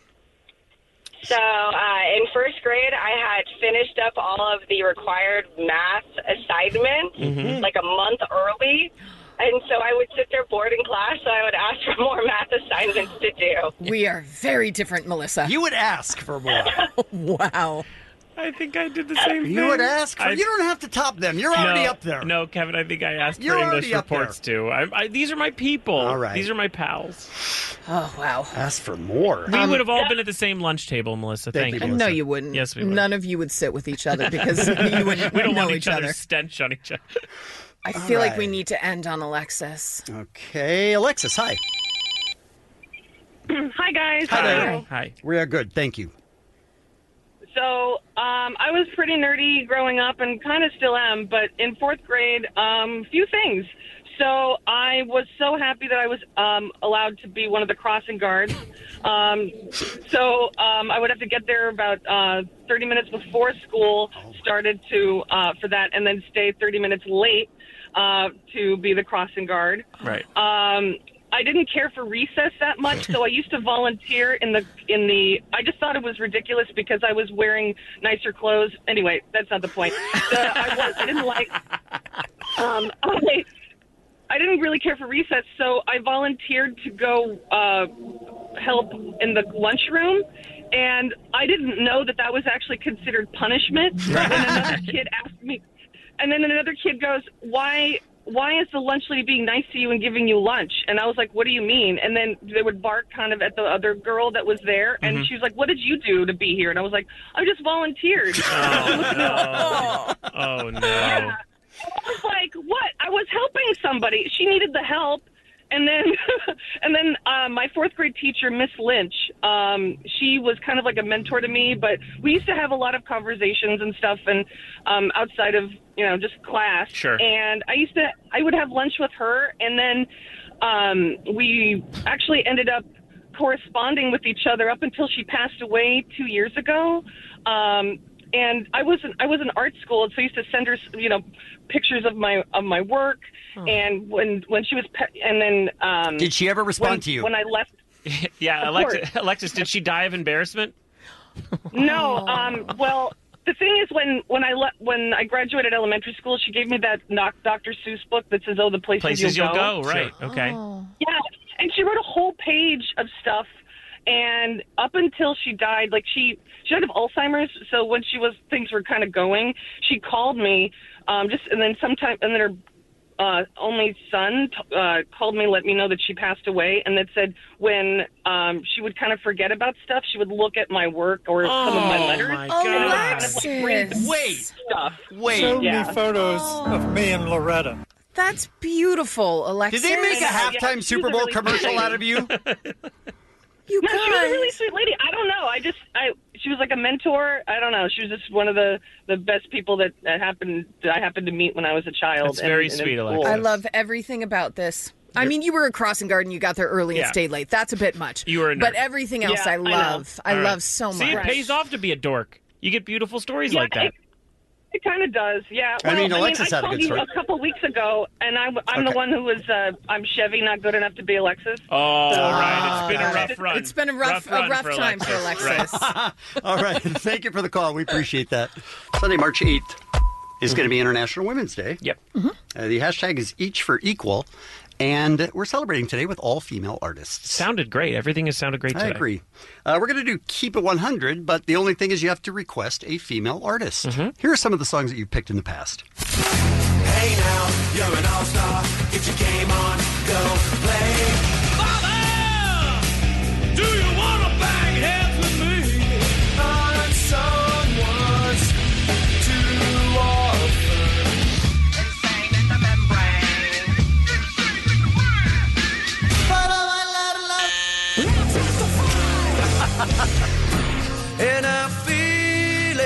So, uh, in first grade, I had finished up all of the required math assignments Mhm. like a month early. And so I would sit there bored in class, so I would ask for more math assignments to do. We are very different, Melissa. You would ask for more. Wow. I think I did the same thing. You would ask for. I- You don't have to top them. You're already no, up there. No, Kevin, I think I asked You're for English already up there. reports too. I, I, these are my people. All right. These are my pals. Oh, wow. Ask for more. We Um, would have all been at the same lunch table, Melissa. Thank Thank, you, you. No, you wouldn't. Yes, we would. None of you would sit with each other because you wouldn't We don't know want each each other's other. stench on each other. I feel like we right. need to end on Alexis. Okay, Alexis, hi. Hi guys. Hi there. Hi. We are good. Thank you. So um, I was pretty nerdy growing up and kind of still am, but in fourth grade, um, few things. So I was so happy that I was um, allowed to be one of the crossing guards. Um, so um, I would have to get there about uh, thirty minutes before school started to uh, for that, and then stay thirty minutes late uh, to be the crossing guard. Right. Um, I didn't care for recess that much, so I used to volunteer in the in the. I just thought it was ridiculous because I was wearing nicer clothes. Anyway, that's not the point. The, I, was, I didn't like. Um, I, I didn't really care for recess, so I volunteered to go uh, help in the lunchroom. And I didn't know that that was actually considered punishment. And another kid asked me, and then another kid goes, "Why? Why is the lunch lady being nice to you and giving you lunch?" And I was like, "What do you mean?" And then they would bark kind of at the other girl that was there, and Mhm. she was like, "What did you do to be here?" And I was like, "I just volunteered." Oh no. Oh no. Yeah. I was like, "What? I was helping somebody. She needed the help." And then, and then uh, my fourth grade teacher, Miss Lynch, um, she was kind of like a mentor to me. But we used to have a lot of conversations and stuff, and um, outside of you know just class. Sure. And I used to, I would have lunch with her, and then um, we actually ended up corresponding with each other up until she passed away two years ago. Um, and I was in, I was in art school, and so I used to send her, you know, pictures of my of my work. Oh. And when when she was, pe- and then um, Did she ever respond when, to you? when I left? Yeah, Of Alexis, Alexis, did she die of embarrassment? No. Um, well, the thing is, when when I le- when I graduated elementary school, she gave me that knock Doctor Seuss book that says, "Oh, the places, Places you'll, you'll go, right? Okay. Yeah, and she wrote a whole page of stuff. And up until she died, like she she died of Alzheimer's. So when she was things were kind of going, she called me, um, just and then sometime and then her uh, only son t- uh, called me, let me know that she passed away, and that said when um, she would kind of forget about stuff, she would look at my work or some of my letters. my and it would kind of, Alexis. like, bring Wait. stuff. Wait. Show Yeah. me photos of me and Loretta. That's beautiful, Alexis. Did they make a Yeah, halftime she's Super a Bowl really commercial sweet out of you? You No, she was a guys. really sweet lady. I don't know. I just, I, she was like a mentor. I don't know. She was just one of the, the best people that, that happened that I happened to meet when I was a child. That's very and- and sweet, in Alexis. school. I love everything about this. I mean, you were a crossing guard and you got there early and Yeah. stayed late. That's a bit much. You were a nerd. But everything else Yeah, I I know. love. I, All right. love so See, much. it pays off to be a dork. You get beautiful stories Yeah, like that. It, it kind of does, yeah. I Well, mean, Alexis I had a told good you story. a couple weeks ago, and I, I'm Okay. the one who was, uh, I'm Chevy, not good enough to be Alexis. Oh, all right. Ah, It's been a got rough it. run. It's been a rough, run a rough for time for Alexis. Right. All right. Thank you for the call. We appreciate that. Sunday, March eighth is going to be International Women's Day. Yep. Uh, the hashtag is each for equal. And we're celebrating today with all female artists. Sounded great. Everything has sounded great I today. agree. Uh, we're going to do Keep It one hundred, but the only thing is you have to request a female artist. Mm-hmm. Here are some of the songs that you've picked in the past. Hey now, you're an all-star. Get your game on, go play. Mama, do you want to bang heads with me? Unsung ones too often. Insane in the membrane. And I feel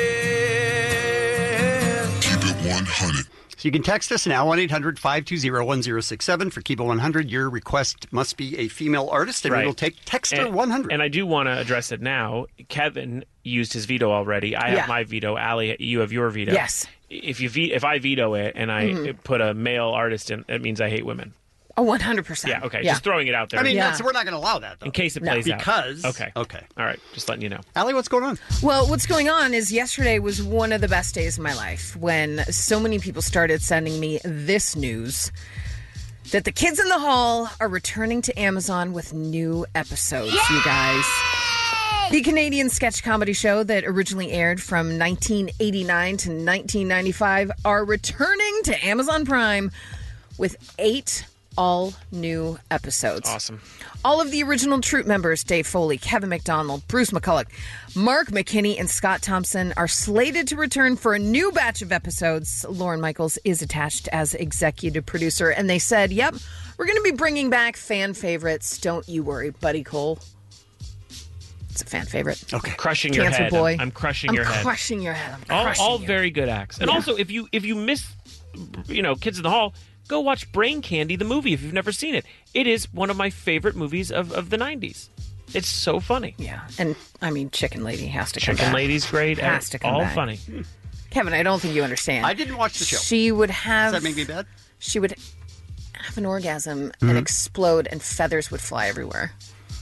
it. Keep it one hundred. So you can text us now, one eight hundred five two zero one zero six seven for Keep It one hundred. Your request must be a female artist, and Right. we will take Texter And- one hundred. And I do want to address it now. Kevin used his veto already. I Yeah. have my veto. Allie, you have your veto. Yes. If you ve- if I veto it and I Mhm. put a male artist in, it means I hate women. Oh, one hundred percent. Yeah. Okay. Just throwing it out there. I mean, Yeah. that's, we're not going to allow that, though. in case it No. plays Because- out. Okay. Okay. All right. Just letting you know. Allie, what's going on? Well, what's going on is yesterday was one of the best days of my life when so many people started sending me this news that the Kids in the Hall are returning to Amazon with new episodes, you guys. The Canadian sketch comedy show that originally aired from nineteen eighty-nine to nineteen ninety-five are returning to Amazon Prime with eight all new episodes. Awesome. All of the original troupe members, Dave Foley, Kevin McDonald, Bruce McCulloch, Mark McKinney, and Scott Thompson, are slated to return for a new batch of episodes. Lauren Michaels is attached as executive producer, and they said, yep, we're going to be bringing back fan favorites. Don't you worry, Buddy Cole. It's a fan favorite. Okay. Crushing your Cancer head. Boy. I'm, I'm crushing I'm your head. crushing your head. I'm all crushing all you. very good acts. And Yeah. also, if you if you miss, you know, Kids in the Hall, go watch Brain Candy, the movie, if you've never seen it. It is one of my favorite movies of, of the nineties. It's so funny. Yeah, and I mean, Chicken Lady has to come Chicken back. Lady's great. Has to come all back. funny. Kevin, I don't think you understand. I didn't watch the show. She would have. Does that make me bad? She would have an orgasm Mhm. and explode, and feathers would fly everywhere.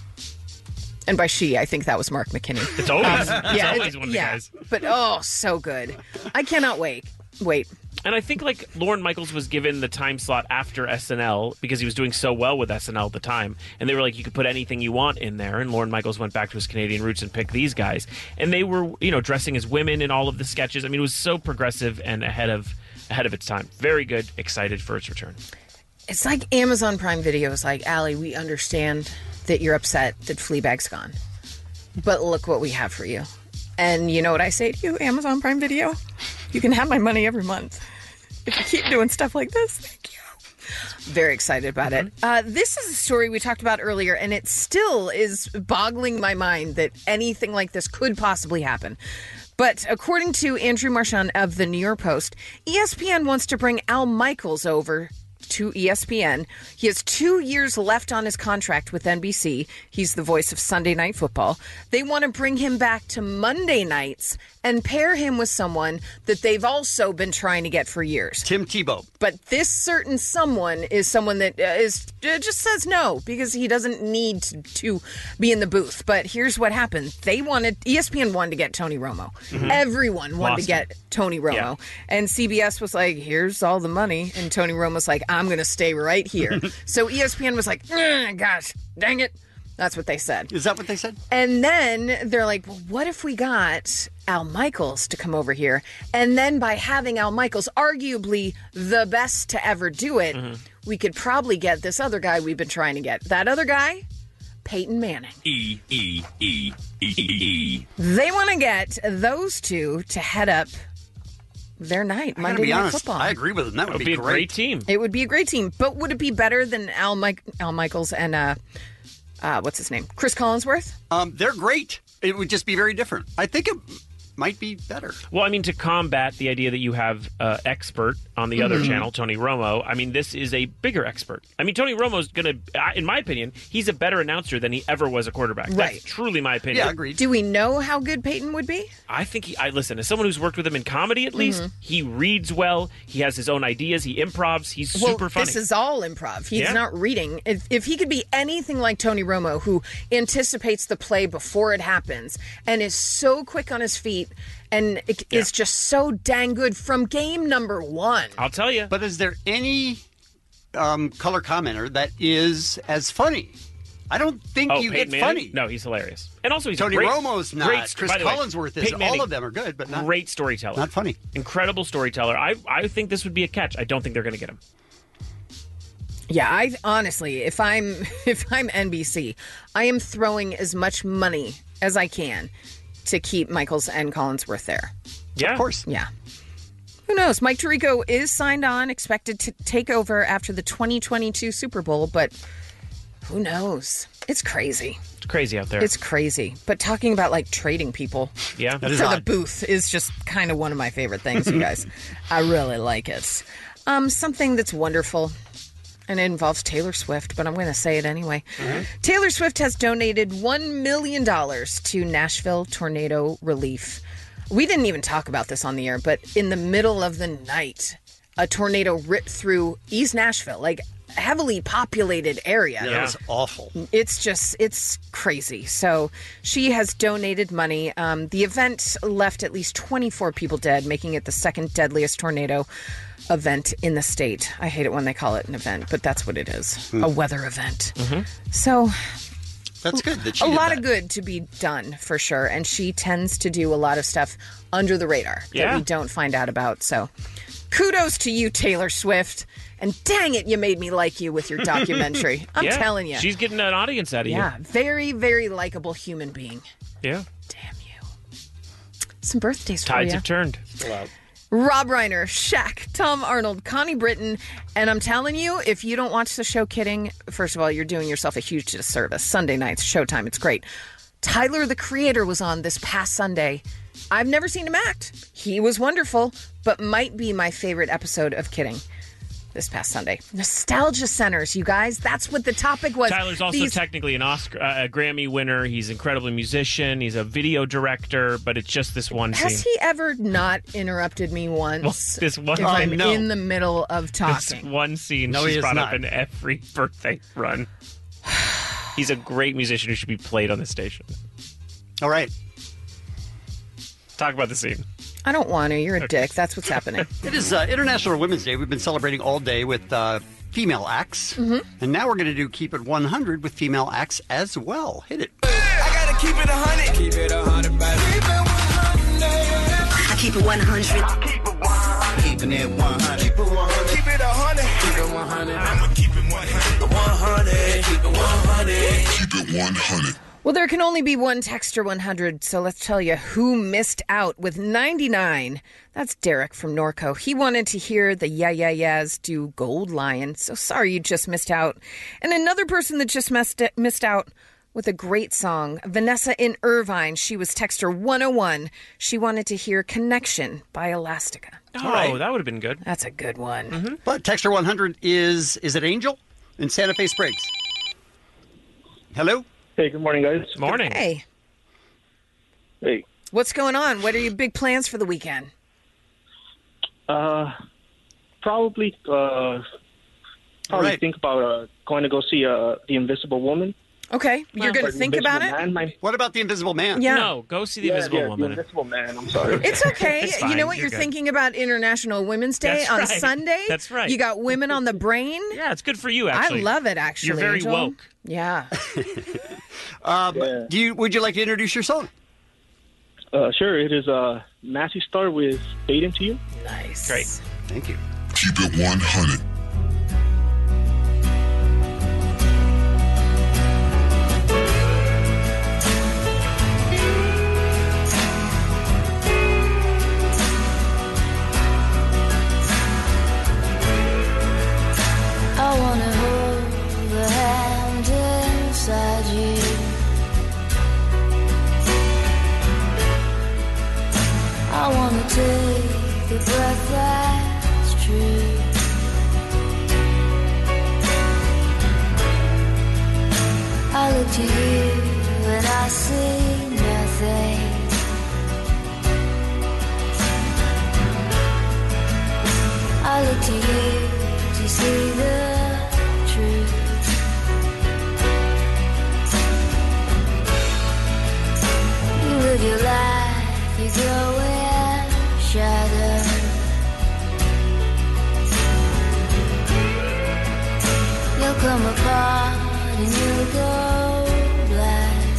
And by she, I think that was Mark McKinney. It's always, Um, it's yeah, always it- one of the yeah. guys. But oh, so good. I cannot wait. Wait. And I think like Lorne Michaels was given the time slot after S N L because he was doing so well with S N L at the time. And they were like, you could put anything you want in there. And Lorne Michaels went back to his Canadian roots and picked these guys. And they were, you know, dressing as women in all of the sketches. I mean, it was so progressive and ahead of ahead of its time. Very good. Excited for its return. It's like Amazon Prime Video is like, Allie, we understand that you're upset that Fleabag's gone. But look what we have for you. And you know what I say to you, Amazon Prime Video? You can have my money every month. If you keep doing stuff like this, thank you. Very excited about it. Uh, this is a story we talked about earlier, and it still is boggling my mind that anything like this could possibly happen. But according to Andrew Marchand of the New York Post, E S P N wants to bring Al Michaels over to E S P N. He has two years left on his contract with N B C. He's the voice of Sunday Night Football. They want to bring him back to Monday nights and pair him with someone that they've also been trying to get for years. Tim Tebow. But this certain someone is someone that uh, is uh, just says no because he doesn't need to, to be in the booth. But here's what happened. They wanted, E S P N wanted to get Tony Romo. Mhm. Everyone wanted Lost to get him. Tony Romo. Yeah. And C B S was like, here's all the money. And Tony Romo's like, I'm going to stay right here. So E S P N was like, "Mm, gosh, dang it. That's what they said. Is that what they said? And then they're like, well, what if we got Al Michaels to come over here? And then by having Al Michaels, arguably the best to ever do it, Mm-hmm. we could probably get this other guy we've been trying to get. That other guy, Peyton Manning. E, E, E, E, E. They want to get those two to head up their night, I gotta Monday be Night honest, Football. I agree with them. That would be, a great team. It would be a great team. But would it be better than Al, Mike, Al Michaels and, uh, uh, what's his name? Chris Collinsworth? Um, they're great. It would just be very different. I think it might be better. Well, I mean, to combat the idea that you have uh, expert on the other Mhm. channel, Tony Romo, I mean, this is a bigger expert. I mean, Tony Romo's going to, in my opinion, he's a better announcer than he ever was a quarterback. Right. That's truly my opinion. agreed. Do we know how good Peyton would be? I think he, I listen, as someone who's worked with him in comedy at least, Mhm. he reads well, he has his own ideas, he improvs, he's Well, super funny. this is all improv. He's Yeah. not reading. If, if he could be anything like Tony Romo, who anticipates the play before it happens and is so quick on his feet and it Yeah. is just so dang good from game number one. I'll tell you. But is there any um, color commenter that is as funny? I don't think Oh, you Peyton get Manning? funny. No, he's hilarious. And also, he's Tony a great, Romo's not. Great, Chris by the way, Collinsworth is. Peyton All Manning, of them are good, but not great storyteller. not funny. Incredible storyteller. I I think this would be a catch. I don't think they're going to get him. Yeah, I honestly, if I'm if I'm N B C, I am throwing as much money as I can to keep Michaels and Collinsworth there. Yeah, of course. Yeah. Who knows? Mike Tirico is signed on, expected to take over after the twenty twenty-two Super Bowl, but who knows? It's crazy. It's crazy out there. It's crazy. But talking about like trading people yeah, for the booth is just kind of one of my favorite things, you guys. I really like it. Um, something that's wonderful, and it involves Taylor Swift, but I'm going to say it anyway. Taylor Swift has donated one million dollars to Nashville tornado relief. We didn't even talk about this on the air, but in the middle of the night, a tornado ripped through East Nashville, like heavily populated area. Yeah, that was awful. It's just, it's crazy. So she has donated money. Um, the event left at least twenty-four people dead, making it the second deadliest tornado event in the state. I hate it when they call it an event, but that's what it is, a weather event. So That's good that she a did lot that. of good to be done for sure, and she tends to do a lot of stuff under the radar Yeah. that we don't find out about. So kudos to you, Taylor Swift, and dang it, you made me like you with your documentary. I'm Yeah, telling you. she's getting an audience out of Yeah, very, very likable human being. you. Yeah, Some birthdays for tides you. have turned. Rob Reiner, Shaq, Tom Arnold, Connie Britton, and I'm telling you, if you don't watch the show Kidding, first of all, you're doing yourself a huge disservice. Sunday nights, Showtime, it's great. Tyler, the Creator, was on this past Sunday. I've never seen him act. He was wonderful, but might be my favorite episode of Kidding this past Sunday. Nostalgia centers, you guys. That's what the topic was. Tyler's also These- technically an Oscar, uh, a Grammy winner. He's an incredible musician. He's a video director, but it's just this one Has scene. he ever not interrupted me once? Well, this one if I'm no. in the middle of This talking. one scene No, he she's is brought not. up in every birthday run. He's a great musician who should be played on the station. All right. Talk about the scene. I don't want to. You're a dick. That's what's happening. It is uh, International Women's Day. We've been celebrating all day with uh, female acts. Mhm. And now we're going to do Keep It one hundred with female acts as well. Hit it. I gotta keep it a hundred. Keep it a hundred, baby. Keep it one hundred. I keep it one hundred. I keep it one hundred. Keeping it one hundred. Keep it one hundred. Keep it a hundred. Keep it one hundred. I'ma keep it one hundred. one hundred. Keep it one hundred. Keep it one hundred. Well, there can only be one Texter one hundred, so let's tell you who missed out with ninety-nine. That's Derek from Norco. He wanted to hear the Yeah Yeah Yeahs do Gold Lion, so sorry you just missed out. And another person that just missed, missed out with a great song, Vanessa in Irvine. She was Texter one oh one. She wanted to hear Connection by Elastica. Oh, All right. that would have been good. That's a good one. But Texter one hundred is, is it Angel in Santa Fe Springs? Hello? Hey, good morning, guys. Morning. Hey, Hey. what's going on? What are your big plans for the weekend? Uh, probably, uh, probably right. think about uh, going to go see uh, The Invisible Woman. Okay, you're going to Or The think about Invisible it? Man, my- What about The Invisible Man? Yeah. No, go see The Yeah, Invisible yeah, Woman. The Invisible Man, I'm sorry. It's okay. It's you fine. know what You're you're, good. thinking about International Women's Day That's on right. Sunday? That's right. You got women on the brain? Yeah, it's good for you, actually. I love it, actually. You're very Angel. woke. Yeah. Um, Do you? Would you like to introduce your song? Uh, sure. It is uh, Massey Star with Fade Into You. Nice. Great. Thank you. Keep it one hundred. I wanna hold the hand inside you. I wanna take the breath that's true. I look to you and I see nothing. I look to you to see the truth. You live your life, you go in shadow. You'll come apart and you'll go black.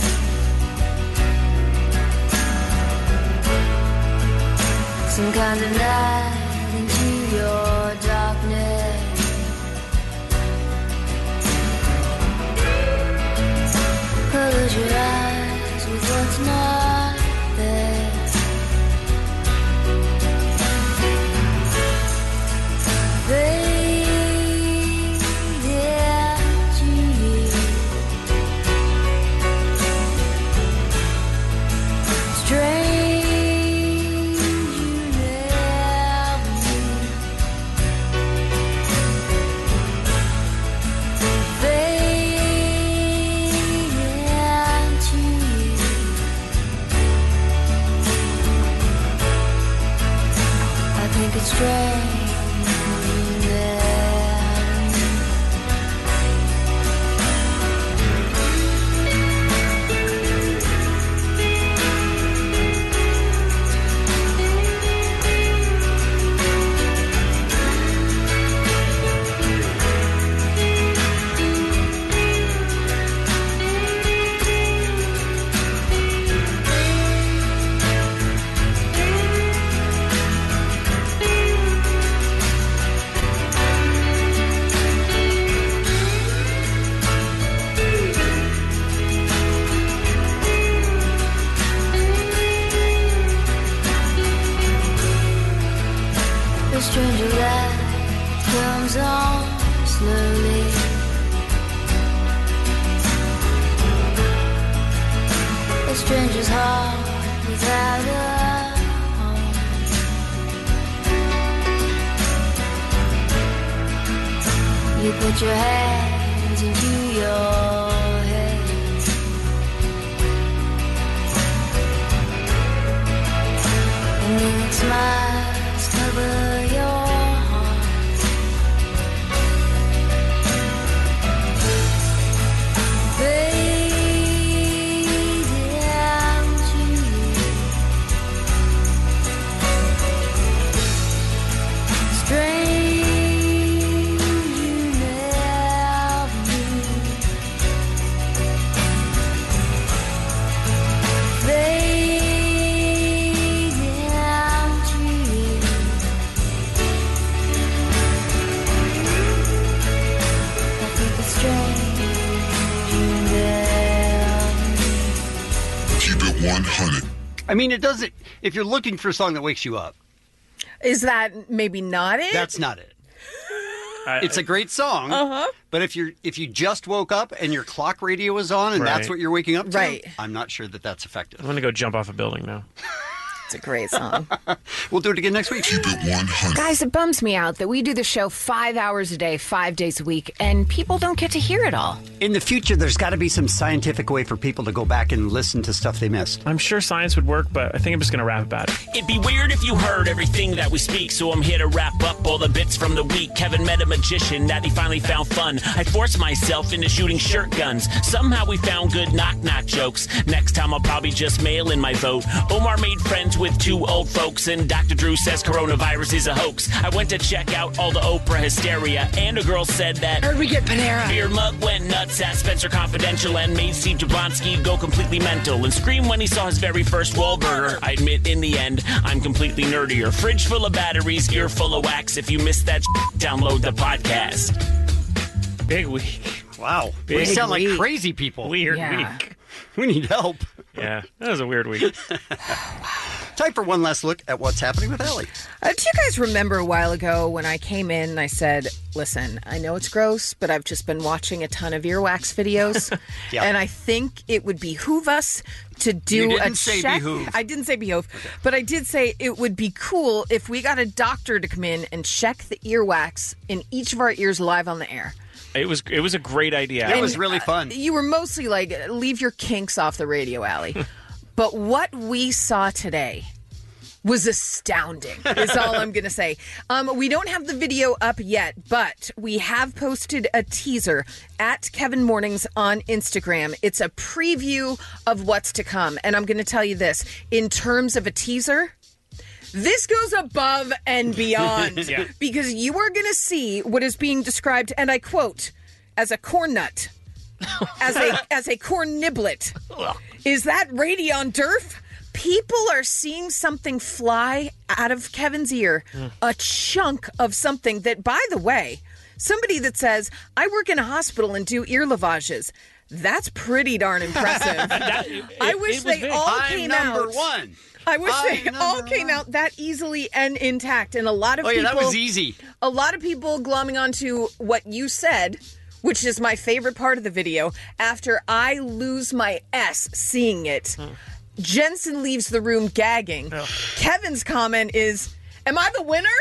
Some kind of night into your darkness. Close your eyes with what's not there. Fade into you. Strange you never knew. Fade into you. I think it's strange. The stranger light comes on slowly. A stranger's heart without a home. You put your hands into your head. And then smiles cover your heart. Fade into you. Strange you never knew. Fade into you. I think it's strange you never knew. Keep it one hundred. I mean, it doesn't. If you're looking for a song that wakes you up, Is that maybe not it? that's not it. It's a great song, Uh-huh. but if you're if you just woke up and your clock radio is on and that's Right. what you're waking up to, Right. I'm not sure that that's effective. I'm going to go jump off a building now. It's a great song. We'll do it again next week. Keep it one hundred. Guys, it bums me out that we do the show five hours a day, five days a week, and people don't get to hear it all. In the future, there's got to be some scientific way for people to go back and listen to stuff they missed. I'm sure science would work, but I think I'm just going to rap about it. It'd be weird if you heard everything that we speak, so I'm here to wrap up all the bits from the week. Kevin met a magician that he finally found fun. I forced myself into shooting shirt guns. Somehow we found good knock-knock jokes. Next time I'll probably just mail in my vote. Omar made friends with with two old folks, and Doctor Drew says coronavirus is a hoax. I went to check out all the Oprah hysteria, and a girl said that Heard we get Panera. Beer Mug went nuts at Spencer Confidential and made Steve Jablonski go completely mental and scream when he saw his very first Wahlburger. I admit, in the end, I'm completely nerdier. Fridge full of batteries, ear full of wax. If you missed that, download the podcast. Big week. Wow. Big we sound week. like crazy people. Weird Yeah. week. We need help. Yeah, that was a weird week. Time for one last look at what's happening with Allie. Uh, do you guys remember a while ago when I came in and I said, listen, I know it's gross, but I've just been watching a ton of earwax videos. Yeah. And I think it would behoove us to do You didn't a say check. behoove. I didn't say behoove, but I did say it would be cool if we got a doctor to come in and check the earwax in each of our ears live on the air. It was it was a great idea. It was really fun. You were mostly like, leave your kinks off the radio, Allie. But what we saw today was astounding, is all I'm going to say. Um, we don't have the video up yet, but we have posted a teaser at Kevin Mornings on Instagram. It's a preview of what's to come. And I'm going to tell you this, in terms of a teaser, this goes above and beyond. Yeah. Because you are going to see what is being described, and I quote, as a corn nut, as a as a corn niblet. Is that Radion Durf? People are seeing something fly out of Kevin's ear, a chunk of something that, by the way, somebody that says, I work in a hospital and do ear lavages. That's pretty darn impressive. That- it- I it wish was they big. all I'm came number out. one. I wish I'm they all number came one. out that easily and intact. And a lot of Oh, yeah, people. that was easy. A lot of people glomming onto what you said, which is my favorite part of the video. After I lose my S seeing it, Jensen leaves the room gagging. Kevin's comment is, am I the winner?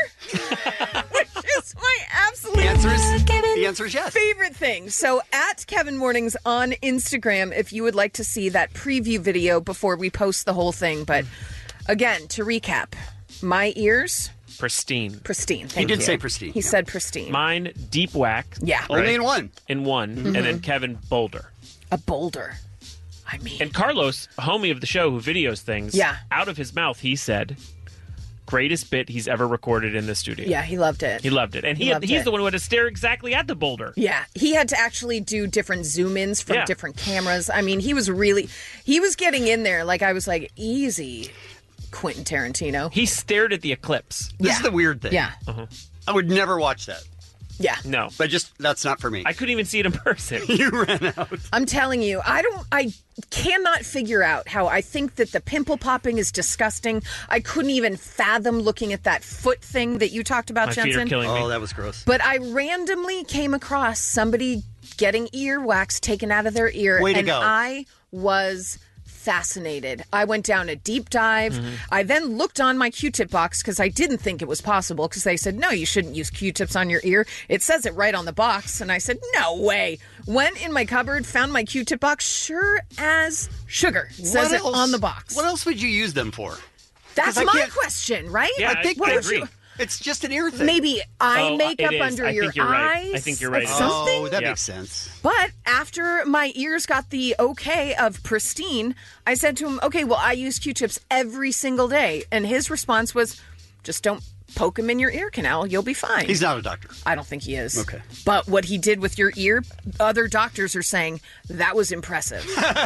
Which is my absolute The answer is, the answer is yes. favorite thing. So at Kevin Mornings on Instagram, if you would like to see that preview video before we post the whole thing. But again, to recap, my ears, Pristine. pristine. Thank did you. say pristine, He yeah. said pristine. Mine, deep whack. Yeah. Only in one. In one. And then Kevin, boulder. A boulder. I mean, And Carlos, homie of the show who videos things, Yeah. out of his mouth, he said, greatest bit he's ever recorded in the studio. yeah, he loved it. He loved it. And he, He loved he's it. the one who had to stare exactly at the boulder. Yeah, he had to actually do different zoom ins from Yeah. different cameras. I mean, he was really, he was getting in there. Like, I was like, easy, Quentin Tarantino. He stared at the eclipse. This Yeah. is the weird thing. Yeah, I would never watch that. yeah. No. But just, that's not for me. I couldn't even see it in person. You ran out. I'm telling you, I don't, I cannot figure out how I think that the pimple popping is disgusting. I couldn't even fathom looking at that foot thing that you talked about, My Jensen. feet are killing me. Oh, that was gross. But I randomly came across somebody getting earwax taken out of their ear, Way to and go. I was fascinated. I went down a deep dive. Mm-hmm. I then looked on my Q-tip box because I didn't think it was possible because they said, no, you shouldn't use Q-tips on your ear. It says it right on the box. And I said, no way. Went in my cupboard, found my Q-tip box, sure as sugar. It says What it else- on the box. What else would you use them for? That's 'Cause I my can't- question, right? Yeah, I think What I would agree. you- it's just an ear thing. Maybe eye Oh, makeup it is. under I your think you're right. eyes. I think you're right. or Oh, Something. Oh, that Yeah. makes sense. But after my ears got the okay of pristine, I said to him, okay, well, I use Q-tips every single day. And his response was, just don't poke him in your ear canal. You'll be fine. He's not a doctor. I don't think he is. Okay. But what he did with your ear, other doctors are saying that was impressive.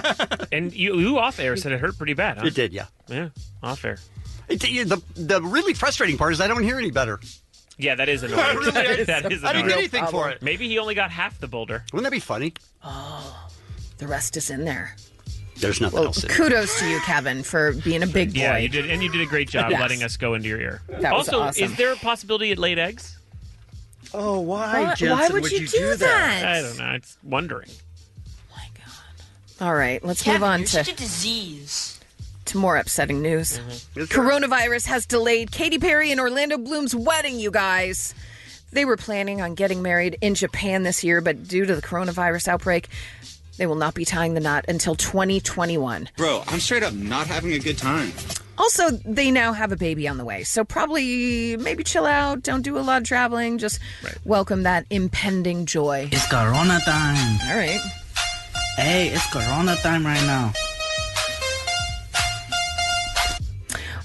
And you, you off air said it hurt pretty bad, huh? It did, yeah. Yeah, off air. It, the, the really frustrating part is I don't hear any better. Yeah, that is annoying. Really, that I- is, that is I didn't annoying. get anything for it. Maybe he only got half the boulder. Wouldn't that be funny? The rest is in there. There's nothing Well, else in it. kudos to you, Kevin, for being a big boy. Yeah, you did, and you did a great job Yes. letting us go into your ear. That was also, awesome. is there a possibility it laid eggs? Oh, why, Why- why Jensen, would you do that? I don't know. It's wondering. All right, let's move on to, disease. to more upsetting news. Mm-hmm. Coronavirus has delayed Katy Perry and Orlando Bloom's wedding, you guys. They were planning on getting married in Japan this year, but due to the coronavirus outbreak, they will not be tying the knot until twenty twenty-one. Bro, I'm straight up not having a good time. Also, they now have a baby on the way, so probably maybe chill out, don't do a lot of traveling, just welcome that impending joy. It's Corona time. All right. Hey, it's Corona time right now.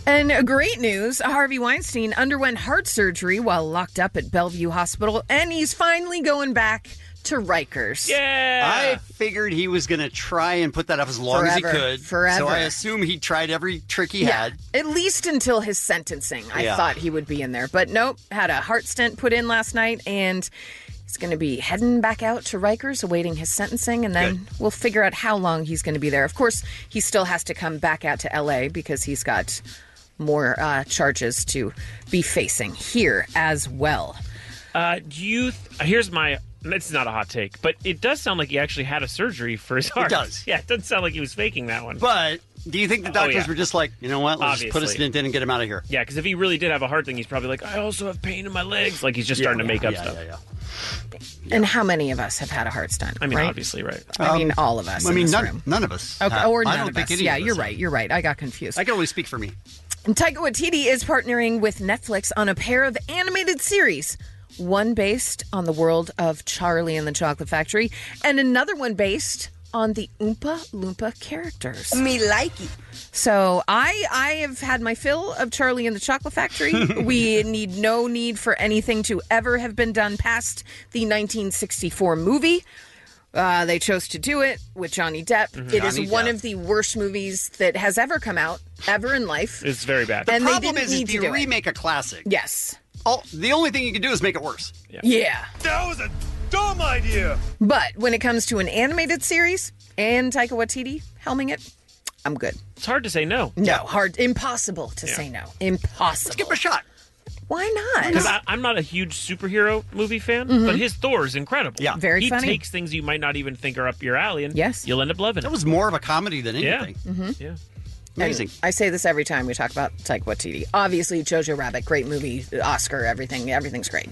And uh, great news, Harvey Weinstein underwent heart surgery while locked up at Bellevue Hospital, and he's finally going back to Rikers. Yeah! I figured he was going to try and put that up as long Forever. as he could. Forever. So I assume he tried every trick he Yeah, had. at least until his sentencing. I Yeah. thought he would be in there. But nope, had a heart stent put in last night, and he's going to be heading back out to Rikers, awaiting his sentencing, and then Good. we'll figure out how long he's going to be there. Of course, he still has to come back out to L A because he's got more uh, charges to be facing here as well. Uh, do you? Th- here's my. It's not a hot take, but it does sound like he actually had a surgery for his heart. does. Yeah, it doesn't sound like he was faking that one. But do you think the Oh, doctors yeah. were just like, you know what, let's just put a Obviously. stint in and get him out of here? Yeah, because if he really did have a heart thing, he's probably like, I also have pain in my legs. Like he's just starting to make up yeah, stuff. Yeah, yeah. And how many of us have had a heart stunt? I mean, right? obviously, right. I mean, Um, all of us I in mean, this none, room. none of us. Okay, have. or I none don't of think us. any Yeah, of us you're have. right. You're right. I got confused. I can only speak for me. And Taika Waititi is partnering with Netflix on a pair of animated series. One based on the world of Charlie and the Chocolate Factory, and another one based on the Oompa Loompa characters. Me like it. So I I have had my fill of Charlie and the Chocolate Factory. We need no need for anything to ever have been done past the nineteen sixty-four movie. Uh, they chose to do it with Johnny Depp. Mhm. It is Johnny one Depp. of the worst movies that has ever come out, ever in life. It's very bad. The And they problem didn't is need if to you do it. remake a classic, Yes. all, the only thing you can do is make it worse. Yeah. That was a dumb idea. But when it comes to an animated series and Taika Waititi helming it, I'm good. It's hard to say no. No, hard, impossible to Yeah. say no. Impossible. Let's give him a shot. Why not? Because I'm not a huge superhero movie fan, Mhm. but his Thor is incredible. Yeah. Very he funny. takes things you might not even think are up your alley, and Yes. you'll end up loving it. That was more of a comedy than Yeah. anything. Mhm. Yeah. Amazing. And I say this every time we talk about Taika Waititi. Obviously, Jojo Rabbit, great movie, Oscar, everything, everything's great.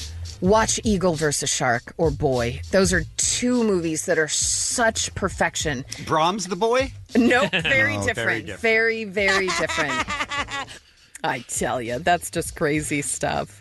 Watch Eagle versus Shark or Boy. Those are two movies that are such perfection. Brahms the boy? Nope, very Oh, very different. different. Very, very different. I tell you, that's just crazy stuff.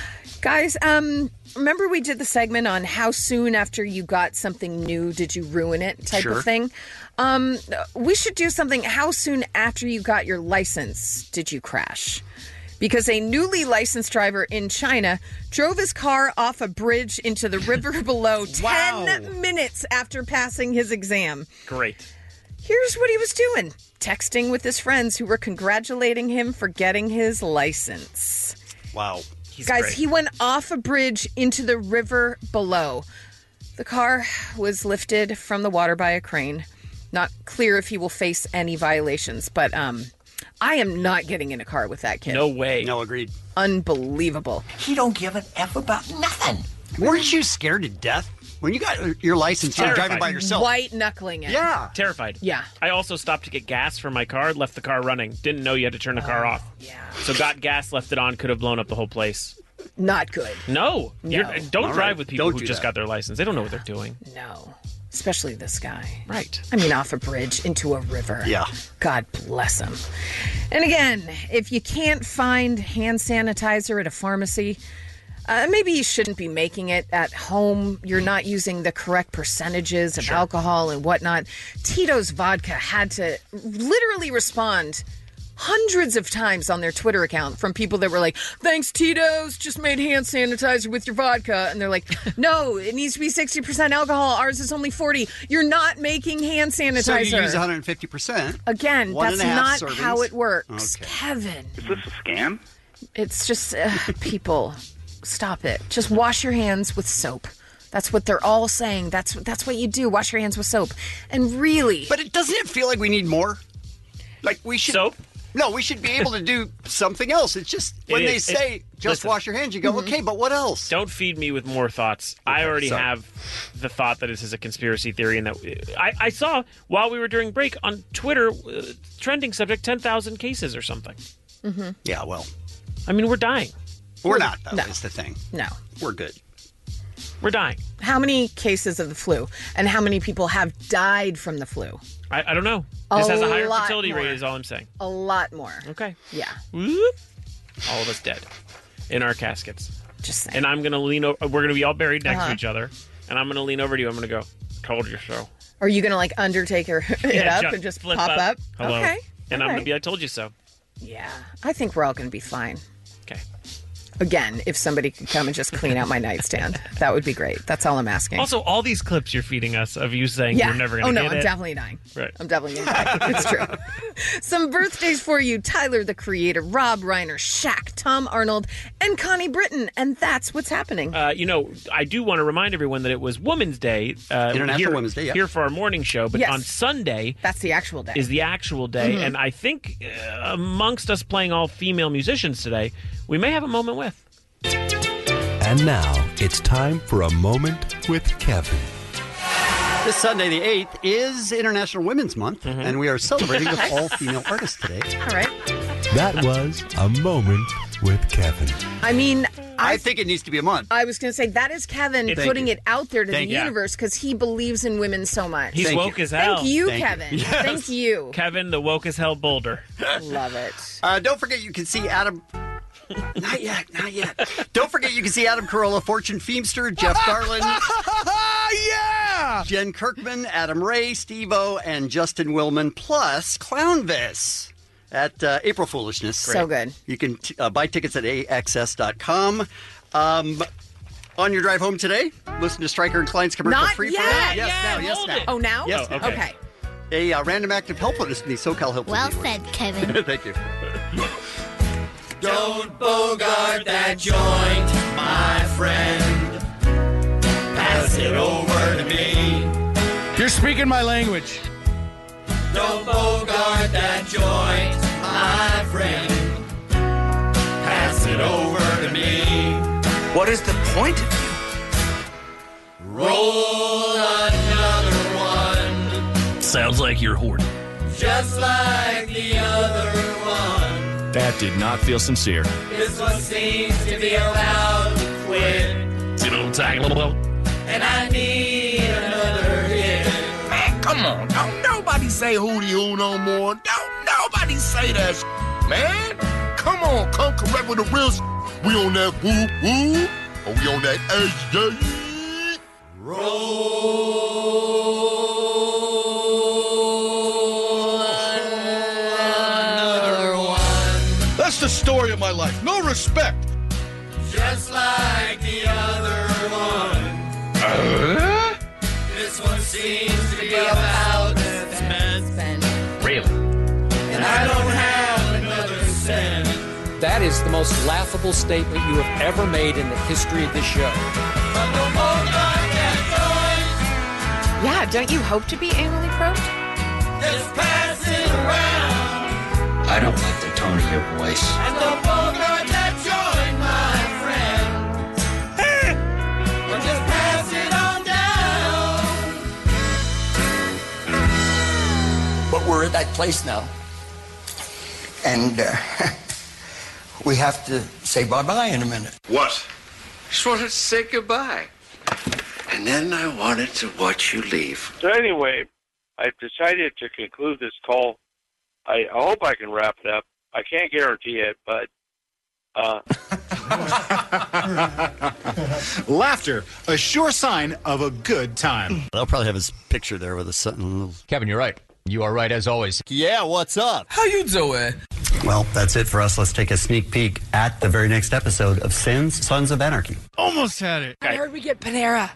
Guys, um, remember we did the segment on how soon after you got something new did you ruin it type Sure. of thing? Um, we should do something. How soon after you got your license did you crash? Because a newly licensed driver in China drove his car off a bridge into the river below Wow. ten minutes after passing his exam. Great. Here's what he was doing. Texting with his friends who were congratulating him for getting his license. Wow. He's Guys, great. he went off a bridge into the river below. The car was lifted from the water by a crane. Not clear if he will face any violations, but um, I am not getting in a car with that kid. No way. No, agreed. Unbelievable. He don't give an F about nothing. Weren't you scared to death? When you got your license, you were driving Terrified. by yourself. White knuckling it. Yeah. Terrified. Yeah. I also stopped to get gas for my car, left the car running. Didn't know you had to turn the car off. Yeah. So got gas, left it on, could have blown up the whole place. Not good. No. You're- No. don't All drive right. with people Don't who do just that. got their license. They don't know what they're doing. No. Especially this guy. Right. I mean, off a bridge into a river. Yeah. God bless him. And again, if you can't find hand sanitizer at a pharmacy, uh, maybe you shouldn't be making it at home. You're not using the correct percentages of alcohol and whatnot. Tito's Vodka had to literally respond hundreds of times on their Twitter account from people that were like, thanks, Tito's, just made hand sanitizer with your vodka. And they're like, no, it needs to be sixty percent alcohol. Ours is only forty. You're not making hand sanitizer. So you use one hundred fifty percent. Again, One that's and a half not servings. how it works. Okay. Kevin, Is this a scam? it's just uh, people. Stop it. Just wash your hands with soap. That's what they're all saying. That's that's what you do. Wash your hands with soap. And really, But it doesn't it feel like we need more? Like we should Soap? No, we should be able to do something else. It's just when It they is. say It- just listen. wash your hands, you go, okay, but what else? Don't feed me with more thoughts. I already sorry. have the thought that this is a conspiracy theory, and that I, I saw while we were during break on Twitter, uh, trending subject ten thousand cases or something. Yeah, well, I mean, we're dying. we're not, though, No. is the thing. no. We're good. We're dying. How many cases of the flu and how many people have died from the flu? I, I don't know. A This has a higher lot fertility more. rate, is all I'm saying. A lot more. Okay. Yeah. Whoop. All of us dead in our caskets. Just saying. And I'm going to lean over. We're going to be all buried next Uh-huh. to each other. And I'm going to lean over to you. I'm going to go, told you so. Are you going to like Undertaker it Yeah, up ju- and just flip pop up? Hello. Okay. And All I'm going right. to be, I told you so. Yeah, I think we're all going to be fine. Okay. Again, if somebody could come and just clean out my nightstand, that would be great. That's all I'm asking. Also, all these clips you're feeding us of you saying yeah. you're never going oh, to no, get I'm it. definitely dying. Right. I'm definitely going to die. It's true. Some birthdays for you. Tyler, the Creator, Rob Reiner, Shaq, Tom Arnold, and Connie Britton. And that's what's happening. Uh, you know, I do want to remind everyone that it was Women's Day. Uh, International here, Women's Day, yeah. Here for our morning show. But Yes. on Sunday... That's the actual day. Is the actual day. Mhm. And I think uh, amongst us playing all female musicians today, we may have a moment with. And now it's time for a moment with Kevin. This Sunday, the eighth, is International Women's Month, and we are celebrating with all-female artists today. All right. That was a moment with Kevin. I mean, I, I think it needs to be a month. I was going to say, that is Kevin Thank putting you. it out there to Thank the you. universe because he believes in women so much. He's Thank woke you. as hell. Thank you, Thank you. Kevin. Yes. Thank you. Kevin, the woke as hell boulder. Love it. Uh, don't forget you can see Adam... Not yet, not yet. Don't forget you can see Adam Carolla, Fortune Feemster, Jeff Garland, yeah! Jen Kirkman, Adam Ray, Steve-O, and Justin Willman, plus Clownvis at uh, April Foolishness. So good. You can t- uh, buy tickets at A X S dot com. Um, on your drive home today, listen to Stryker and Klein's commercial Not free yet. for Yes, Yeah, now, yes, hold now. it. Oh, now? Yes, Oh, now. okay. Okay. A uh, random act of helpfulness in the SoCal Helpful Well Viewers. said, Kevin. Thank you. Don't bogart that joint, my friend. Pass it over to me. You're speaking my language. Don't bogart that joint, my friend. Pass it over to me. What is the point of you? Roll another one, Sounds like you're hoarding. just like the other one. That did not feel sincere. This one seems to be about to quit, See what I'm talking about? and I need another hit. Man, come on. Don't nobody say hootie hoo no more. Don't nobody say that sh- man. Come on, come correct with the real sh- We on that woo woo, or we on that H J. That's the story of my life. No respect. Just like the other one. Uh? This one seems to be about Ben. Really? and I don't have another cent. That is the most laughable statement you have ever made in the history of this show. But no more like that Yeah, don't you hope to be anally probed? joint. Just pass it around. I don't like the tone of your voice. And no more like that joint, my friend. But just pass it on down. But we're at that place now. And uh, we have to say bye-bye in a minute. What? Just wanted to say goodbye. And then I wanted to watch you leave. So anyway, I've decided to conclude this call. I, I hope I can wrap it up. I can't guarantee it, but uh, Laughter, a sure sign of a good time. They'll probably have his picture there with a something. Kevin, you're right. You are right as always. Yeah, what's up? How you doing? Well, that's it for us. Let's take a sneak peek at the very next episode of Sins, Sons of Anarchy. Almost had it. I heard we get Panera.